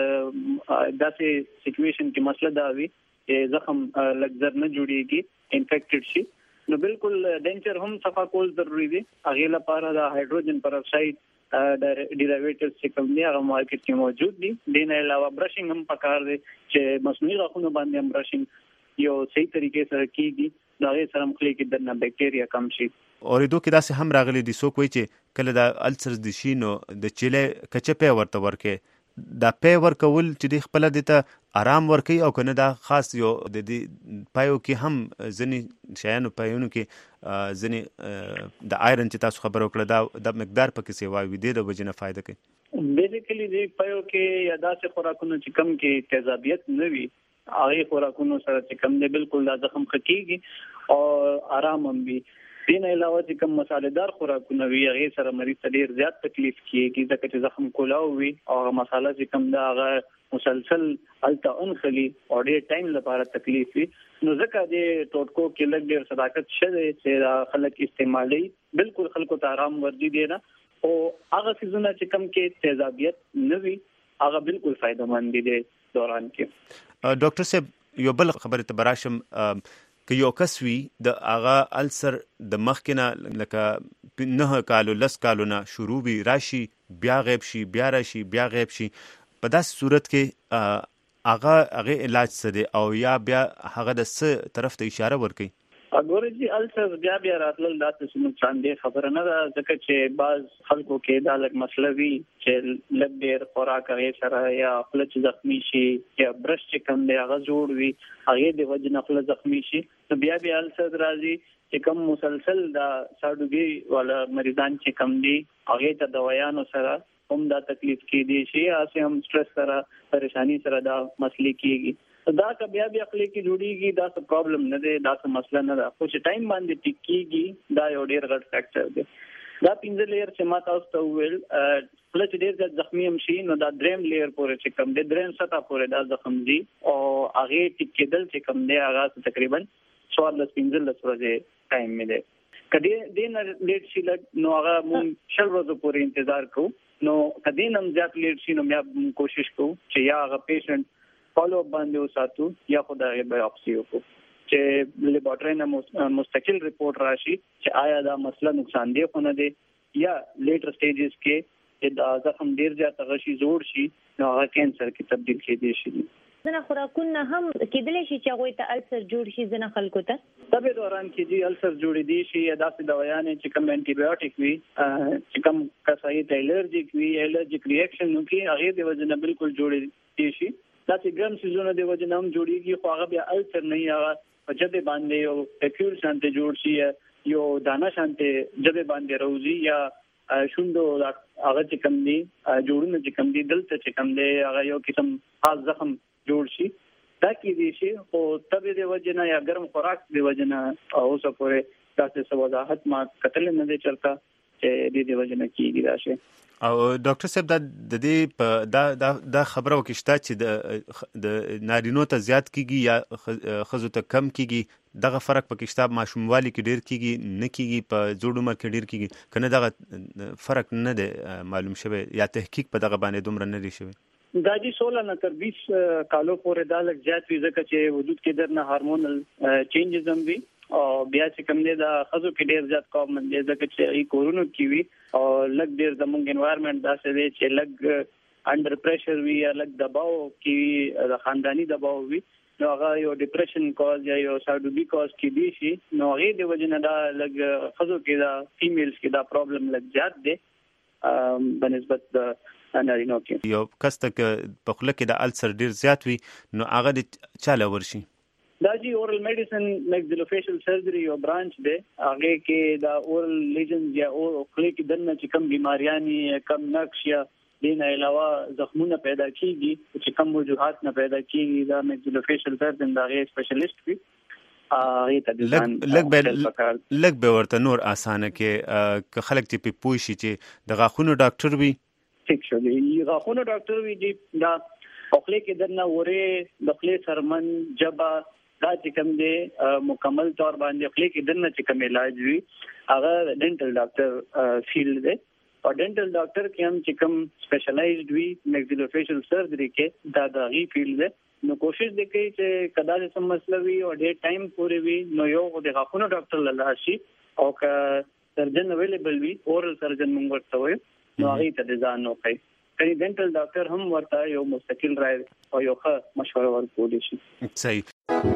داسې سچويشن کې مسله دا وي چې زخم لګزر نه جوړيږي انفیکټډ شي نو بالکل ډنچر هم صفا کول ضروری دي. هغه لپاره د هایدروجن پروکساید د ډیرایویټیوز چې کوم دی هغه مارکیټ کې موجود دي. د نه علاوه برشینګ هم پکار دی چې مصنوعي غاښونه باندې هم برشینګ یو صحیح طریقې سره کیږي دا یې سره مخلي کې د بکټریا کم شي. اوریدو کې داسې هم راغلي دي څوک وایي چې کله د السرز د شي نو د چیلې کچپې ورته ورکې دا پې ورکول چې د خپل د ته آرام ورکي او کنه دا خاص یو د دې پایو کې هم ځنی شایانو پایونو کې ځنی د آیرن چې تاسو خبرو کړل دا د مقدار پکې سیوا وي د وجنه فائدہ کوي. بیسیکلی د پایو کې یا داسې خوراکونو چې کم کې تیزابیت نه وي هغه خوراکونو سره چې کم دی بالکل دا زخم خکېږي او آرام هم وي. دین علاوه چې کوم مصالحدار خوراکونه وي هغه سره مریض ته ډیر زیات تکلیف کیږي ځکه چې زخم کولاو وي او مصالحه چې کوم دا هغه مسلسل الته انخلي او ډیر ټایم لپاره تکلیف وي نو ځکه د ټوټکو کې لږ ډیر صداقت شته چې خلک استعمالي بالکل خلکو ته آرام ورځي دی نه او هغه سيزونه چې کوم کې تیزابیت نه وي هغه بالکل فائدہ مند دي دوران کې. ډاکټر صاحب یو بل خبره ته براشم که یو کس وي د هغه السر د مخکنه لکه نه کالو لس کالو نه شروع وي راشي بیا غیب شي بیا راشي بیا غیب شي په داسې صورت کې هغه هغه علاج څه دی او یا بیا هغه د څه طرف ته اشاره ورکوي؟ اګورې چې السر بیا بیا راتلل دا څه نقصان دی خبره نه ده ځکه چې بعض خلکو کې دا لږ مسله وي چې لږ ډېر خوراک هغې سره یا خوله چې زخمي شي یا برش چې کوم دی هغه جوړ وي هغې د وجې نه خوله زخمي شي نو بیا بیا السر راځي چې کوم مسلسل دا ساډوګي والا مریضان چې کم دي هغې ته دوايانو سره هم دا تکلیف کېدی شي هسې هم سټرس سره پریشانی سره دا مسلې کېږي دا که بیا بیا خپل کې جوړیږي دا څه پرابلم نه دی دا څه مسله نه ده خو چې ټایم باندې ټیک کېږي دا یو ډېر غټ فیکټر دی. دا پنځه لیر چې ما تاسو ته وویل کله چې ډېر زیات زخمي هم شي نو دا دریم لیر پورې چې کم دی دریم سطح پورې دا زخم دي او هغې ټیک کېدل چې کم دی هغه تقریبا څوارلس پنځلس ورځې ټایم مې دی. که دې نه لیټ شي لږ نو هغه مونږ شل ورځو پورې انتظار کوو نو که دې نه هم زیات لیټ شي نو بیا کوشش کوو چې یا هغه پیشنټ فالو اپ باندې وساتو یا خدای بایوپسي وکړو چې لیبارټري نه مستقل ریپورت راشي چې آیا دا مسله نقصان دی خو نه دی یا لیټر سټیجز کې چې دا زخم ډیر زیات غشي جوړ شي نو هغه کینسر کې تبدیل کېدی شي. ځنه خوراکونه هم کېدلی شي چې هغوی ته السر جوړ شي ځنه خلکو ته تبې دوران کې چې السر جوړېدی شي یا داسې دوايانې چې کوم انټي بایوټیک وي چې کوم کسایي ته الرجیک وي الرجیک ریاکشن وکړي هغې د وجې نه بالکل جوړېدی شي. دا چې ګرم سیزونه د وجې نه هم جوړېږي خو هغه بیا السر نه وي هغه په ژبې باندې یو پیکیول شانتې جوړ شي یو دانه شانتې ژبې باندې راوځي یا شونډو هغه چې کوم دي جوړونه چې کوم دي دلته چې کوم دی هغه یو قسم خاص زخم جوړ شي دا کېدی شي خو تبې د وجې نه یا ګرم خوراک د وجې نه اوسه پورې داسې څه وضاحت ما کتلی نه دی چېرته چې دې د وجې نه کېږي دا شی. او ډاکټر صاحب دا د دې په دا دا دا خبره وکښتا چې د د نارینو ته زیات کیږي یا ښځو ته کم کیږي دغه فرق پکښتا ماشوموالي کې ډیر کیږي نه کیږي په زوړ عمر کې ډیر کیږي کنه دغه فرق نه دی معلوم شوی یا تحقیق په دغه باندې دومره نه دی شوی؟ دا دي سولہ نه تر بیس کالو پورې دا لږ زیات وي ځکه چې وجود کې درنه هارمونل چینجز هم وي او بیا چې کوم دی دا ښځو کې ډېر زیات کامن دی ځکه چې ای کورونو کې وي او لږ ډېر زموږ انوایرمنټ داسې دی چې لږ انډر پریشر وي یا لږ دباو کې د خاندانی دباو وي نو هغه یو ډیپریشن کاز یا یو سایډوبي کاز کې دی شي نو هغه د وجه نه دا لږ خزو کې دا فیمیلز کې دا پرابلم لږ زیات دی بنسبت د نارینو کې یو کس ته په خوله کې د السر ډیر زیات وي نو هغه د چاله ورشي دا جی اورل میډیسن ماکسیلوفیشل سرجری یو برانچ دی هغه کې دا اورل لیجنز یا او خله کې دنه چې کم بیماریانی کم نقش یا دین علاوه زخمونه پیدا کیږي چې کم وجوهات نه پیدا کیږي دا ماکسیلوفیشل سرجن دا غي سپیشلیست وي ا لګ به لګ به ورته نور اسانه کې ک خلک چې په پوي شي چې د غاخونو ډاکټر وي ټیک شو دی غاخونو ډاکټر وي چې دا خپل کې دنه وره د خپل سرمن جبا دا چې کوم دی مکمل طور باندې خپل کې دنه چې کوم علاج وي هغه ډینټل ډاکټر فیلډ دی او ډینټل ډاکټر کې هم چې کوم سپیشلایزډ وي ماکسیلوفیشل سرجری کې دا د غي فیلډ دی نو کوشش وکړئ چې کدا څه مسله وي او ډېر ټایم پورې وي نو یو د غاښونو ډاکټر لاله شي او که سرجن اویلیبل وي اورل سرجن موږ ورته وایو نو هغه ته ځان وکړي کله ډینټل ډاکټر هم ورته یو مستقل رائے او یو ښه مشوره ورکول شي صحیح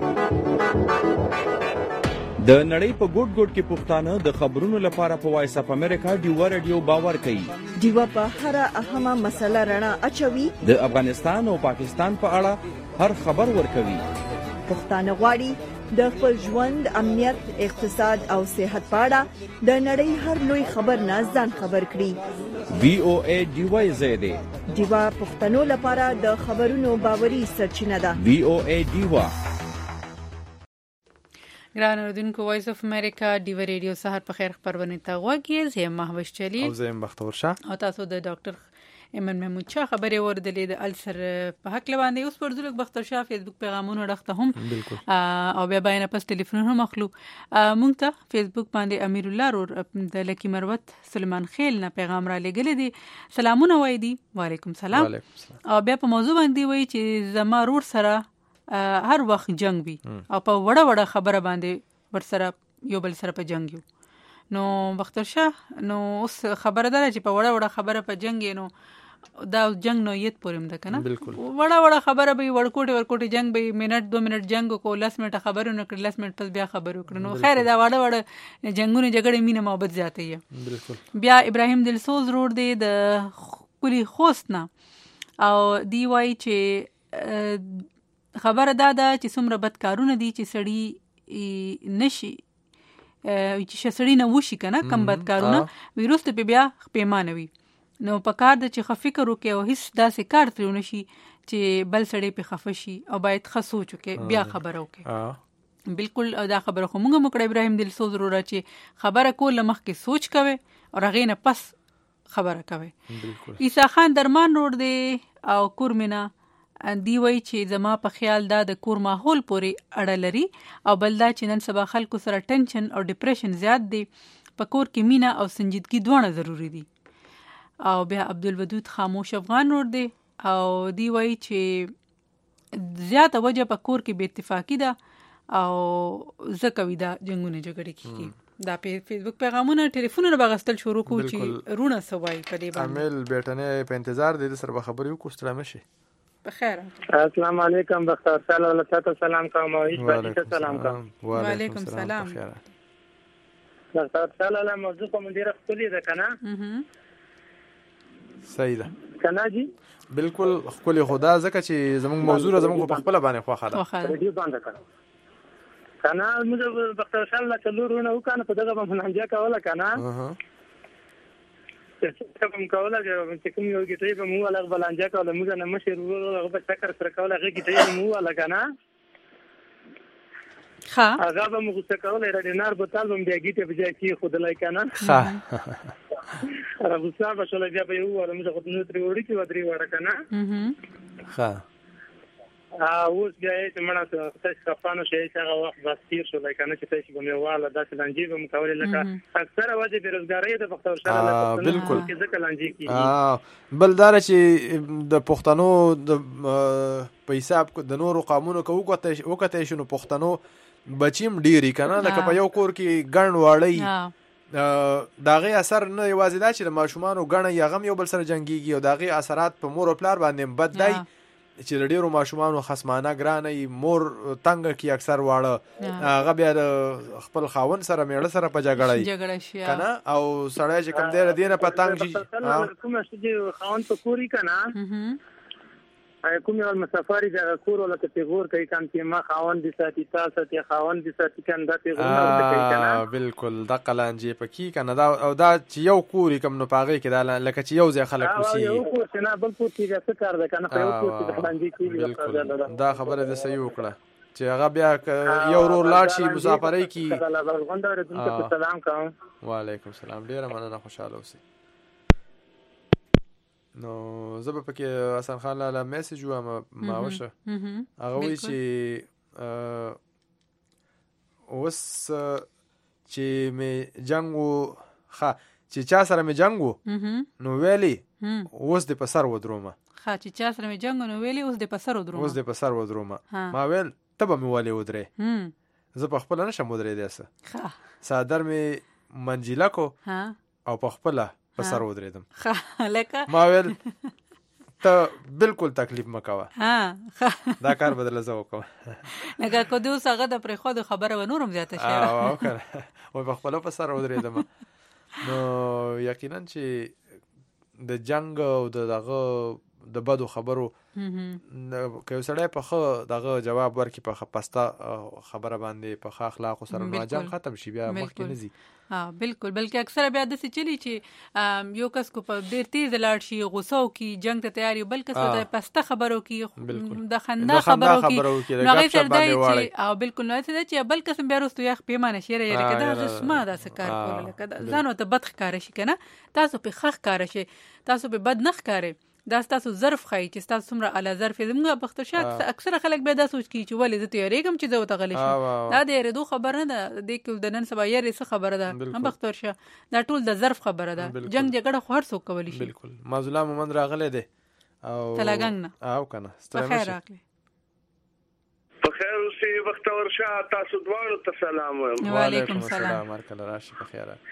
د نړۍ په ګوټ ګوټ کې پښتانه د خبرونو لپاره په وایس اپ امریکا ډیوا رادیو باور کوي ډیوا په هر اهمه مسله رڼا اچوي د افغانستان او پاکستان په اړه هر خبر ورکوي پښتانه غواړي د خپل ژوند امنیت اقتصاد او صحت په اړه د نړۍ هر لوی خبر نه ځان خبر کړي وی او ای ډیوا زیاده ډیوا پښتنو لپاره د خبرونو باوري سرچینه ده وی او ای ډیوا ګران اوردونکو وایس اف امریکا ډیو ریډیو سحر په خیر خبرونه ته غوږی زه مهوش چلی او زه بختور شاه او تاسو د ډاکټر ایمن محمود شاه خبرې اوردلې د السر په حق لباندې اوس پر ځلک بختور شاه فیسبوک پیغامونه راخته هم او بیا باندې پس ټلیفون هم مخلو مونږ ته فیسبوک باندې امیر الله رور د لکی مروت سلمان خیل نه پیغام را لګل دي سلامونه وای دي وعلیکم سلام او بیا په موضوع باندې وای چې زما رور سره هر وخت جنگ وي او په وړه وړه خبره باندې ورسره یو بل سره په جنگ یو نو بختور شاه نو اوس خبره ده چې په وړه وړه خبره په جنگ نو دا جنگ نو یت پورم ده کنه بالکل وړه وړه خبره به ورکوټي ورکوټي جنگ به منټ دو منټ جنگ کو لس منټه خبرو نو کړ لس منټ پس بیا خبرو کړ نو خیر دا وړه وړه جنگونه جګړه مینه محبت زیاته یې بالکل بیا ابراهیم دلسوز روډ دی د کلی خوست نه او دی وای چې خبره دا ده چې څومره بدکارونه دي چې سړی نشي چې سړی نه وشي کنه کم بدکارونه ویروس ته بیا پیمانه وي نو په کار د چې خفکر وکي او هیڅ داسې کار ترونه شي چې بل سړی په خفه شي او باید ښه سوچ وکي بیا خبره وکي بالکل دا خبره خو موږ مکړه ابراهیم دلسوز وروره چې خبره کول مخکې سوچ کوي او هغه نه پس خبره کوي بالکل عیسی خان درمان روډ دی او کورمینا دی وای چې زما په خیال دا د کور ماحول پورې اړه لري او بل دا چې نن سبا خلکو سره ټینشن او ډیپریشن زیات دی په کور کې مینا او سنجیدګي دواړه ضروری دي او بیا عبدالودود خاموش افغان ور دی او دی وای چې زیاته وجه په کور کې بے اتفاقی ده او زکوي دا جنگونه جګړه کیږي دا په فیسبوک پیغامونه ټلیفونونه بغستل شروع کو چې رونه سوای په دې باندې عامل بیٹنه په انتظار دي سره خبرې وکړو سترامه شي بخیر السلام علیکم بختور صلی الله علیه سلام کوم او هیڅ سلام کوم وعلیکم سلام بختور صلی الله موضوع کوم ډیره خولي ده کنه صحیح ده کنه جی بالکل خولي خدا ځکه چې زموږ موضوع زموږ په خپل باندې خو خاله ریډیو باندې کنه کنه موږ بختور صلی الله چلورونه وکنه په دغه باندې انجا کوله کنه څه کوم کوله چې کوم یو کې ته مو ولا بلانجا کوله موږ نه مشر ورو په چکر سره کوله هغه کې ته مو ولا کنه ها هغه به موږ څه کوله رډینار بوتل هم بیا کیته بجای کی خود لای کنه ها راغو صاحب شول بیا به یو ولا موږ خو نو تری وړي چې ودري وړه کنه ها اوس بیا چې مړه تاسو خپانو شي چې هغه وخت بس تیر شو لکه نه چې تاسو کومه واله داسې لانجی به مکولې لکه اکثره وجه بیروزګاری د پښتو شاله اه بالکل کې ځکه لانجی کی اه بلدار چې د پښتنو د په حساب د نورو قانونو کو وکته وکته شنو پښتنو بچیم ډیری کنه لکه په یو کور کې ګڼ واړی د هغې اثر نه یوازې دا چې د ماشومانو ګڼه یا غم یو بل سره جنګېږي او د هغې اثرات په مور او پلار باندې بد دی چې د ډېرو ماشومانو خصمانه ګرانه وي، مور تنګه کي اکثر واړه، هغه بیا د خپل خاوند سره میړه سره په جګړه شي که نه، او سړی چې کوم دی د دې نه په تنګ شي کومه چې خاوند په کور وي که نه کوم یو مسافر دی هغه کور ولکه پیغور کوي کم چې ما خاوند دي ساتي تا ساتي خاوند دي ساتي کنه دا پیغورونه ورته کوي که نه بالکل دقه لانجې پکې که نه دا او دا چې یو کور یې کوم نو په هغې کې دا لکه چې یو ځای خلک اوسېږي یو کور چې نه بل کور چې څه کار دی که نه په یو کور کې د لانجې کېږي دا خبره دې صحیح وکړه چې هغه بیا یو ورور لاړ شي مسافرۍ کې. سلام کوم. وعلیکم السلام. ډېره مننه، خوشحاله اوسئ. نو زه به پکې حسن خان لاله میسج وایم ماوشه هغه وایي چې اوس چې مې جنګ و ښه چې چا سره مې جنګ و نو ویلي اوس دې په سر ودرومه ښه چې چا سره مې جنګ و نو ویلي اوس دې په سر ودرومه اوس دې په سر ودرومه ما ویل ته به مې ولې ودرې زه په خپله نشم ودرېدی څه څادر مې منجیله کو او په خپله په سر ودرېدم ما ویل ته بالکل تکلیف مه کوه دا کار به درله زه وکړم لکه که دې اوس هغه د پرېښودو خبره به نور هم زیاته شوې او که نه وایي په خپله په سر ودرېدم. نو یقینا چې د جنګ او د دغه د بدو خبرو که یو سړی په ښه دغه جواب ورکړي په ښه پسته خبره باندې په ښه اخلاقو سره نو جنګ ختم شي بیا مخکې نه ځي. بالکل بلکې اکثره بیا داسې چلی چې یو کس کو په ډېر تیز لاړ شي غوسه وکړي جنګ ته تیار وي بل کس ته پسته خبره وکړي د خندا خبره وکړي نو هغې سره دا چې او بالکل نو هسې دا چې بل قسم بیا وروستو یخ پیمانه شي یاره یاره که دا زه ما داسې کار کوله لکه ځان ورته بد ښکاره شي که نه تاسو پې ښه ښکاره شي تاسو پې بد نه ښکارئ دا ستاسو ظرف ښایي چې ستاسو څومره اعلی ظرف یې زموږ پښتو اکثره خلک بیا دا سوچ کوي چې ولې زه ته یارېږم چې زه ورته غلی شم دا د یارېدو خبره نه ده دې کې د نن سبا یارې څه خبره ده هم بختور شه دا ټول د ظرف خبره ده جنګ جګړه خو هر څوک کولی شي. بالکل معزولا مومند راغلی دی او تلاګنګ نه او که نه په خیر راغلی په خیر اوسئ بختور شه تاسو دواړو ته سلام وایم. وعلیکم السلام. هرکله راشي په خیر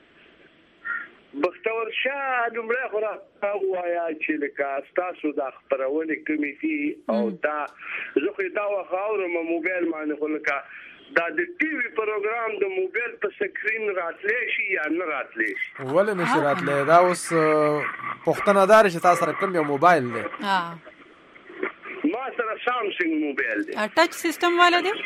بختور شاه دومره خو راته ووایه چې لکه ستاسو دا خپرونې کومې دي او دا زه خو دا وخت اورم موبایل باندې خو لکه دا د ټي وي پروګرام د موبایل په سکرین راتلی شي یا نه راتلی شي؟ ولې نه شي راتلی؟ دا اوس پوښتنه دا چې تا سره کوم یو موبایل دی؟ ما سره سامسنګ موبایل دی. ټچ سیسټم والا دی؟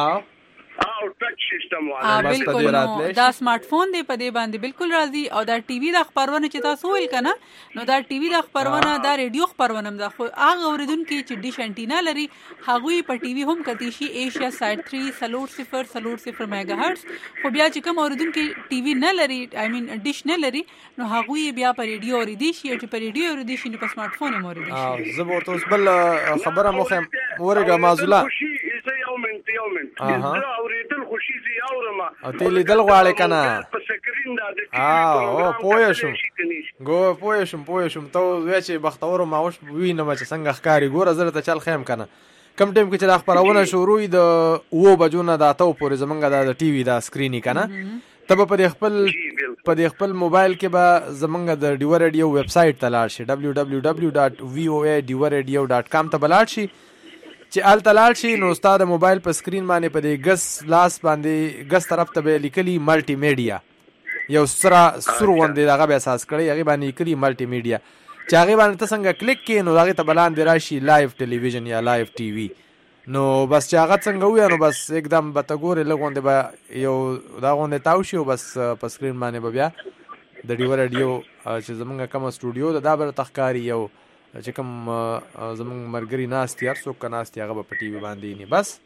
او ټچ سیستم والا بالکل نو دا سمارټ فون دی په دې باندې بالکل راځي او دا ټي وي د خبرونه چې تاسو ویل کنه نو دا ټي وي د خبرونه دا ریډیو خبرونه هم دا خو هغه اوریدونکو چې ډیش انټینا لري هغوی په ټي وي هم کتی شي ایشیا ساید تھری سلور صفر سلور صفر میگا هرتز خو بیا چې کوم اوریدونکو ټي وي نه لري آی مین ډیش نه لري نو هغوی بیا په ریډیو اوریدي شي چې په ریډیو اوریدي شي نو په سمارټ فون هم اوریدي شي. زه به ورته اوس بل خبره مخم ورګه معزولا یو منټ یو منټ زه اوریدل خوشي زی اورما او ته لیدل غواړې کنه په سکرین دا د او پوه شم ګو پوه شم پوه شم ته وای چې بختور ماوش وینم چې څنګه ښکاری ګوره زره ته چل خیم کنه کم ټیم کې چې د خبرونه شروع د وو بجو نه دا ته پورې زمونږ د ټي وي دا سکرینی کنه ته په دې خپل په دې خپل موبایل کې به زمونږ د ډیو ریډیو ویب سایټ ته لاړ شي دبلیو دبلیو دبلیو ډاټ وی او اے ډیو ریډیو ډاټ کام ته بلاړ شي چې آل تلال شي نو استاد موبایل په سکرین باندې په دې ګس لاس باندې ګس طرف ته به لیکلي ملټي میډیا یو سره سور غوندې دغه به اساس کړی هغې باندې لیکلي ملټي میډیا چې هغې باندې ته څنګه کلیک کړې نو هغې ته به لاندې راشي لایف ټلویزیون یا لایف ټي وي نو بس چې هغه څنګه ووایه نو بس एकदम به ته ګورې لږ غوندې به یو دا غوندې تاو شي او بس په سکرین باندې به بیا د ډیو ریډیو چې زمونږ کومه سټوډیو ده دا به راته ښکاري یو چې کوم زمونږ ملګري ناست دي هر څوک که ناست دي هغه به په ټي وي باندې ویني بس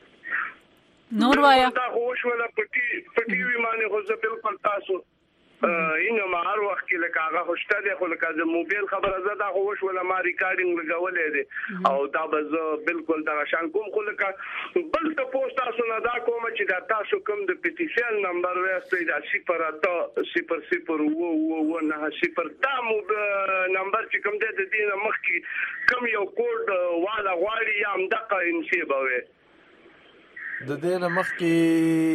نور وایه دا خو وشوله په ټي وي باندې خو زه بالکل تاسو اینم هر وخت کې لکه هغه خو شته دی خو لکه د موبایل خبره زه دا خو وشوله ما ریکارډینګ لګولی دی او دا به زه بالکل دغه شان کوم خو لکه بل تپوس تاسو نه دا کوم چې دا تاسو کوم د پیټیسیل نمبر ویستی دا صفر اته صفر صفر اوه اوه اوه نهه صفر دا نمبر چې کوم دی د دې نه مخکې کوم یو کوډ والا غواړي یا همدغه انسې به وی د دې نه مخکې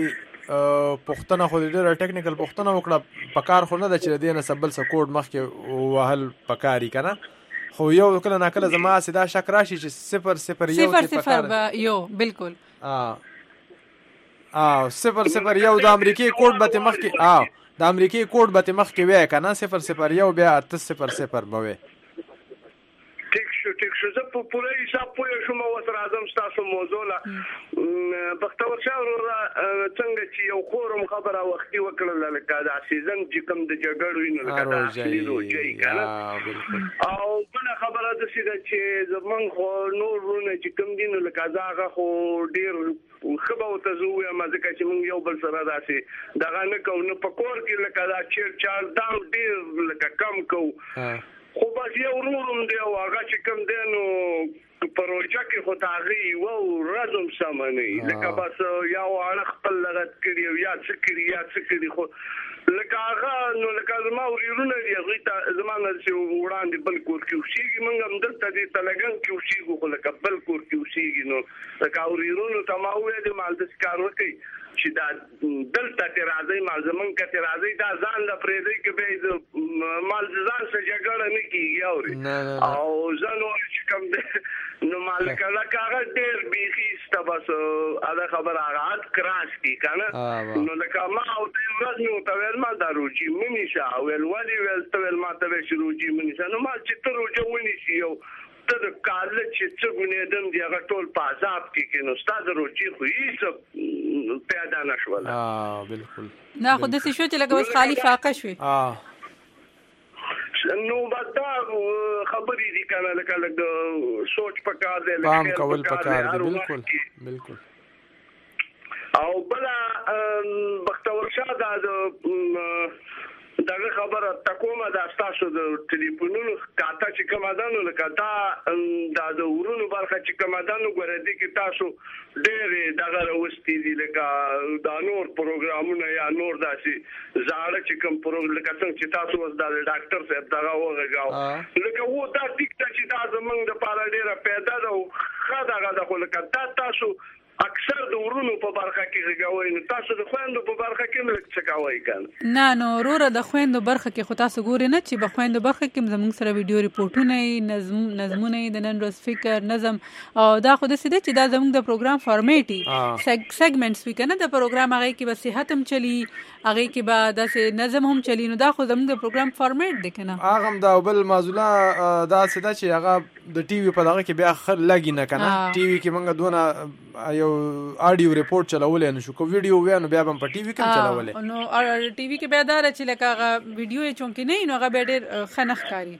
پښتنه خو ډېر ټیکنیکل پښتنه وکړه پکار خو نه د چې دینه سبل سکوډ مخکې وهل پکاري کنه خو یو کله نه کله زما سیدا شک راشي چې صفر صفر یو صفر صفر یو بالکل اه اه صفر صفر یو د امریکای کوډ به مخکې اه د امریکای کوډ به مخکې وای کنه صفر صفر یو بیا اته صفر صفر به وای ټیک شو ټیک شو زه په پوره حساب پوه شوم او سره اعظم تاسو موضوع لا بختور شاه څنګه چې یو خورم خبره وختي وکړل لکه دا سیزن چې کوم د جګړو ویني لکه دا اخلي روجي کنه او بل خبره د سیده چې زمون خو نور ورونه چې کوم دین لکه داغه خو ډیر خبره وته زوې ما ځکه چې مونږ یو بل سره داسي دغه نه کوو نو په کور کې لکه دا چیر چار دا ډیر لکه کم کوو خو بس یو ورورم دی او هغه چې کوم دی نو پروژه کې خو تاغي وو رزم سمني لکه بس یو اړه خپل لغت کړی یا څه کړی یا څه کړی خو لکه هغه نو لکه زما ورونه دی هغه ته زمانه چې وړاندې بل کور کې وشيږي موږ هم دلته دې تلګن کې وشيږو خو لکه بل کور کې وشيږي نو لکه ورونه ته ما وې د مال د کار وکي چې دا دلته ته راځي مال زمون کې ته راځي دا ځان د پرېدې کې به مال ځان سره جګړه نه کیږي او ځانو چې کوم دې نو مال کله کاغه ډېر بيخي ستبس ادا خبر هغه کراش کی کنه نو لکه ما او دې ورځ نو ته ول ما دروجي مني شا ول ولي ول ته ول ما ته شروجي مني شا نو ما چې ته روجو ونی شي یو ته کال چې څه غونې دم دی هغه ټول په عذاب کې کې نو ستاسو روجي خو هیڅ پیدا نشول اه بالکل نه خو د څه شو چې لکه بس خالی فاقه شوي اه نو بدا خبرې دي کنه لکه لکه سوچ پکار دی پام کول پکار دی بالکل بالکل او بلا بختور شاه دا دغه خبره تکومه د تاسو د ټلیفونونو کاته چې کومادانو لکه دا د ورونو برخه چې کومادانو ګورې کې تاسو ډېر دغه وروستي دي لکه دا نور پروګرامونه یا نور داسي زاړه چې کوم پروګرام لکه څنګه چې تاسو وس د ډاکټر صاحب دغه وغږاو لکه وو دا ټیک چې دا زمونږ د پاره ډېر پیدا ده خا دغه د خو لکه دا تاسو اکثر د ورونو په برخه کې غوښوي نو تاسو د خويندو په برخه کې ملک څه کوي کنه نه نو وروره د خويندو برخه کې خو تاسو ګوري نه چې په خويندو برخه کې زموږ سره ویډیو ریپورتونه نظم نظمونه د نن ورځ فکر نظم او دا خو د سیده چې دا زموږ د پروګرام فارمیټي سګ سګمنټس وی کنه د پروګرام هغه کې به صحت هم چلی هغه کې به د نظم هم چلی نو دا خو زموږ د پروګرام فارمیټ دی کنه هغه دا بل معزوله دا سیده چې هغه د ټي وي په دغه کې بیا خر لګی نه کنه ټي وي کې موږ دونه یو اډیو ریپورت چلولې نو شو کو ویډیو وینو بیا هم په ټي وي کې چلولې نو ټي وي کې بیا دا چې لکه هغه ویډیو یې چونکې نه نو هغه به ډېر خنخ کاری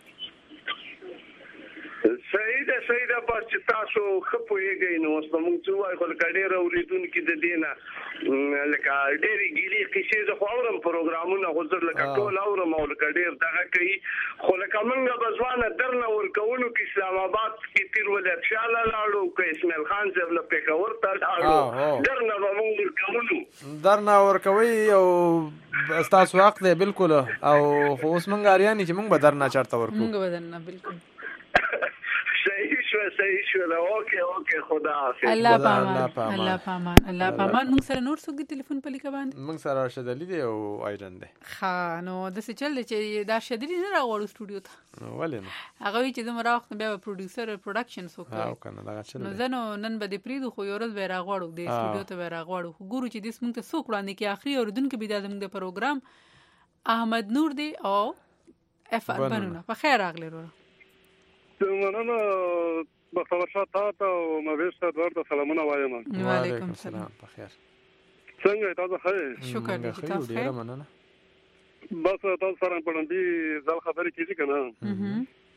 صحیح ده صحیح ده بس چې تاسو خپويږئ نو اوس موږ څه وایو خو کډېر اوریدونکو د دینه لکه ډېری ګیلي کیسې زه خو اورم پروګرامونه خو زه لکه ټول اورم او لکه ډېر دغه کوي خو لکه موږ بزوانه درنه ورکوونو کې اسلام آباد کې پیر ولایت شاله لاړو کې اسماعیل خان صاحب له پېښور ته لاړو درنه موږ ورکوونو درنه ورکوي او تاسو حق دی بالکل او خو اوس موږ اړیانې چې موږ به درنه چارته ورکو موږ به درنه بالکل صحیح شو صحیح شو اوکے اوکے خدا حافظ الله پامان الله پامان الله پامان موږ سره نور څوک ټلیفون په لیکه باندې موږ سره راشد علي دی او ایران دی ها نو د څه چل دی چې دا شدري نه راوړو سټوډیو ته ولې نو هغه چې زموږ راوخت بیا پروډوسر پروډکشن وکړي او کنه دا چل نو زنو نن به د پریدو خو یورز به راغړو د سټوډیو ته به راغړو خو ګورو چې د سمنګ ته څوک وړاندې کې اخري اوردونکو به د زموږ د پروګرام احمد نور دی او اف ار بنونه په خیر راغلی ورو مننه بختور شاه تا ته او مبیش ته ورته سلامونه وایم وعلیکم السلام په خیر څنګه تاسو ښه شکر دې تاسو ډیره مننه بس تاسو سره په دې ځل خبرې کیږي کنه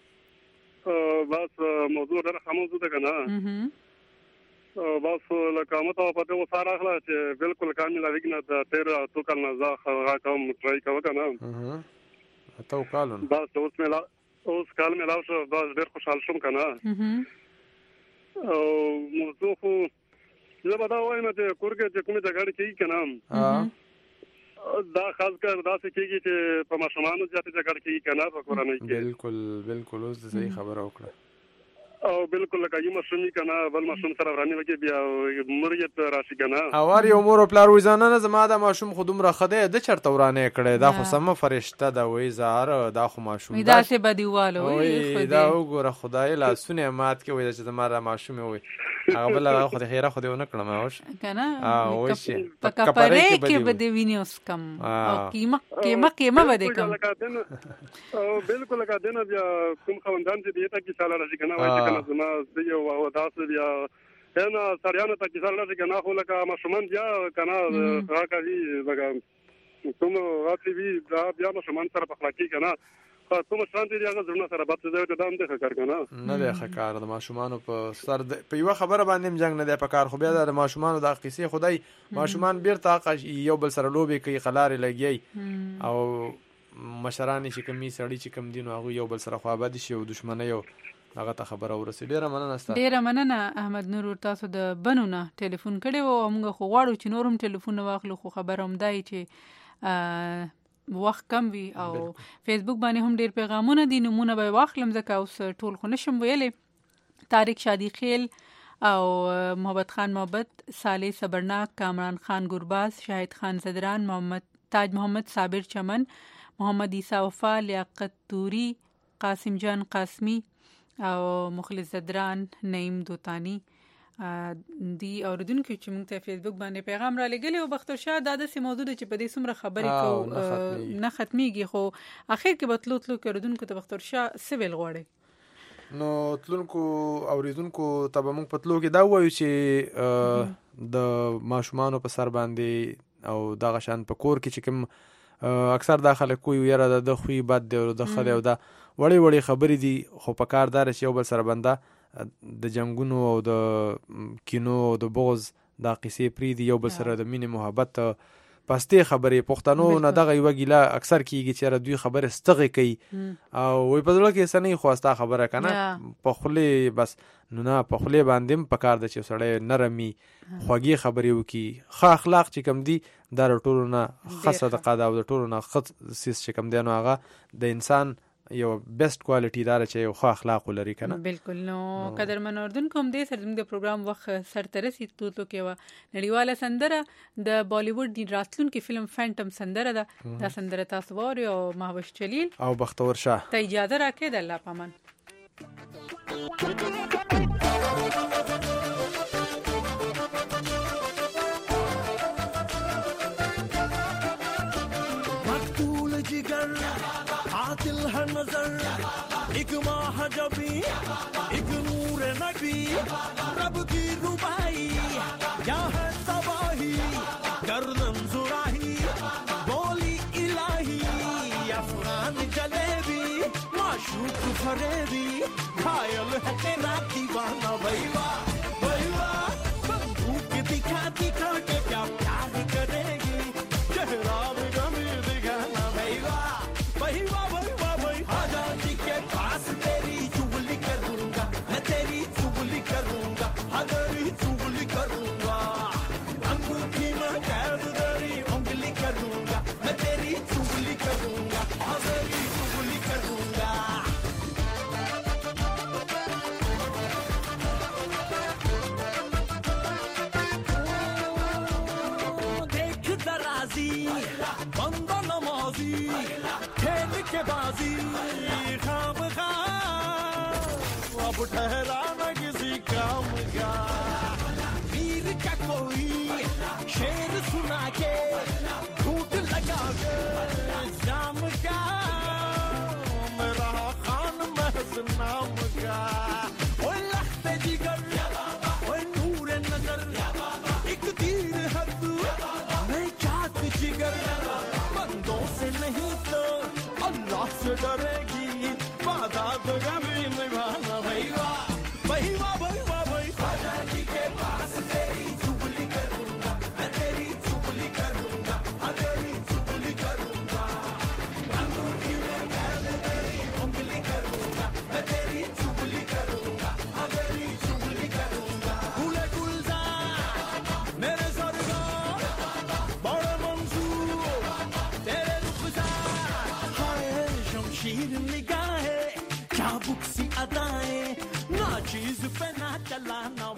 بس موضوع ډېر خاموشه ده کنه بس لکه مته په دې وساره اخلا چې بالکل کامل وګنه د تیر تو کال نه ځه کوم ټرای کوه کنه تو کالون بس اوس مې اوس کال مې لاو شو بس ډېر خوشحال شوم کنه او موضوع خو زه به دا وایم چې کورګه چې کومه ځای کې کنه دا خاص کر دا څه کېږي چې په ماشومانو ځاتې ځای کې کنه په کورنۍ کې بالکل بالکل اوس صحیح خبره وکړه او بالکل لکه یو مشومی کنه بل مشوم سره ورانی وکي بیا مریت راشي کنه اوار یو مور پلار وځانه نه زما د ماشوم خودم راخده د چرته ورانه کړي دا خو سم فرشته دا وې زار دا خو ماشوم دا څه بدیوالو وي دا وګوره خدای لا سونه مات کې وې چې زما را ماشوم وي هغه بل خو د خیره خو دی نه کړم اوش کنه او وشي پکپره کې بده وینوس کم او کیمه کیمه کیمه بده کم او بالکل لکه دنه بیا کوم خوندان چې دیتا کې سالا راشي کنه وایي کنه زما دیو او تاسو بیا انا سریانه ته کې سالا راشي کنه خو لکه مشمن بیا کنه راکړي لکه کوم راځي بیا بیا مشمن سره په خلاقي کنه کوم شانتي دی هغه زړه سره بات زه ته دام ده ښکار کنه نه ده ښکار د ماشومان په سر په یو خبره باندې جنگ نه دی په کار خو بیا د ماشومان د قصې خدای ماشومان بیرته یو بل سره لوبي کوي خلاري لګي او مشران چې کمی سړی چې کم دینو هغه یو بل سره خوابد شي او دښمنه یو هغه ته خبره ورسې. ډیره مننه ستاسو. ډیره مننه احمد نور تاسو د بنونه ټلیفون کړي او موږ خو غواړو چې نورم ټلیفون واخلو خو خبره هم دی چې وخت کم وي او فیسبوک باندې هم ډیر پیغامونه دي نمونه به واخلم ځکه اوس ټول خو نشم ویلې. طارق شادي خیل او محمد خان محبت صالح صبرناک کامران خان ګرباز شاهد خان زدران محمد تاج محمد صابر چمن محمد عیسی وفا لیاقت توری قاسم جان قاسمی او مخلص زدران نعیم دوتانی دی اوردونکو چې موږ ته فیسبوک باندې پیغام را لګلی او بختور شاه دا د سیمه موضوع چې په دې څومره خبرې کو نه ختميږي خو اخر کې بتلو تلو کې اوردونکو ته بختور شاه سویل غوړي نو تلونکو اوریدونکو ته موږ پتلو کې دا وایو چې د ماشومان په سر باندې او دغه شان په کور کې چې کوم اکثر داخله کوی یره د خوې بد دی او د خله او دا وړي وړي خبرې دي خو په کار دار چې یو بل سره بنده د جنگونو او د کینو او د بغض د قصې پری دی یو بل سره د مینې محبت پسته خبرې پښتنو نه دغه یو ګیلا اکثر کیږي چې دوی خبره ستغه کوي او وي په دغه کې سنې خواسته خبره کنه په خله بس نو نه په خله باندې په کار د چې سړی نرمي خوږی خبرې وکي خو اخلاق چې کم دي د ټولو نه خاصه د قاعده او د ټولو نه خاص سیس چې کم دی نو هغه د انسان یو بیسټ کوالټی دار چې یو خو اخلاق لري کنه. بالکل نو قدر منوردن کوم دې سره د پروګرام وخت سر ترسي توتو کې و نړیواله سندره د بالیوډ دی راتلون کې فلم فانټم سندره ده دا سندره تاسو ووري او مهوش چلیل او بختور شاه ته اجازه راکې د الله پامان. दिल है नजर एक माह जबी एक नूर नबी रब की रुबाई क्या है तबाही गर्दन जुराही बोली इलाही अफगान जलेबी माशूक फरेबी घायल है तेरा दीवाना भैया भैया बंदूक दिखा दिखा के क्या प्यार करेगी चेहरा में गमी दिखाना भैया भैया बंदा नमाजी खेल के बाजी खाम खाम अब ठहरा न किसी काम का वीर का कोई शेर सुना के झूठ लगा के जाम का मेरा खान महज नाम का ओ लखते जिगर ओ नूर नजर एक तीर है तू मैं चाहत जिगर बंदों से नहीं तो अल्लाह से डरेगी वादा तो कभी निभाना भैया भैया भैया भैया जी के पास तेरी चुगली करूंगा मैं तेरी चुगली करूंगा तेरी चुगली करूंगा अंगूठी में कैद तेरी उंगली करूंगा मैं तेरी चुगली करूंगा तेरी चुगली करूंगा गुले गुलजार मेरे सरगा बड़े मंसूर तेरे रुखसार हाय शमशीर निगाहें चाबुक सी अदाएं ना चीज पे ना चलाना